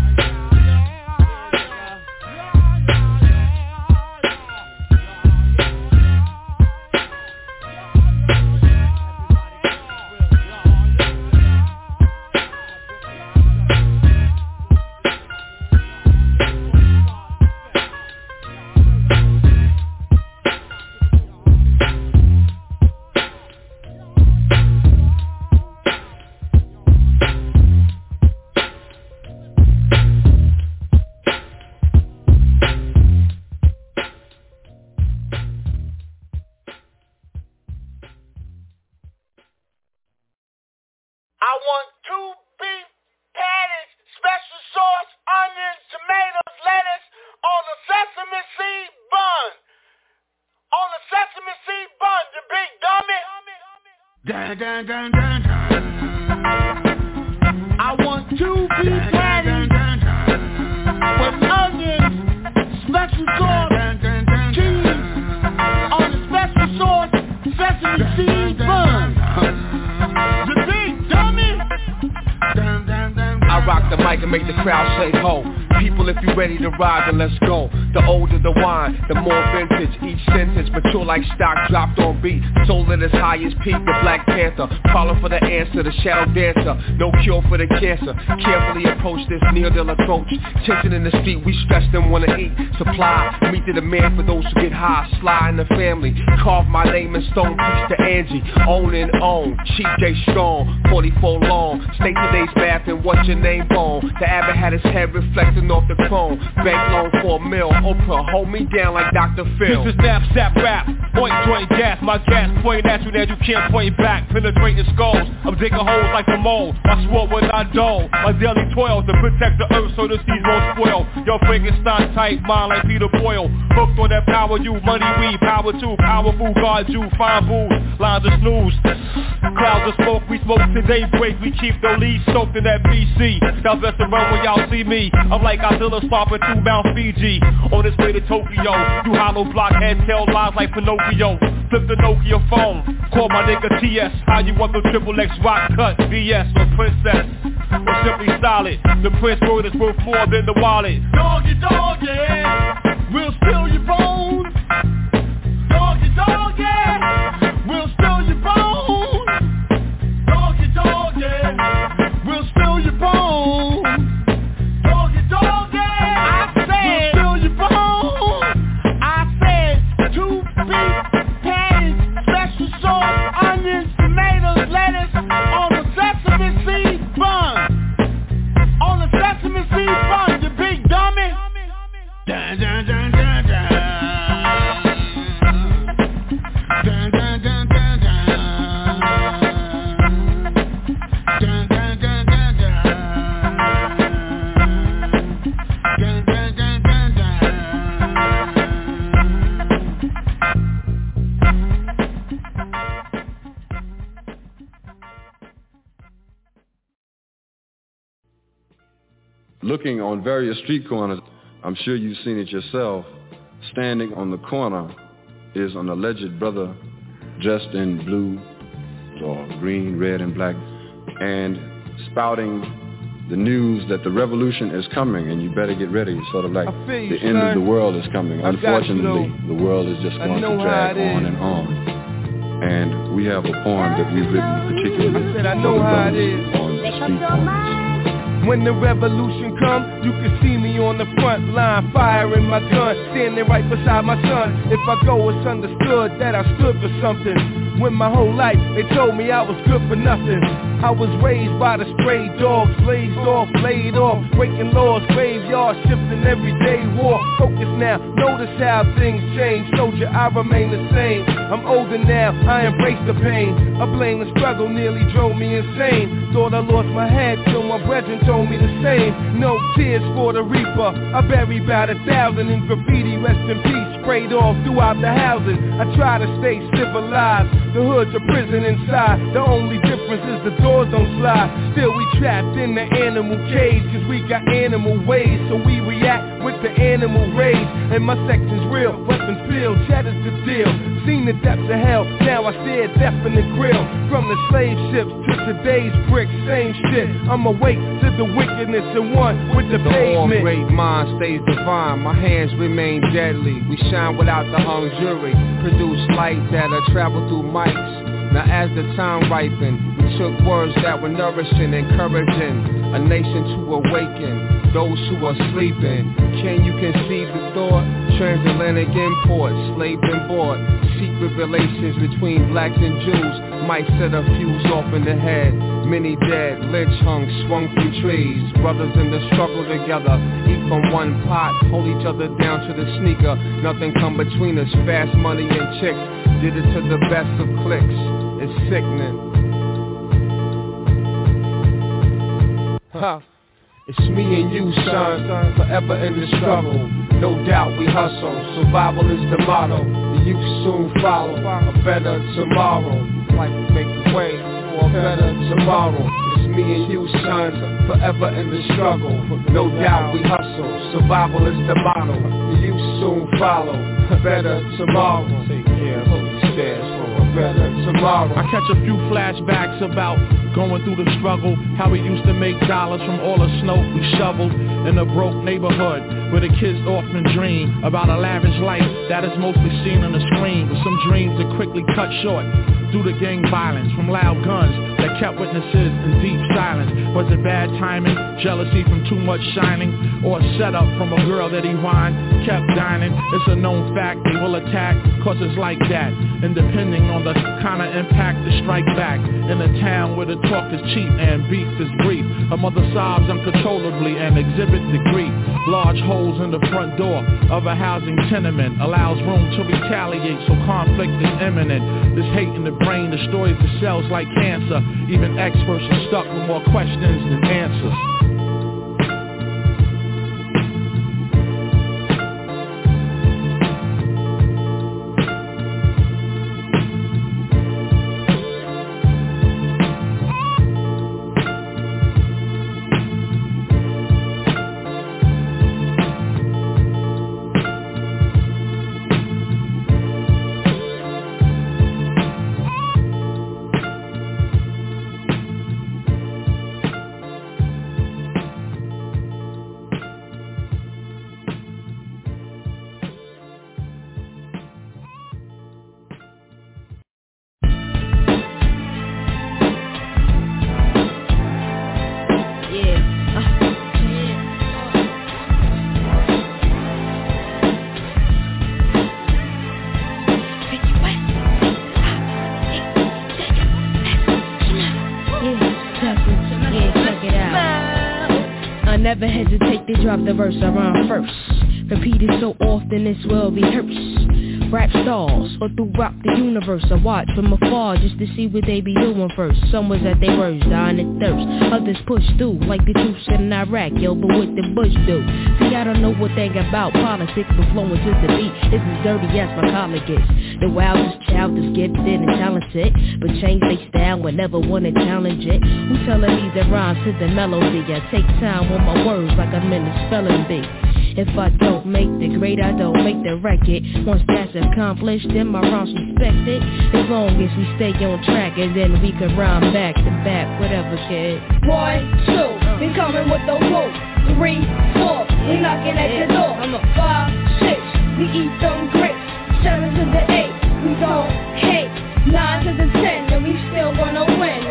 I want 2 beef patties, special sauce, onions, tomatoes, lettuce on a sesame seed bun. On a sesame seed bun, you big dummy. Dun, dun, dun, dun, dun. I want 2 beef patties with onions, special sauce, cheese on a special sauce, sesame seed bun. You big dummy. I rock the mic and make the crowd say ho. People, if you ready to ride, then let's go. The older the wine, the more vintage. Each sentence mature like stock dropped on beat. Soul at its highest peak, the Black Panther. Problem for the answer, the shadow dancer. No cure for the cancer. Carefully approach this near-deal approach. Tension in the street, we stress them wanna eat. Supply, meet the demand for those who get high. Sly in the family, carve my name in stone. Peace to Angie, own and own. Chief J Strong, 44 long. State today's math and what's your name on? The abbot had his head reflecting off the chrome. Bank loan for $1 million. Oprah, hold me down like Dr. Phil. This is knapsack rap, point joint gas. My gas point at you, now you can't point back. Penetrating skulls, I'm digging holes like a mole. I swore when I dull. My daily toil to protect the earth so the seeds won't spoil. Yo, Frankenstein type mind like Peter Boyle. Hooked on that power you, money we, power too. Powerful guard you, fine booze, lines of snooze. Clouds of smoke, we smoke till daybreak. We keep the lead soaked in that BC. Y'all best to run when y'all see me. I'm like Godzilla stomping through Mount Fiji. On his way to Tokyo, you hollow blockhead tell lies like Pinocchio. Flip the Nokia phone, call my nigga TS. How you want the triple X rock cut, VS or Princess, or simply solid. The Prince word is worth more than the wallet. Doggy, doggy, we'll steal your bones. Doggy, doggy, we'll steal your bones. Doggy, doggy, we'll steal your bones. Doggy, doggy, I said, we'll steal your bones. I said, 2 beef patties, special sauce, onions, tomatoes, lettuce on a sesame seed bun. On a sesame seed bun, you big dummy. Dun, dun, dun, dun, dun. Dun, dun, dun, dun, dun. Dun, dun, dun, dun, dun. Dun, dun, dun, dun, dun. Looking on various street corners, I'm sure you've seen it yourself. Standing on the corner is an alleged brother dressed in blue green, red, and black, and spouting the news that the revolution is coming and you better get ready. It's sort of like the end of the world is coming. Unfortunately, the world is just going to drag on and on. And we have a poem that we've written particularly for the brothers on the street corners. When the revolution comes, you can see me on the front line, firing my gun, standing right beside my son. If I go, it's understood that I stood for something. When my whole life, they told me I was good for nothing. I was raised by the stray dogs, blazed off, laid off, breaking laws, graveyard, shifting everyday war. Focus now, notice how things change. Soldier, I remain the same. I'm older now, I embrace the pain. I blame the struggle, nearly drove me insane. Thought I lost my head till my brethren told me the same. No tears for the reaper. I buried about 1,000 in graffiti. Rest in peace, sprayed off throughout the housing. I try to stay civilized. The hood's a prison inside. The only difference is the doors don't slide. Still we trapped in the animal cage, cause we got animal ways. So we react with the animal rage. And my section's real, weapons filled, cheddar's the deal. Seen the depths of hell, now I stare death in the grill. From the slave ships to today's bricks, same shit. I'm awake to the wickedness and one with the pavement. The all-great mind stays divine, my hands remain deadly. We shine without the hung jury, produce light that'll travel through mics. Now as the time ripened, we took words that were nourishing, encouraging a nation to awaken those who are sleeping. Can you conceive the thought? Transatlantic imports, slaved and bought. Secret relations between blacks and Jews might set a fuse off in the head. Many dead, lynch hung, swung from trees. Brothers in the struggle together, eat from one pot, hold each other down to the sneaker. Nothing come between us, fast money and chicks. Did it to the best of clicks. It's sickening. It's me and you, son, forever in the struggle. No doubt we hustle, survival is the motto. The youth soon follow, a better tomorrow. Life make the way for a better tomorrow. It's me and you, son, forever in the struggle. No doubt we hustle, survival is the motto. The youth soon follow, a better tomorrow. Take care, hope you stand for a better tomorrow. I catch a few flashbacks about going through the struggle, how we used to make dollars from all the snow we shoveled in a broke neighborhood where the kids often dream about a lavish life that is mostly seen on the screen, with some dreams that quickly cut short due to gang violence from loud guns that kept witnesses in deep silence. Was it bad timing, jealousy from too much shining, or a setup from a girl that he whined, kept dining? It's a known fact they will attack, cause it's like that, and depending on the kind of impact to strike back. In a town where the talk is cheap and beef is brief, a mother sobs uncontrollably and exhibits the grief. Large holes in the front door of a housing tenement allows room to retaliate, so conflict is imminent. This hate in the brain destroys the cells like cancer. Even experts are stuck with more questions than answers. Never hesitate to drop the verse around first. Repeated so often it's well rehearsed. Rap stars or throughout the universe. I watch from afar just to see what they be doing first. Some was at their worst, dying of thirst. Others push through like the troops in Iraq, yo, but what the Bush do? See, I don't know what they about politics, but flowing to the beat is as dirty as my colleague is. The wildest child is gifted and talented, but change they style and never wanna challenge it. Who telling me the rhymes to the melody? I take time with my words like I'm in the spelling bee. If I don't make the grade, I don't make the record. Once that's accomplished, then my rhymes respected. As long as we stay on track, and then we can rhyme back to back, whatever, kid. 1, 2, we coming with the woo. 3, 4, we knocking at your door. 5, 6, we eat them grapes. 7 to the 8, we don't hate. 9 to the 10, and we still gonna win.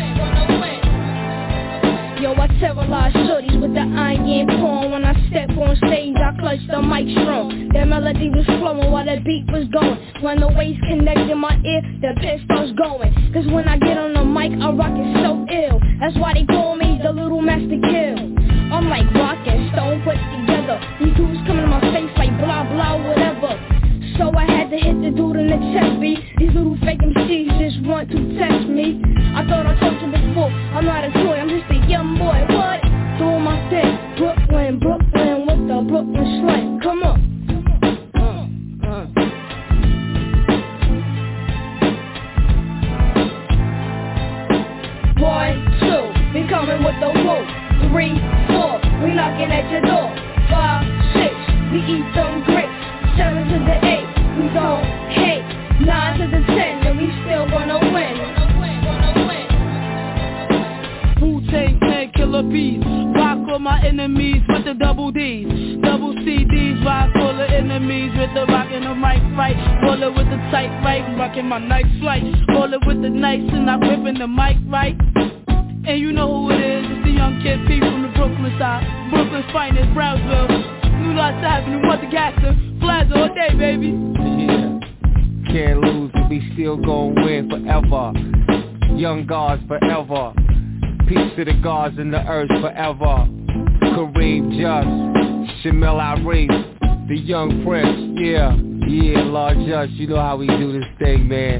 Yo, I terrorize shorties with the iron porn. When I step on stage, I clutch the mic strong. That melody was flowing while the beat was going. When the waves connect in my ear, the pit starts going. Cause when I get on the mic, I rock it so ill. That's why they call me the little master kill. I'm like rock and stone put together. These dudes coming in my face like blah blah whatever. So I had to hit the dude in the chest beat. These little fake MCs just want to test me. I thought I told you before, I'm not a toy, I'm just a young boy. What? Doing my thing, Brooklyn with the Brooklyn slang. Come on. 1, 2, we coming with the woo. 3, 4, we knocking at your door. 5, 6, we eat them grapes. 7 to the 8, we don't hate. 9 to the 10, and we still gonna win. Wu-Tang Clan killer bees. Rock all my enemies with the double D's. Double CDs, rock all the enemies with the rock and the mic right. Roll it with the tight right, rocking my nice flight. Roll it with the nice and I'm ripping the mic right. And you know who it is, it's the young kid P from the Brooklyn side. Brooklyn's finest, Brownsville. New lots happening, what the gangster. Plaza all day, baby. Yeah. Can't lose, we still gon' win forever. Young gods forever. Peace to the gods in the earth forever. Kareem Just, Shamil Irene, the young prince, yeah. Yeah, Lord Just, you know how we do this thing, man.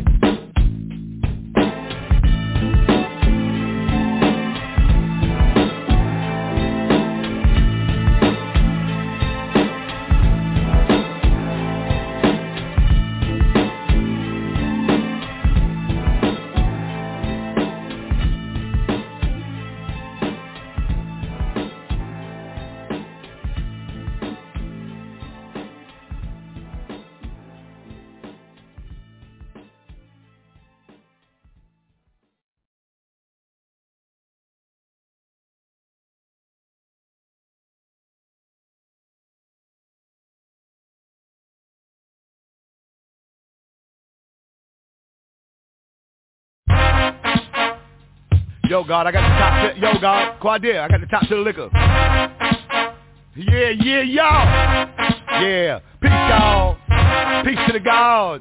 Yo, God, I got the top to, yo, God, Quadir, I got the top to the liquor. Yeah, yeah, y'all. Yeah, peace, y'all. Peace to the gods.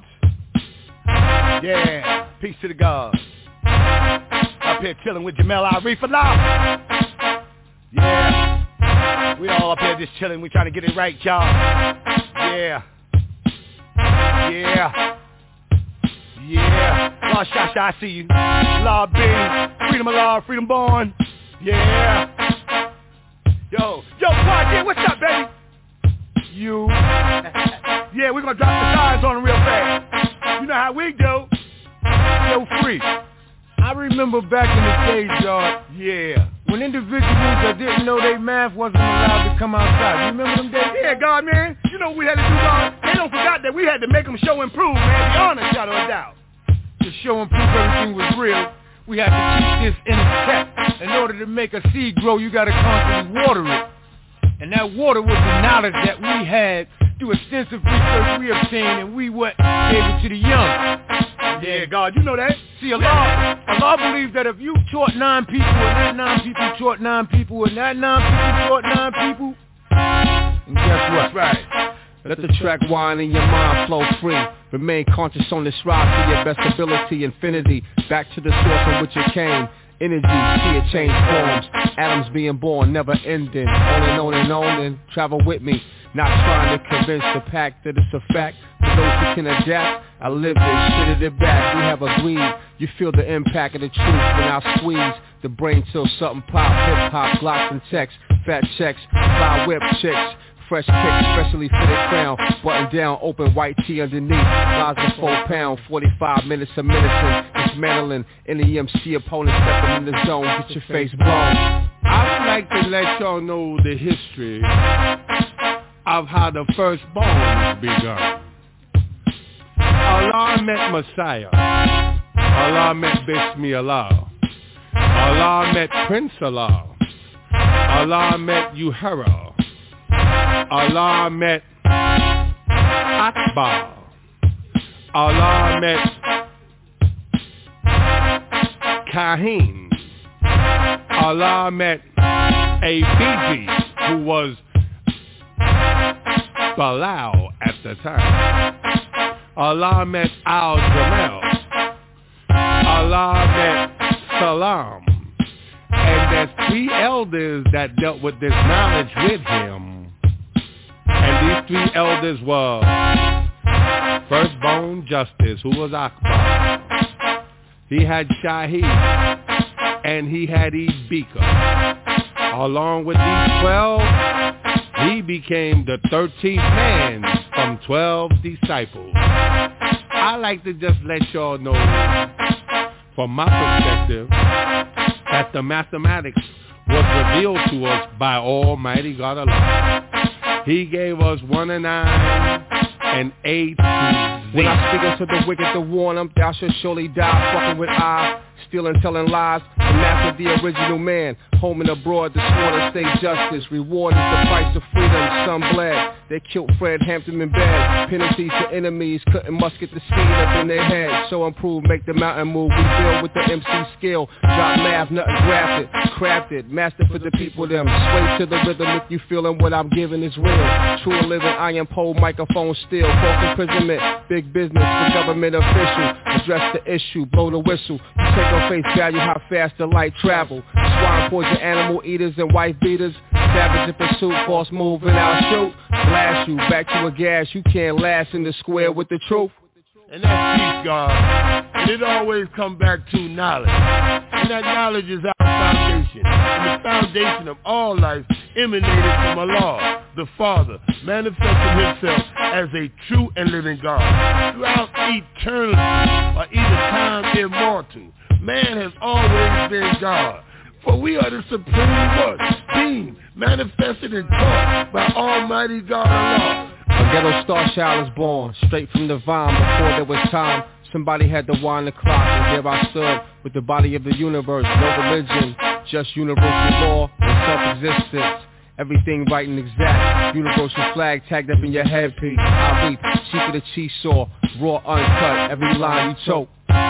Yeah, peace to the gods. Up here chilling with Jamel Ari for now. Yeah, we all up here just chilling. We trying to get it right, y'all. Yeah. Yeah. Yeah, Law Shasha, I see you. Law B, freedom of law, freedom born. Yeah. Yo, Quad, what's up, baby? You. Yeah, we're gonna drop the signs on them real fast. You know how we do. Yo, Free. I remember back in the days, y'all. Yeah. When individuals that didn't know they math wasn't allowed to come outside. You remember them days? Yeah, God, man. You know what we had to do, God? They don't forgot that we had to make them show and prove, man. Beyond a shadow of doubt. To show and prove everything was real, we had to keep this intact. In order to make a seed grow, you gotta constantly water it. And that water was the knowledge that we had through extensive research we obtained, and we gave it to the young. Yeah, God, you know that. See, Allah believes that if you taught 9 people, and that 9 people taught 9 people, and that 9 people taught 9 people, and guess what? That's right. Let the track wind and your mind flow free. Remain conscious on this ride to your best ability, infinity. Back to the source from which it came. Energy, see it change forms. Atoms being born, never ending. On and travel with me. Not trying to convince the pack that it's a fact. For those who can adapt, I live this, shit it back. We have agreed. You feel the impact of the truth when I squeeze. The brain till something pop. Hip-hop, glocks and text. Fat checks, fly whip chicks. Fresh kick, specially fitted crown. Button down, open white tee underneath. Lies a 4 pound, 45 minutes of medicine. Dismantling any EMC opponent stepping in the zone. Get your face blown. I would like to let y'all know the history of how the firstborn begun. Allah met Messiah. Allah met Bismillah. Allah met Prince Allah. Allah met Uhura. Allah met Akbar. Allah met Kahin. Allah met ABG, who was Bilal at the time. Allah met Al-Jamal. Allah met Salam. And there's 3 elders that dealt with this knowledge with him. And these 3 elders were Firstborn Justice, who was Akbar. He had Shahid. And he had Ibika. Along with these 12, he became the 13th man from 12 disciples. I like to just let y'all know, from my perspective, that the mathematics was revealed to us by Almighty God Allah. He gave us 1 and 9 and 8 to Z. When I speak unto the wicked to warn them, thou shalt surely die, fucking with I, stealing, telling lies, the master, the original man, home and abroad, the sworn to state justice, reward is the price of freedom, some bled, they killed Fred Hampton in bed, penalties to enemies, couldn't musket the seed up in their head, so improve, make the mountain move, we build with the MC skill, drop math, nothing grafted, crafted, master for the people them, sway to the rhythm if you feeling what I'm giving is real, true living, iron pole, microphone still, false imprisonment, big business for government official, address the issue, blow the whistle, you take on face value how fast the light travel, swine poison animal eaters and wife beaters, savage in pursuit, false move and I'll shoot, blast you, back to a gas, you can't last in the square with the truth. And that's peace, God. And it always come back to knowledge. And that knowledge is our foundation. And the foundation of all life emanated from Allah, the Father, manifesting himself as a true and living God. Throughout eternity, or either time immortal, man has always been God. For we are the supreme what? Being, manifested and taught by Almighty God Allah. A ghetto star child is born, straight from the vine before there was time. Somebody had to wind the clock, and there I stood with the body of the universe. No religion, just universal law and self-existence. Everything right and exact. Universal flag tagged up in your headpiece. I reap, cheek of the cheese saw, raw uncut, every line you choke.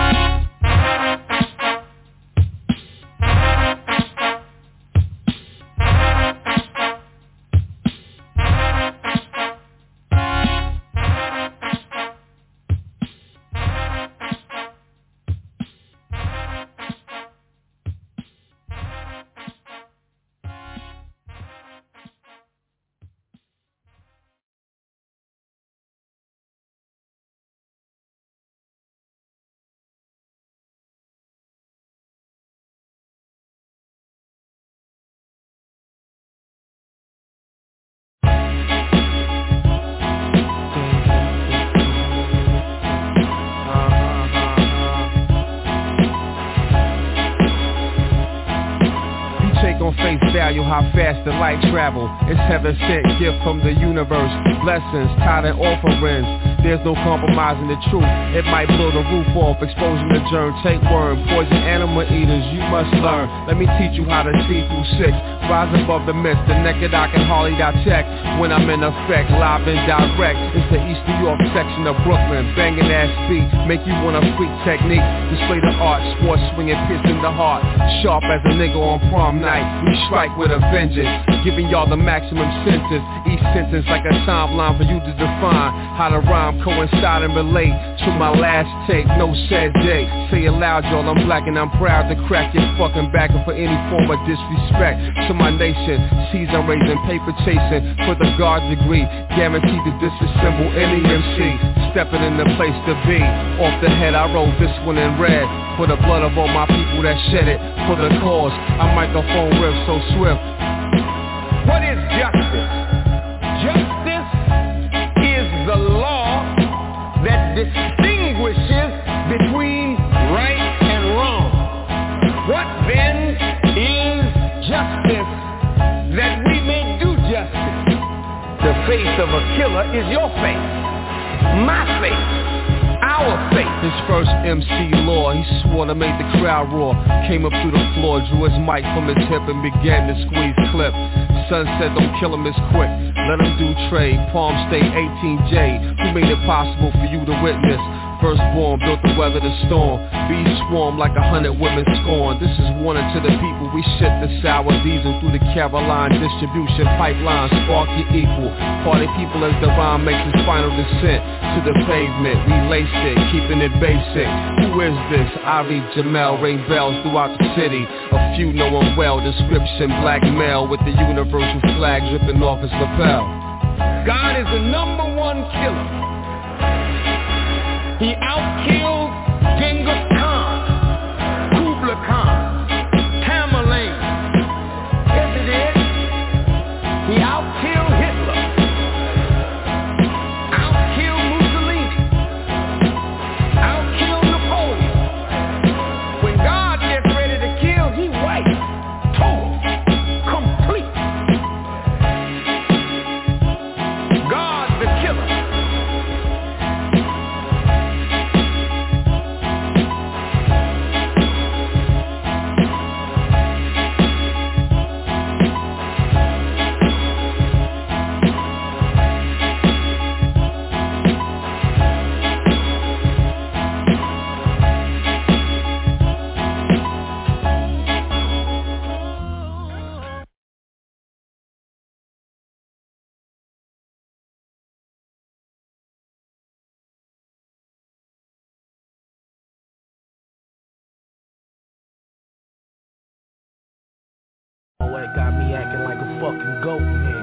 How fast the light travel. It's heaven sent gift from the universe. Blessings, tithe and offerings. There's no compromising the truth. It might blow the roof off, exposing the germ, take worm, poison animal eaters. You must learn. Let me teach you how to see through 6. Rise above the mist. The naked I can hardly dissect. When I'm in effect, live and direct. It's the East New York section of Brooklyn. Banging ass beat, make you wanna freak technique. Display the art, sports swinging, piercing the heart. Sharp as a nigga on prom night. We strike with a vengeance, giving y'all the maximum sentence. Each sentence like a timeline for you to define how to rhyme, coincide and relate to my last take. No sad day. Say it loud, y'all. I'm black and I'm proud to crack your fucking back for any form of disrespect to my nation. Seas I'm raising, paper chasing for the guard degree. Guaranteed to disassemble any MC. Stepping in the place to be. Off the head, I wrote this one in red for the blood of all my people that shed it for the cause. I microphone riff so swift. What is justice? Justice is the law that distinguishes between right and wrong. What then is justice that we may do justice? The face of a killer is your face, my face, our face. His first MC Law, he swore to make the crowd roar. Came up through the floor, drew his mic from his hip and began to squeeze clip. Son said don't kill him, it's quick, let him do trade. Palm State 18J, who made it possible for you to witness. Firstborn built to weather the storm. Bees swarm like 100 women scorn. This is warning to the people. We ship the sour diesel through the Caroline distribution pipeline. Spark your equal. Party people as the rhyme makes its final descent to the pavement. We laced it, keeping it basic. Who is this? Ari Jamel, ring bells throughout the city. A few know him well. Description, black male with the universal flag dripping off his lapel. God is the number one killer. He outkilled Genghis Khan, Kublai Khan, Tamerlane. Yes, he did. He outkilled Hitler, outkilled Mussolini, outkilled Napoleon. When God gets ready to kill, he wipes, total, complete. God the killer. Got me acting like a fucking goat, man.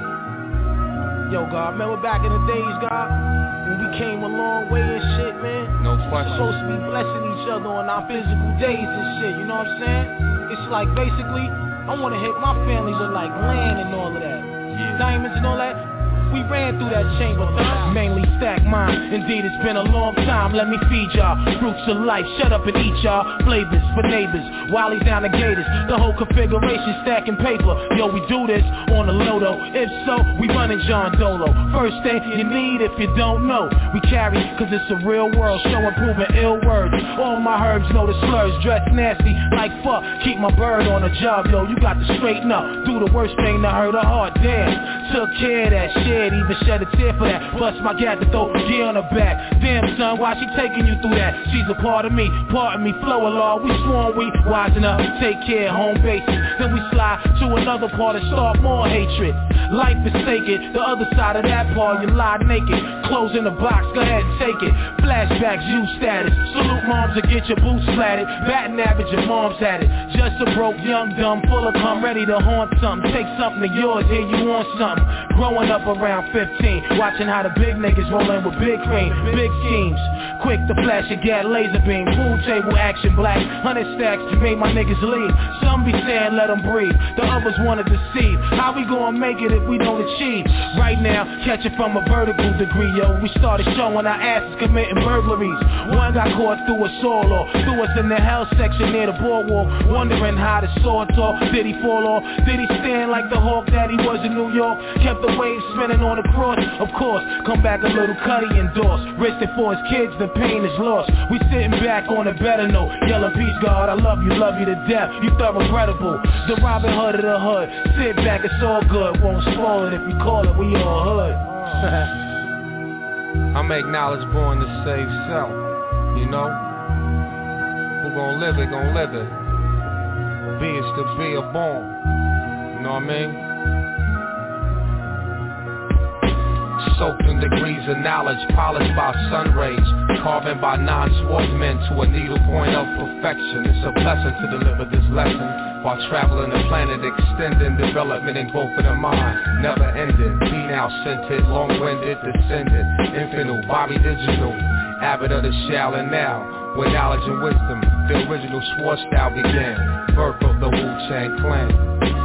Yo, God, remember back in the days, God, when we came a long way and shit, man? No question. We're supposed to be blessing each other on our physical days and shit, you know what I'm saying? It's like, basically, I want to hit my family with like land and all of that. Yeah. Diamonds and all that. We ran through that chamber, mainly stack mine. Indeed, it's been a long time. Let me feed y'all fruits of life. Shut up and eat y'all flavors for neighbors. Wally's down the gators. The whole configuration stacking paper. Yo, we do this on the Lodo. If so, we running John Dolo. First thing you need if you don't know. We carry, cause it's a real world. Show improving ill words. All my herbs know the slurs. Dress nasty like fuck. Keep my bird on the job, yo. You got to straighten up. Do the worst thing to hurt a heart. Damn. Took care of that shit. Even shed a tear for that. Bust my gat to throw gear on her back. Damn son, why she taking you through that? She's a part of me, flow along. We sworn we wisen up, take care of home bases. Then we slide to another part and start more hatred. Life is sacred, the other side of that part you lie naked. Clothes in the box, go ahead and take it. Flashbacks, you status. Salute moms and get your boots flatted. Batting average, your mom's had it. Just a broke, young, dumb, full of cum, ready to haunt something. Take something of yours, here you want something. Growing up around 15, watching how the big niggas roll in with big cream, big schemes. Quick to flash a gat laser beam, pool table action black, 100 stacks to make my niggas leave. Some be saying let them breathe, the others wanna deceive. How we gonna make it if we don't achieve? Right now, catch it from a vertical degree, yo. We started showing our asses committing burglaries. One got caught through a soil or threw us in the hell section near the boardwalk, wondering how the sword talk. Did he fall off? Did he stand like the hawk that he was in New York? Kept the waves spinning on the cross, of course. Come back a little Cuddy endorsed. Risked it for his kids, the pain is lost. We sitting back on a better note. Yelling peace, God, I love you to death. You thoroughbreadable, the Robin Hood of the hood. Sit back, it's all good. Won't spoil it if you call it, we all hood. I make knowledge born to save self, you know? Who gon' live it, gon' live it. Be is to be a born, you know what I mean? Soaked in degrees of knowledge, polished by sun rays, carving by non-swordsmen to a needle point of perfection. It's a blessing to deliver this lesson while traveling the planet, extending development in both of the mind, never ending. Be now scented, long-winded, descendant, infinite, Bobby Digital, abbot of the shall and now. With knowledge and wisdom, the original Schwartz style began, birth of the Wu-Tang Clan.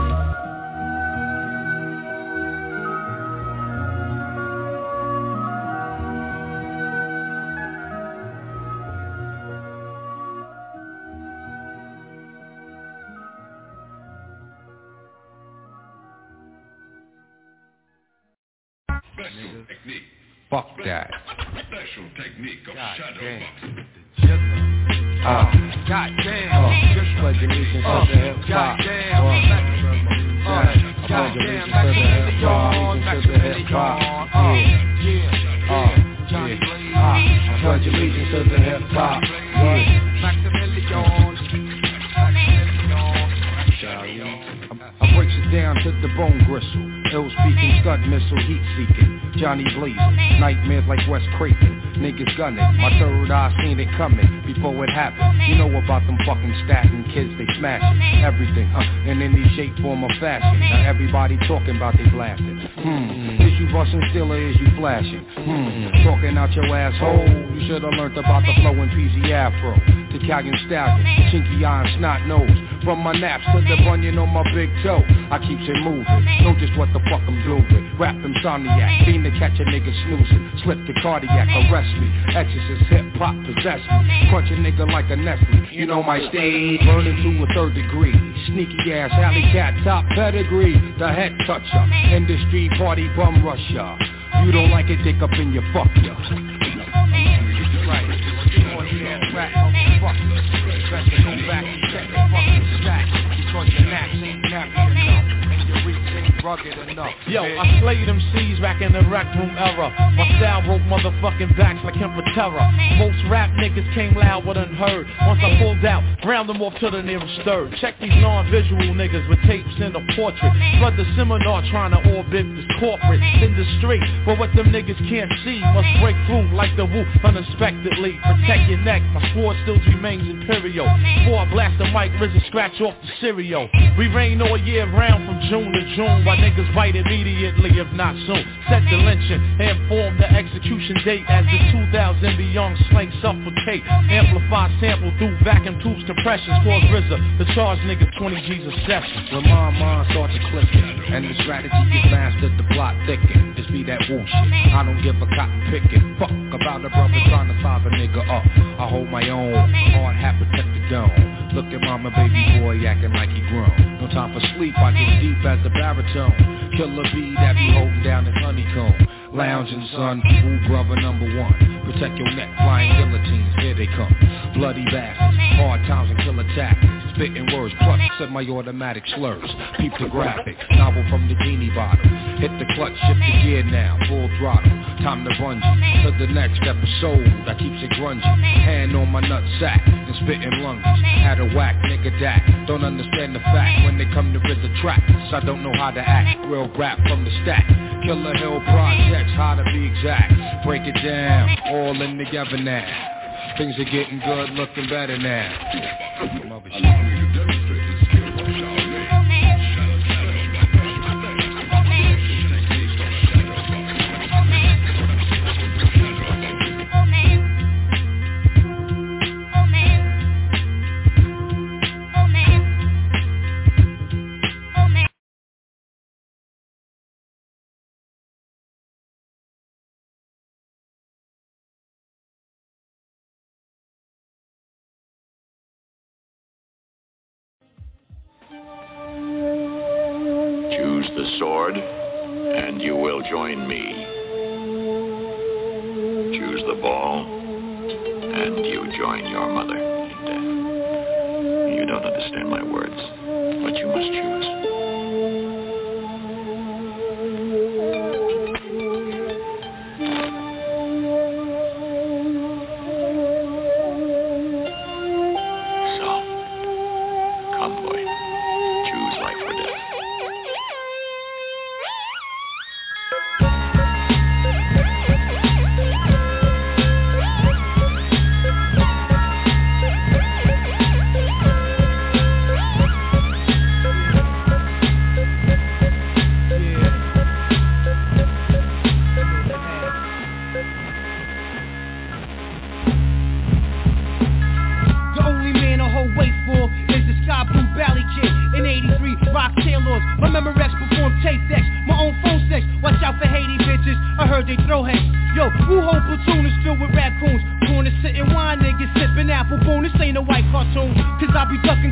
Fuck that. Special technique of shadow boxing. God damn. Just pledge allegiance to the hip hop. I pledge allegiance to the hip hop. Allegiance to the hip hop. I pledge allegiance to the hip hop. I breaks it down to the bone gristle. Ill speaking, scud missile, heat seeking. Johnny Blazer, nightmares like Wes Craven. Niggas gunning, my third eye seen it coming before it happened. You know about them fucking statin kids, they smashing everything, in any shape, form, or fashion. Now everybody talking about they blasting. Is you busting still or is you flashing? Talking out your asshole. You should've learned about the flow in PZ Afro. To Calgon Stallion, chinky eye and snot nose. From my naps to the bunion on my big toe, I keeps it moving. Know just what the fuck I'm doing. Rap insomniac, fiend to catch a nigga snoozing. Slip the cardiac, arrest me. Exorcist, hip-hop, possess me. Crunch a nigga like a Nestle. You know my stage, burning to a third degree. Sneaky ass, alley cat, top pedigree. The head toucher, industry party bum rusher. You don't like it, dick up in your fuck ya. Right. Rap, motherfucker. Best to go back and check the fucking stack. Because your naps ain't nappy enough. And your reach ain't rugged enough. Yo, I slayed them C's back in the rec room era. My style broke motherfucking backs like him for terror. Most rap niggas came loud but unheard. Once I pulled out, round them off to the nearest third. Check these non-visual niggas with tapes in a portrait. Flood the seminar trying to orbit this corporate industry. But what them niggas can't see must break through like the woo unexpectedly. Protect your neck, my sword still remains imperial. Before I blast the mic, RZA scratch off the cereal. We rain all year round from June to June. While niggas bite immediately, if not soon. Set the lynching and inform the execution date as the 2000 beyond slang suffocate. Amplify sample through vacuum tubes compressions. Cause RZA the charge niggas 20 G's a session. When my mind starts to clicking and the strategy gets mastered, the plot thicken. Just be that woo shit. I don't give a cotton picking. Fuck about a brother trying to size a nigga up. I hold my own. Hard hat protect the dome. Look at mama, baby boy acting like he grown. No time for sleep, I get deep as a baritone. Killer bee that be holding down his honeycomb. Lounging son, ooh brother number one. Protect your neck, flying guillotines, here they come. Bloody bastards, hard times and killer tactics. Spitting words, plus semi-automatic slurs. Peep the graphic, novel from the genie bottle. Hit the clutch, shift the gear now, full throttle. Time to bungee, to the next episode that keeps it grungy. Hand on my nut sack, and spitting lunges. Had a whack nigga that don't understand the fact. When they come to RZA tracks, I don't know how to act. Real rap from the stack. Killer Hill projects, how to be exact. Break it down, all in together now. Things are getting good, looking better now. Allow me to demonstrate the skill of Shaolin. Choose the sword, and you will join me. Choose the ball, and you join your mother in death. You don't understand my words, but you must choose.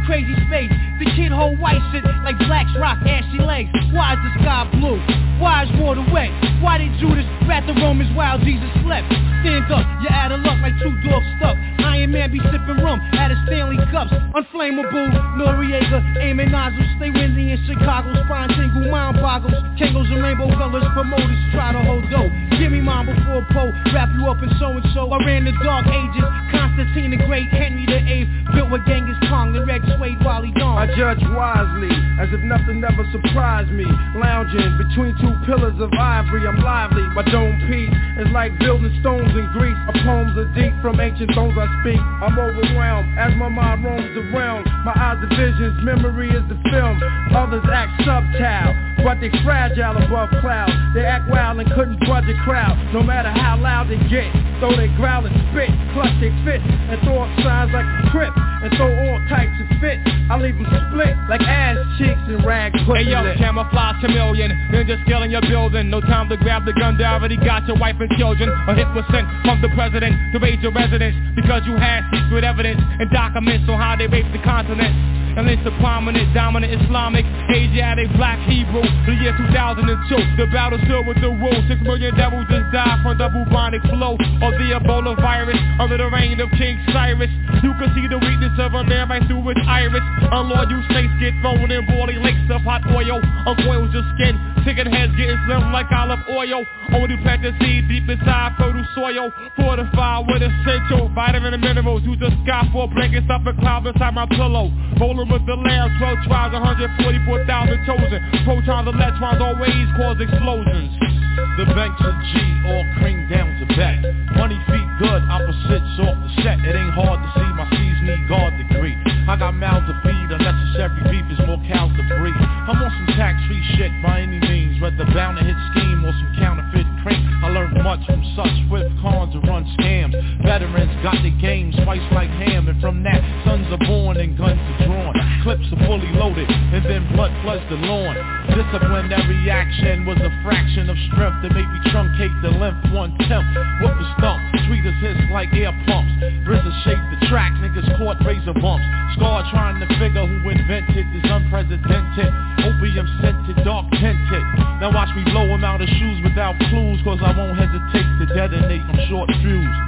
crazy space. The kid hold white shit like blacks rock ashy legs. Why is the sky blue? Why is water wet? Why did Judas rat the Romans while Jesus slept? Stand up, you're out of luck like two dogs stuck. Iron Man be sipping rum out of Stanley cups. Unflammable, Noriega, aiming nozzles. Stay windy in Chicago, spine tingle, mind boggles. Kangos and rainbow colors, promoters try to hold dough. Give me mine before Poe, wrap you up in so-and-so. I ran the dark ages, Constantine the Great, Henry the VIII. Built with Genghis Khan, the red suede Wally Dawn. I judge wisely, as if nothing ever surprised me. Lounging between two pillars of ivory, I'm lively. My dome piece is like building stones in Greece. My poems are deep, from ancient thrones I speak. I'm overwhelmed, as my mind roams the realm. My eyes are visions, memory is the film. Others act subtile, but they fragile above clouds. They act wild and couldn't budge a crowd. No matter how loud they get, though they growl and spit, clutch they fit, and throw up signs like a crip, and throw all types of fits. I leave them split like ass cheeks and rag pussy. Hey yo, camouflage chameleon, ninja skill in your building. No time to grab the gun, they already got your wife and children. A hit was sent from the president to raid your residence, because you had secret evidence and documents on how they raped the continent. And it's a prominent, dominant Islamic Asiatic black Hebrew. The year 2002, the battle still with the rules. 6 million devils just died from the bubonic flow of the Ebola virus under the reign of King Cyrus. You can see the weakness of a man right through his iris. Unloyal snakes get thrown in boiling lakes of hot oil. Uncoils your skin, chicken heads getting slim like olive oil. Only plant the seed deep inside fertile soil. Fortified with essential vitamin and minerals. Use a sky for blankets up and clouds inside my pillow. Rolling with the lambs, 12 tribes, 144,000 chosen. Protons and electrons always cause explosions. The banks of G all cream down to back. Money feet good, opposites off the set. It ain't hard to see my C's need guard degree. I got mouths to feed, unnecessary beef is more cows to breed. I'm on some tax-free shit by any means, whether bound to hit scheme or some counterfeit cream. I learned much from such swift cons to run scams. Veterans got their game spiced like ham, and from that, sons are born and guns are drawn. Clips are fully loaded, and then blood floods the lawn. Disciplinary action was a fraction of strength that made me truncate the length 1/10. Whoop the stump, tweeters hits like air pumps. RZA shaped the track, niggas caught razor bumps. Scar trying to figure who invented this unprecedented opium scented, dark tinted. Now watch me blow him out of shoes without clues, cause I won't hesitate to detonate from short fuse.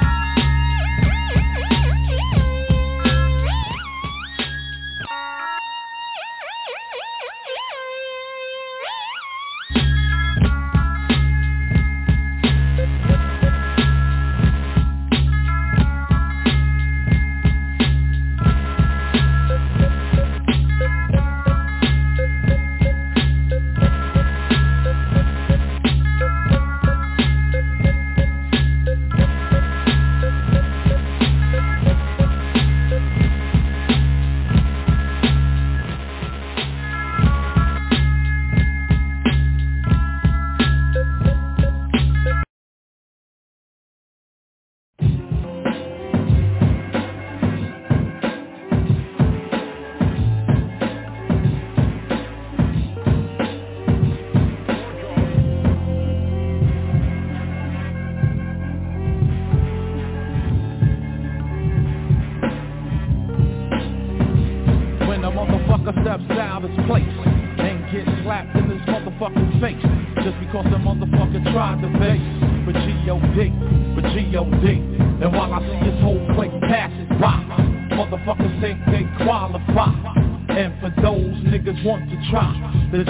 The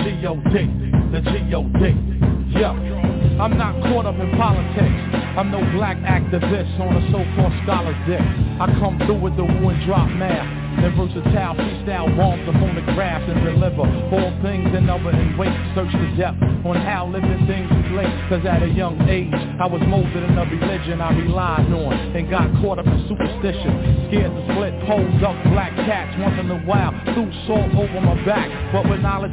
G.O.D. Yeah, I'm not caught up in politics. I'm no black activist on a so-called scholar's dick. I come through with the woo and drop math. And versatile freestyle bombs to phonograph and deliver all things and other in weight. Search the depth on how living things relate. Cause at a young age, I was molded in a religion I relied on and got caught up in superstition. Scared to split poles up black cats once in a while. Threw salt over my back, but with knowledge.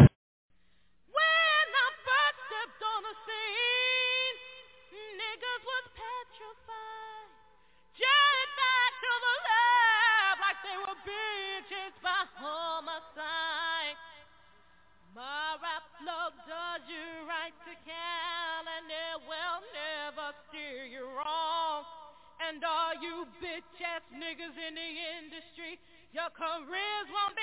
And all you bitch-ass niggas in the industry, your careers won't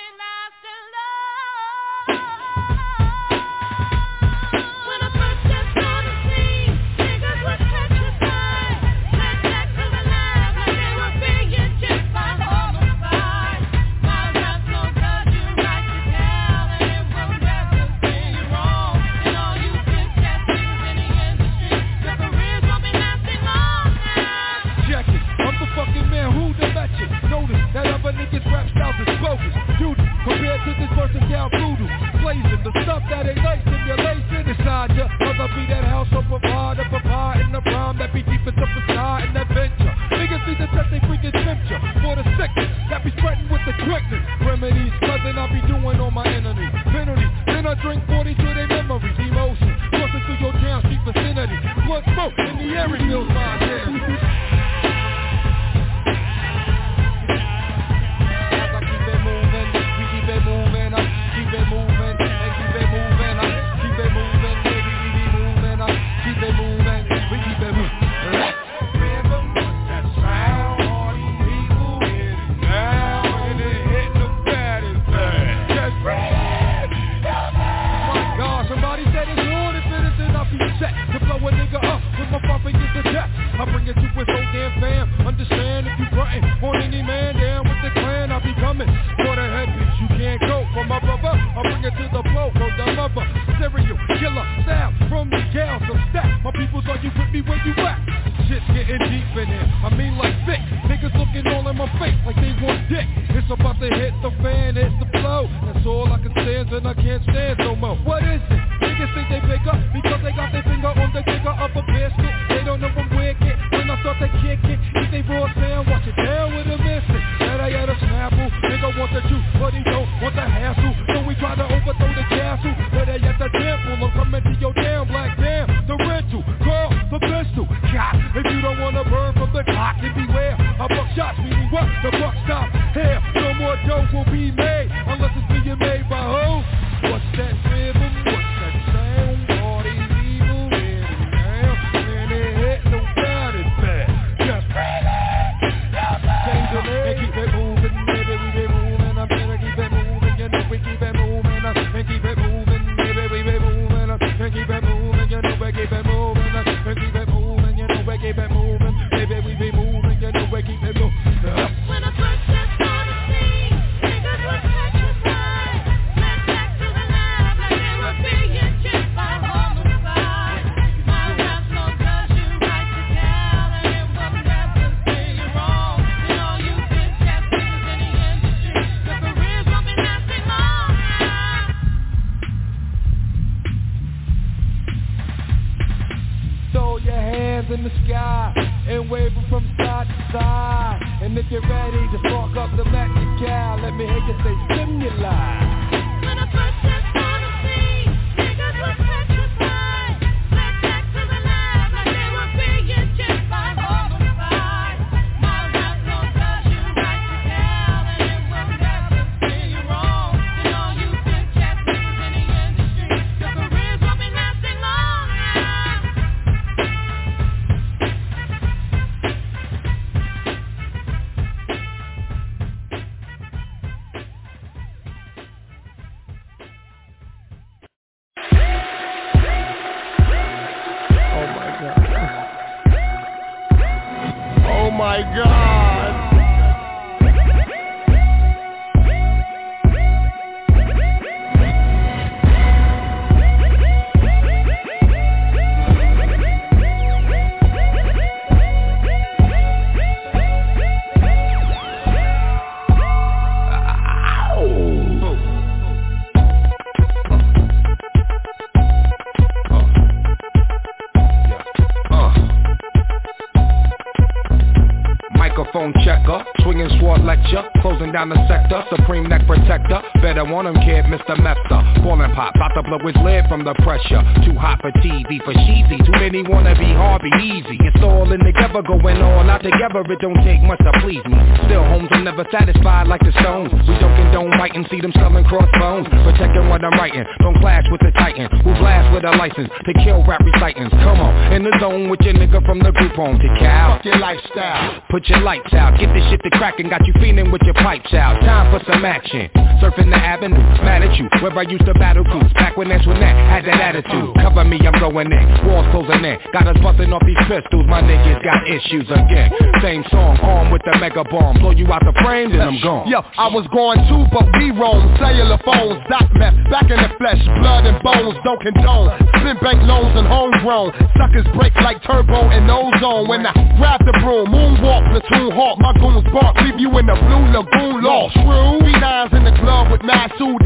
to this versatile voodoo. Blazing the stuff that ain't nice in your lacing inside ya. Mother be that house of provide, a provide in the rhyme that be deepest up inside in that venture. Niggas need to test they freaking temperature for the sickness that be spreading with the quickness. Remedies, cousin, I be doing on my enemies. Penalties, then I drink 40 to their memories. Emotion, crossing through your town street vicinity. Blood smoke in the air, it feels my damn. I bring it to his whole damn fam. Understand if you frontin' on any man down with the clan, I be coming for the headpiece. You can't go for my brother. I bring it to the flow for the lover. Serial killer style from the gals of stack. My peoples, are you with me where you at? Shit's getting deep in here. I mean like thick. Niggas looking all in my face like they want dick. It's about to hit the fan, hit the flow. That's all I can stand and I can't stand no more. What is it? Niggas think they bigger because they got their finger on the trigger of a biscuit. They don't know I'm wicked. When I start to kick it, eat they raw sound, watch it down with a missing. That I had a snapple, nigga want the juice, but he don't want the hassle. So we try to overthrow the castle, but they at the temple. I'm coming to your damn black damn. The rental, call the pistol. God, if you don't wanna burn from the clock, then beware. I buck shots, meaning what? The buck stop here. No more dope will be made unless it's being made by who? What's that rhythm? What's that sound? All these evil in and down, and they hit no doubt it's bad. Just change the leg and keep it moving, baby. We be moving, I'm gonna keep it moving. You know we keep it moving, and keep it moving, baby. We be moving, and keep it moving. You know we keep it moving, and keep it moving. You know we keep it moving, baby. We be moving, you know we keep it moving. When I first stepped on the scene, niggas was petrified. Went back to the lab like they were being chased by homicide. My rap's no cause you write it down, and it will never say you're wrong. And all you bitch ass niggas in the industry, your careers won't be lasting long now. Throw your hands in the sky and wave them from side to side. And if you're ready to spark up the magic cow, let me hear you say stimuli. When I first stepped on the scene, niggas was petrified. Went back to the lab like they were being chased by homicide. My rap's no cause you write it down, and it will never say you're wrong. And all you bitch ass niggas in the industry, your careers won't be lasting long now. Oh my God. Microphone checker, swinging sword lecture, closing down the sector, supreme neck protector, better want him kid, Mr. Mepster, ballin' pop, about to blow his lid from the pressure, too hot for TV, for cheesy, too many wanna be Harvey Easy, it's all in together, going all out together, it don't take much to please me, still homes I'm never satisfied like the Stones, we don't condone biting, see them selling crossbones, protecting what I'm writing, don't clash with the titan, who blast with a license, to kill rap recitants, come on, in the zone with your nigga from the group home to Cal, Fuck your lifestyle. Put your lights out, get this shit to crackin', got you feeling with your pipes out. Time for some action, surfing the avenue, mad at you, where I used to battle cruise. Back when that's when that had that attitude. Cover me, I'm going in, walls closing in. Got us busting off these pistols, my niggas got issues again. Same song, armed with the mega bomb, blow you out the frame, then I'm gone. Yo, I was going too, but we roam. Cellular phones, doc meth, back in the flesh, blood and bones, don't condone. Spin bank loans and homegrown. Suckers break like turbo and ozone. When I grab the broom, moonwalk, platoon hawk, my goons bark, leave you in the blue lagoon lost. True, B9's in the club with Masood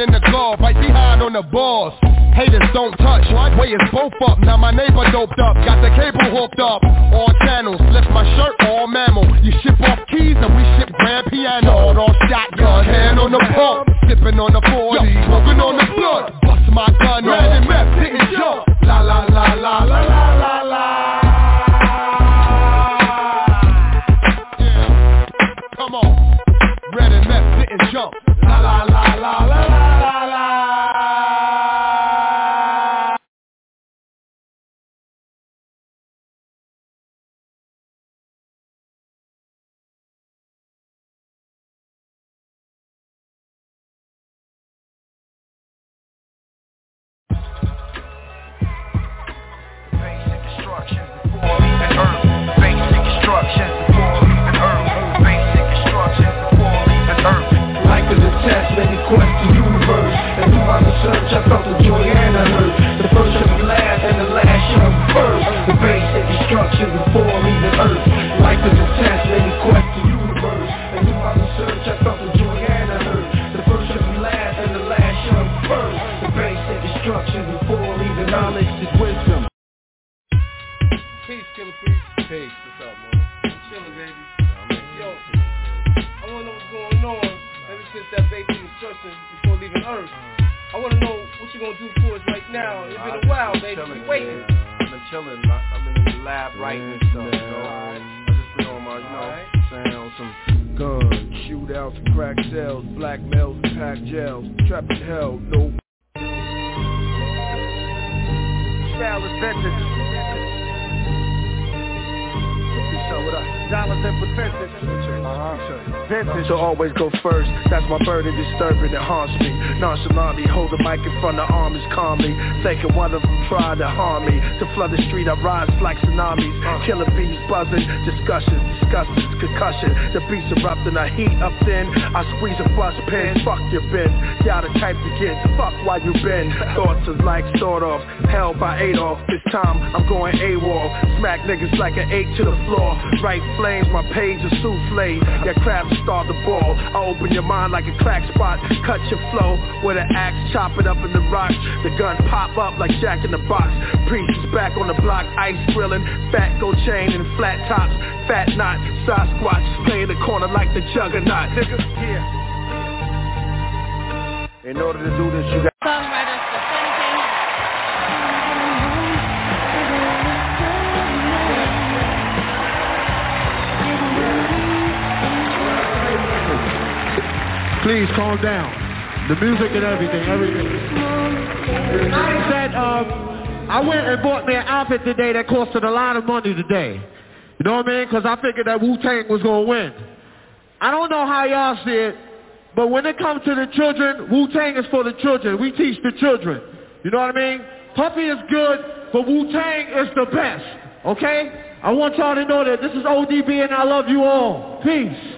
in the glove, right behind on the balls. Haters don't touch, way is both up. Now my neighbor doped up, got the cable hooked up. All channels, lift my shirt, all mammal. You ship off keys and we ship grand piano. All shotgun, hand on the pump, sipping on the 40, smoking on the blood. Bust my gun, red and meth, didn't jump. La la la la la la la la. Yeah, come on. Red and meth, didn't jump. La la la la la la la la. Search, I felt the joy and the hurt. The first shall be last and the last shall be first. The basic instructions before leaving earth. Life is a test, let me quest the universe. And if I'm in search, I felt the joy and the hurt. The first shall be last and the last shall be first. The basic instructions before leaving knowledge is wisdom. Peace, Killer Peace. Peace, what's up, man? I'm chillin', baby. Yo, I wanna know what's going on ever since that basic instruction before leaving earth. I want to know what you're going to do for us right now. It's been a while, baby. We're waiting. I've been chilling. I've been in the lab writing and stuff, I just been on my, saying on some guns, shootouts, crack sales, blackmails, and pack jails, trapped in hell, no. Style is vintage. Dollars and percentage. Vintage. To always go first, that's my burden disturbing, it haunts me. Nonchalantly hold the mic in front of armies calmly, thinking one of them tried to harm me. To flood the street I rise like tsunamis, killer bees buzzing, discussions, concussion. The beats erupting, I heat up then, I squeeze a bus pen, fuck your bin. Y'all the type to get, fuck why you been. Thoughts is like sort of, held by Adolf. This time I'm going AWOL, smack niggas like an 8 to the floor. Right flames, my page is souffle. Your crap start the ball. I open your mind like a crack spot. Cut your flow with an axe, chop it up in the rocks. The gun pop up like Jack in the Box. Priest is back on the block, ice grilling. Fat gold chain and flat tops. Fat knot, Sasquatch. Play in the corner like the juggernaut. Nigga, yeah. In order to do this, you got Please calm down. The music and everything. I said, I went and bought me an outfit today that costed a lot of money today. You know what I mean? Because I figured that Wu-Tang was going to win. I don't know how y'all see it, but when it comes to the children, Wu-Tang is for the children. We teach the children. You know what I mean? Puffy is good, but Wu-Tang is the best. Okay? I want y'all to know that this is ODB and I love you all. Peace.